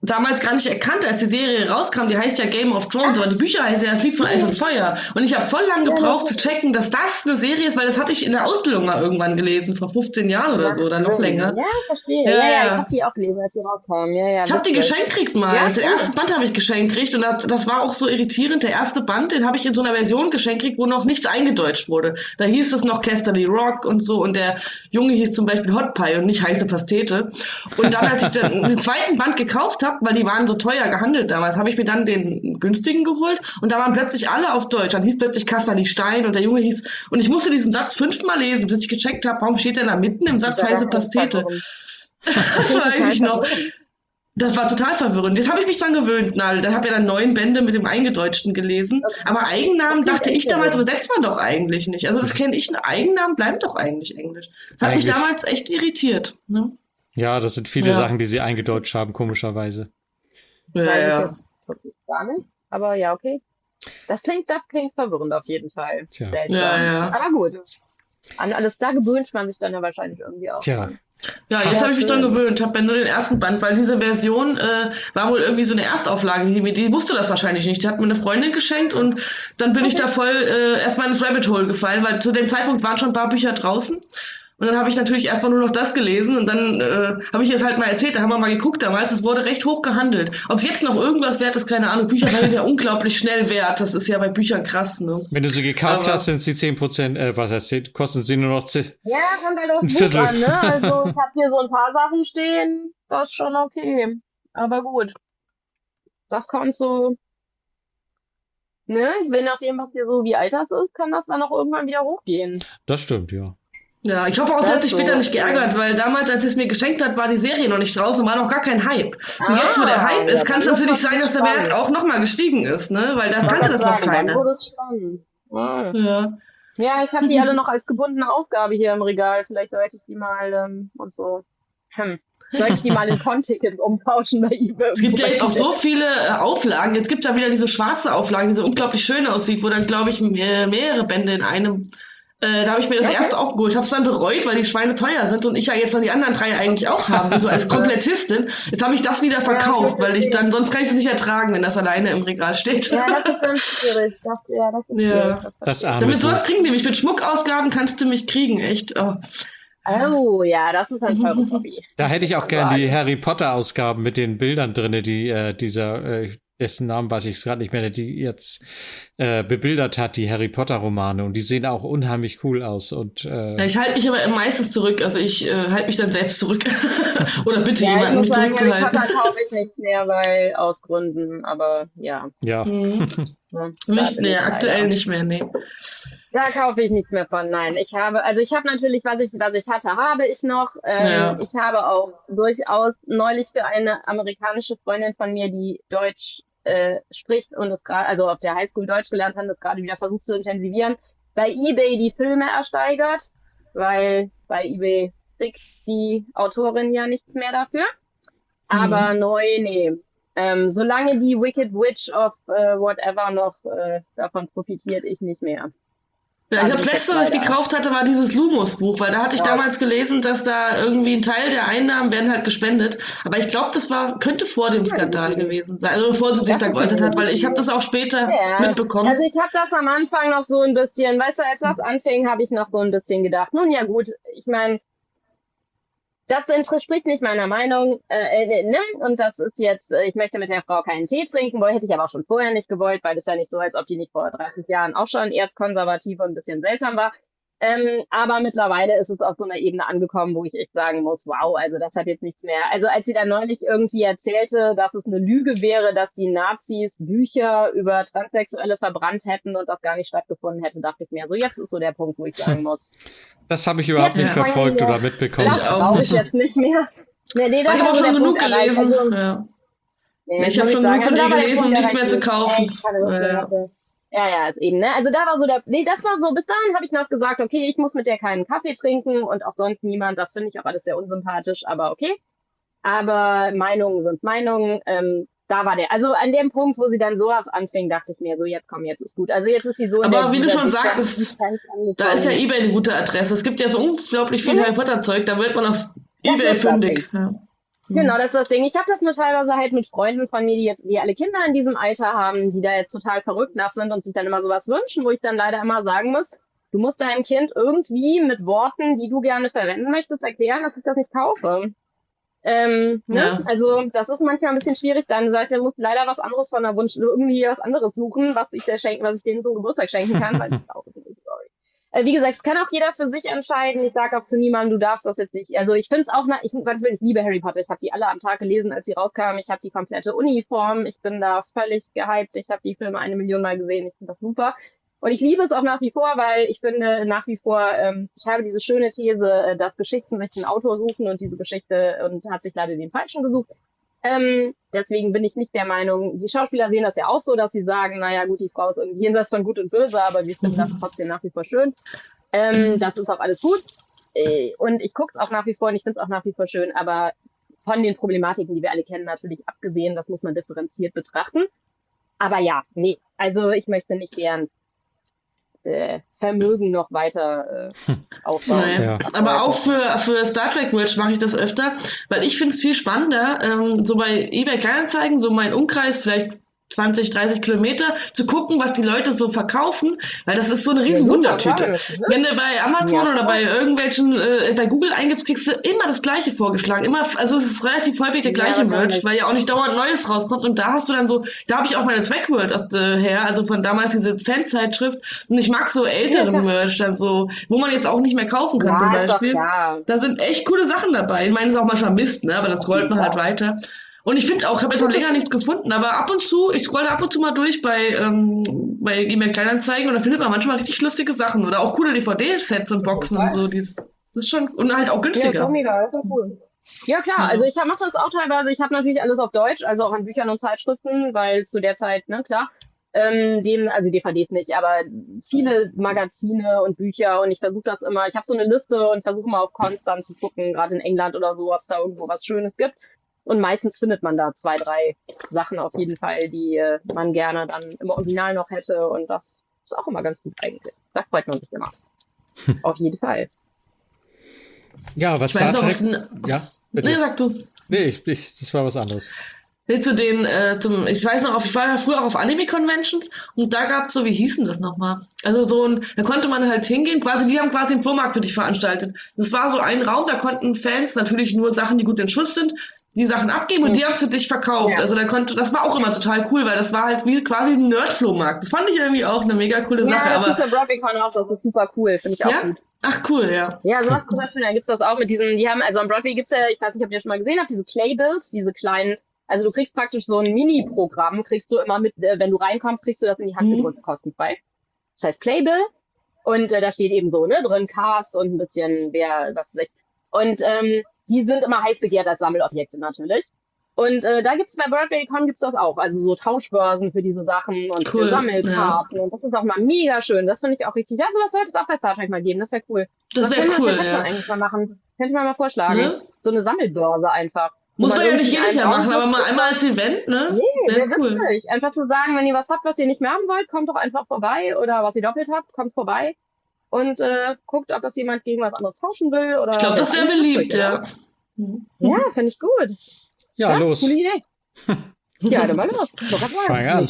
damals gar nicht erkannt, als die Serie rauskam. Die heißt ja Game of Thrones, aber die Bücher heißen ja Das Lied von Eis und Feuer. Und ich habe voll lang gebraucht zu checken, dass das eine Serie ist, weil das hatte ich in der Ausbildung mal irgendwann gelesen, vor 15 Jahren oder so, oder noch länger. Ja, verstehe. Ja, ich habe die auch gelesen, als die rauskamen. Ja, ich habe die geschenkt gekriegt mal. Ja, Den ersten Band habe ich geschenkt gekriegt und das war auch so irritierend. Der erste Band, den habe ich in so einer Version geschenkt gekriegt, wo noch nichts eingedeutscht wurde. Da hieß es noch Casterly Rock und so und der Junge hieß zum Beispiel Hot Pie und nicht heiße Pastete. Und dann, als ich den zweiten Band gekauft habe, weil die waren so teuer gehandelt damals, habe ich mir dann den günstigen geholt und da waren plötzlich alle auf Deutsch. Dann hieß plötzlich Casterly Stein und der Junge hieß, und ich musste diesen Satz 5-mal lesen, bis ich gecheckt habe, warum steht denn da mitten im Satz heiße Pastete? Das weiß ich noch. Das war total verwirrend. Jetzt habe ich mich dran gewöhnt. Dann habe ich dann 9 Bände mit dem Eingedeutschten gelesen. Aber Eigennamen dachte ich damals, übersetzt man doch eigentlich nicht. Also das kenne ich, Eigennamen bleiben doch eigentlich Englisch. Das hat mich damals echt irritiert. Ne? Ja, das sind viele Sachen, die sie eingedeutscht haben, komischerweise. Ja. Gar nicht. Aber ja, okay. Das klingt verwirrend auf jeden Fall. Tja. Ja. Aber gut. An alles da gewöhnt man sich dann ja wahrscheinlich irgendwie auch. Tja. Ja, jetzt habe ich mich dran gewöhnt, habe nur den ersten Band, weil diese Version war wohl irgendwie so eine Erstauflage, die wusste das wahrscheinlich nicht. Die hat mir eine Freundin geschenkt und dann bin ich da voll erstmal ins Rabbit Hole gefallen, weil zu dem Zeitpunkt waren schon ein paar Bücher draußen. Und dann habe ich natürlich erstmal nur noch das gelesen und dann habe ich es halt mal erzählt, da haben wir mal geguckt damals, das wurde recht hoch gehandelt. Ob es jetzt noch irgendwas wert ist, keine Ahnung. Bücher werden ja unglaublich schnell wert, das ist ja bei Büchern krass, ne? Wenn du sie gekauft hast, sind sie 10%, was heißt, kosten sie nur noch 10. Ja, kommt halt aufs Buch an, ne? Also ich habe hier so ein paar Sachen stehen, das ist schon okay. Aber gut. Das kommt so, ne? Je nachdem, was hier so wie alt das ist, kann das dann auch irgendwann wieder hochgehen. Das stimmt, ja. Ja, ich hoffe auch, sie hat sich später nicht geärgert, weil damals, als sie es mir geschenkt hat, war die Serie noch nicht draußen und war noch gar kein Hype. Und jetzt, wo der Hype ist, kann es natürlich sein, dass der Wert auch nochmal gestiegen ist, ne? Weil da kannte das noch keiner. Ja, ich habe die alle noch als gebundene Ausgabe hier im Regal. Vielleicht sollte ich die mal und so. Soll ich die mal in Con-Tickets umtauschen bei eBay? Es gibt ja jetzt auch so viele Auflagen. Jetzt gibt es ja wieder diese schwarze Auflage, die so unglaublich schön aussieht, wo dann, glaube ich, mehrere Bände in einem. Da habe ich mir das erste auch geholt. Ich habe es dann bereut, weil die Schweine teuer sind und ich ja jetzt dann die anderen 3 eigentlich auch haben, so als Komplettistin. Jetzt habe ich das wieder verkauft, weil ich dann, sonst kann ich es nicht ertragen, wenn das alleine im Regal steht. Ja, das ist ganz schwierig. Das ist schwierig. Damit sowas kriegen die mich. Mit Schmuckausgaben kannst du mich kriegen, echt. Oh ja, das ist ein teures Hobby. Da hätte ich auch gern die Harry Potter Ausgaben mit den Bildern drinne, die dessen Namen weiß ich gerade nicht mehr, die jetzt bebildert hat, die Harry Potter Romane, und die sehen auch unheimlich cool aus. Und ich halte mich aber meistens zurück, also ich halte mich dann selbst zurück. Oder bitte jemanden, mich zurückzuhalten. Harry Potter kaufe ich nicht mehr, weil aus Gründen, aber ja. Ja. Nicht mehr, aktuell nicht mehr, nee. Da kaufe ich nichts mehr von, nein. Ich habe natürlich, was ich hatte, habe ich noch. Ich habe auch durchaus neulich für eine amerikanische Freundin von mir, die Deutsch spricht und es gerade, also auf der Highschool Deutsch gelernt hat, das gerade wieder versucht zu intensivieren, bei eBay die Filme ersteigert, weil bei eBay kriegt die Autorin ja nichts mehr dafür. Aber neu, nee. Solange die Wicked Witch of whatever noch davon profitiert, ich nicht mehr. Ja, ich habe das letzte, was ich gekauft hatte, war dieses Lumos-Buch, weil da hatte ich damals gelesen, dass da irgendwie ein Teil der Einnahmen werden halt gespendet. Aber ich glaube, das könnte vor dem Skandal gewesen sein, also bevor sie sich da geäußert hat, weil ich habe das auch später mitbekommen. Also ich habe das am Anfang noch so ein bisschen, weißt du, als das anfing, habe ich noch so ein bisschen gedacht, nun ja gut, ich meine, das entspricht nicht meiner Meinung, ne? Und das ist jetzt, ich möchte mit der Frau keinen Tee trinken, hätte ich aber auch schon vorher nicht gewollt, weil das ja nicht so, als ob die nicht vor 30 Jahren auch schon erzkonservativ und ein bisschen seltsam war. Aber mittlerweile ist es auf so einer Ebene angekommen, wo ich echt sagen muss, wow, also das hat jetzt nichts mehr. Also als sie dann neulich irgendwie erzählte, dass es eine Lüge wäre, dass die Nazis Bücher über Transsexuelle verbrannt hätten und das gar nicht stattgefunden hätte, dachte ich mir, so jetzt ist so der Punkt, wo ich sagen muss. Das habe ich überhaupt nicht verfolgt oder mitbekommen. Das glaube ich jetzt nicht mehr. Nee, ich habe auch schon genug gelesen. Ich habe schon genug von ihr gelesen, um nichts mehr zu kaufen. Ja, ist eben, ne? Also da war so das war so, bis dahin habe ich noch gesagt, okay, ich muss mit der keinen Kaffee trinken und auch sonst niemand, das finde ich auch alles sehr unsympathisch, aber okay. Aber Meinungen sind Meinungen, da war also an dem Punkt, wo sie dann sowas anfing, dachte ich mir so, jetzt ist gut. Also jetzt ist sie so. Aber wie du schon sagst, da ist ja eBay eine gute Adresse. Es gibt ja so unglaublich viel Harry Potter Zeug, da wird man auf eBay fündig. Ja. Genau, das ist das Ding. Ich habe das nur teilweise halt mit Freunden von mir, die alle Kinder in diesem Alter haben, die da jetzt total verrückt nach sind und sich dann immer sowas wünschen, wo ich dann leider immer sagen muss, du musst deinem Kind irgendwie mit Worten, die du gerne verwenden möchtest, erklären, dass ich das nicht kaufe. Ne? Ja. Also das ist manchmal ein bisschen schwierig dann. Das heißt, er muss leider was anderes von der Wunsch, irgendwie was anderes suchen, was ich denen zum Geburtstag schenken kann, weil ich kaufe es nicht, sorry. Wie gesagt, es kann auch jeder für sich entscheiden. Ich sage auch zu niemandem, du darfst das jetzt nicht. Also ich finde es auch, ich liebe Harry Potter. Ich habe die alle am Tag gelesen, als sie rauskamen. Ich habe die komplette Uniform. Ich bin da völlig gehypt. Ich habe die Filme 1 Million Mal gesehen. Ich finde das super. Und ich liebe es auch nach wie vor, weil ich finde nach wie vor, ich habe diese schöne These, dass Geschichten sich einen Autor suchen und diese Geschichte und hat sich leider den Falschen gesucht. Deswegen bin ich nicht der Meinung, die Schauspieler sehen das ja auch so, dass sie sagen, naja gut, die Frau ist irgendwie jenseits von Gut und Böse, aber wir finden das trotzdem nach wie vor schön. Das ist auch alles gut. Und ich gucke es auch nach wie vor und ich finde es auch nach wie vor schön, aber von den Problematiken, die wir alle kennen, natürlich abgesehen, das muss man differenziert betrachten. Aber ja, nee, also ich möchte nicht gern Vermögen noch weiter aufbauen. Naja. Ja. Aber auch für Star Trek Merch mache ich das öfter, weil ich finde es viel spannender, so bei eBay Kleinanzeigen, so mein Umkreis, vielleicht 20, 30 Kilometer, zu gucken, was die Leute so verkaufen, weil das ist so eine riesen Wundertüte. Wenn du bei Amazon oder bei irgendwelchen, bei Google eingibst, kriegst du immer das Gleiche vorgeschlagen. Immer, also es ist relativ häufig der gleiche Merch, weil ja auch nicht dauernd Neues rauskommt. Und da hast du dann so, da habe ich auch meine Trackworld her, also von damals diese Fanzeitschrift. Und ich mag so älteren Merch dann so, wo man jetzt auch nicht mehr kaufen kann zum Beispiel. Da sind echt coole Sachen dabei. Ich meine, es ist auch manchmal Mist, ne, aber dann scrollt man halt weiter. Und ich finde auch, ich habe jetzt noch länger nichts gefunden, aber ab und zu, ich scrolle ab und zu mal durch bei E-Mail Kleinanzeigen und da findet man manchmal richtig lustige Sachen oder auch coole DVD-Sets und Boxen und so. Das ist schon, und halt auch günstiger. Ja, ist auch mega, ist auch cool. Ja klar, also ich mache das auch teilweise, ich habe natürlich alles auf Deutsch, also auch an Büchern und Zeitschriften, weil zu der Zeit, ne, klar, also DVDs nicht, aber viele Magazine und Bücher und ich versuche das immer, ich habe so eine Liste und versuche mal auf Cons dann zu gucken, gerade in England oder so, ob es da irgendwo was Schönes gibt. Und meistens findet man da 2, 3 Sachen auf jeden Fall, die man gerne dann im Original noch hätte. Und das ist auch immer ganz gut eigentlich. Da freut man sich immer. Auf jeden Fall. Ja, was Star Trek... Ja, bitte. Nee, sag du. Nee, das war was anderes. Zu den, ich weiß noch, ich war ja früher auch auf Anime-Conventions und da gab's so, wie hießen das nochmal? Also da konnte man halt hingehen, die haben quasi einen Flohmarkt für dich veranstaltet. Das war so ein Raum, da konnten Fans natürlich nur Sachen, die gut in Schuss sind, die Sachen abgeben und die haben's für dich verkauft. Ja. Also das war auch immer total cool, weil das war halt wie quasi ein Nerd-Flohmarkt. Das fand ich irgendwie auch eine mega coole Sache. Ja, das ist der BroadwayCon auch, das ist super cool, finde ich auch gut. Ach cool, ja. Ja, sowas zum Beispiel, da gibt's das auch mit diesen, die haben, also am Broadway gibt's ja, ich weiß nicht, ob ihr das schon mal gesehen habt, diese Playbills, diese kleinen, also du kriegst praktisch so ein Mini-Programm, kriegst du immer mit, wenn du reinkommst, kriegst du das in die Hand gedrückt, kostenfrei. Das heißt Playbill und da steht eben so, ne, drin Cast und ein bisschen was weiß ich. Und die sind immer heiß begehrt als Sammelobjekte natürlich. Und da gibt's bei BroadwayCon gibt's das auch, also so Tauschbörsen für diese Sachen und für Sammelkarten. Ja. Und das ist auch mal mega schön. Das finde ich auch richtig. Ja, sowas sollte es auch bei Star Trek mal geben. Das wäre cool. Das wäre cool, ja. Das eigentlich mal machen. Könnte ich mal vorschlagen. Ne? So eine Sammelbörse einfach. Muss man ja nicht jedes Jahr machen, aber mal einmal als Event, ne? Nee, wäre cool. Witzig. Einfach zu sagen, wenn ihr was habt, was ihr nicht mehr haben wollt, kommt doch einfach vorbei. Oder was ihr doppelt habt, kommt vorbei. Und guckt, ob das jemand gegen was anderes tauschen will. Oder ich glaube, das wäre beliebt, ja. Ja, finde ich gut. Ja, los. Coole Idee. Ja, dann mal los. Fang an.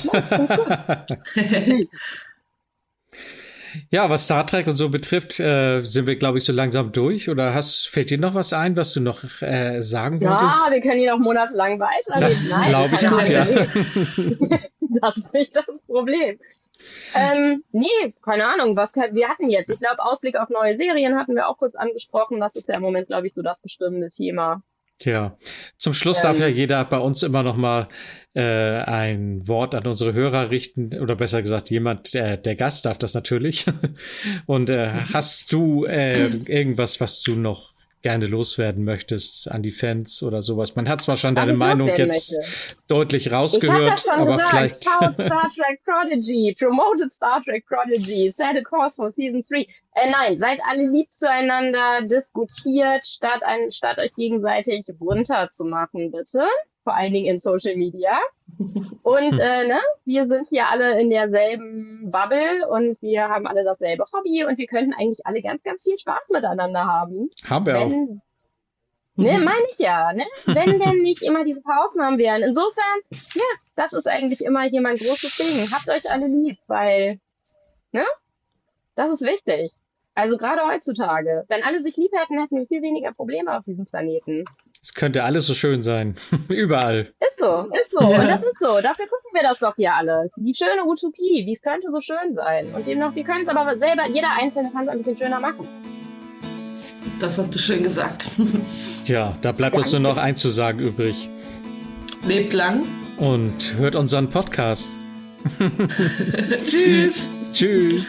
Ja, was Star Trek und so betrifft, sind wir, glaube ich, so langsam durch. Oder fällt dir noch was ein, was du noch sagen wolltest? Ja, wir können hier noch monatelang weiterreden. Das glaube ich gut, ja. Das ist nicht das Problem. Nee, keine Ahnung, wir hatten jetzt. Ich glaube, Ausblick auf neue Serien hatten wir auch kurz angesprochen. Das ist ja im Moment, glaube ich, so das bestimmende Thema. Tja, zum Schluss darf ja jeder bei uns immer noch mal ein Wort an unsere Hörer richten, oder besser gesagt, der Gast darf das natürlich. Und hast du irgendwas, was du noch gerne loswerden möchtest an die Fans oder sowas? Man hat zwar schon deine Meinung jetzt deutlich rausgehört, ich aber gesagt, vielleicht... Schaut Star Trek Prodigy, promoted Star Trek Prodigy, set a course for Season 3. Nein, seid alle lieb zueinander, diskutiert, statt euch gegenseitig runterzumachen, bitte. Vor allen Dingen in Social Media. Und wir sind hier alle in derselben Bubble und wir haben alle dasselbe Hobby und wir könnten eigentlich alle ganz, ganz viel Spaß miteinander haben. Haben wir auch. Ne, meine ich ja, ne? Wenn denn nicht immer diese paar Ausnahmen wären. Insofern, ja, das ist eigentlich immer hier mein großes Ding. Habt euch alle lieb, weil, ne? Das ist wichtig. Also gerade heutzutage. Wenn alle sich lieb hätten, hätten wir viel weniger Probleme auf diesem Planeten. Es könnte alles so schön sein. Überall. Ist so, ist so. Ja. Und das ist so. Dafür gucken wir das doch hier alles. Die schöne Utopie, wie es könnte so schön sein. Und eben noch, die können es aber selber, jeder Einzelne kann es ein bisschen schöner machen. Das hast du schön gesagt. Ja, da bleibt uns nur noch eins zu sagen übrig. Lebt lang. Und hört unseren Podcast. Tschüss. Tschüss.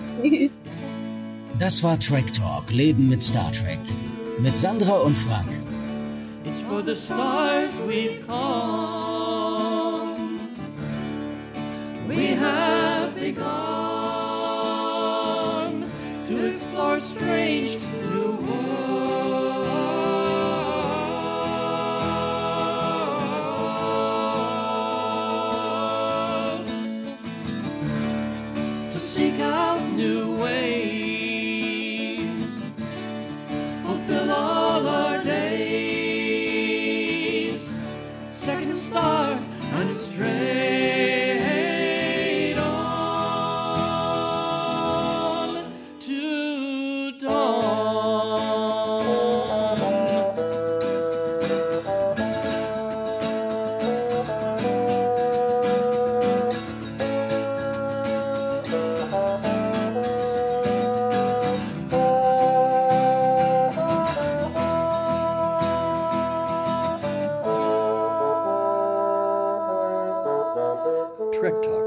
Das war Trek Talk, Leben mit Star Trek. Mit Sandra und Frank. It's for the stars we've come. We have begun to explore strange new worlds, to seek out new ways, fulfill all our days, second star and straight on to dawn. Trek Talk.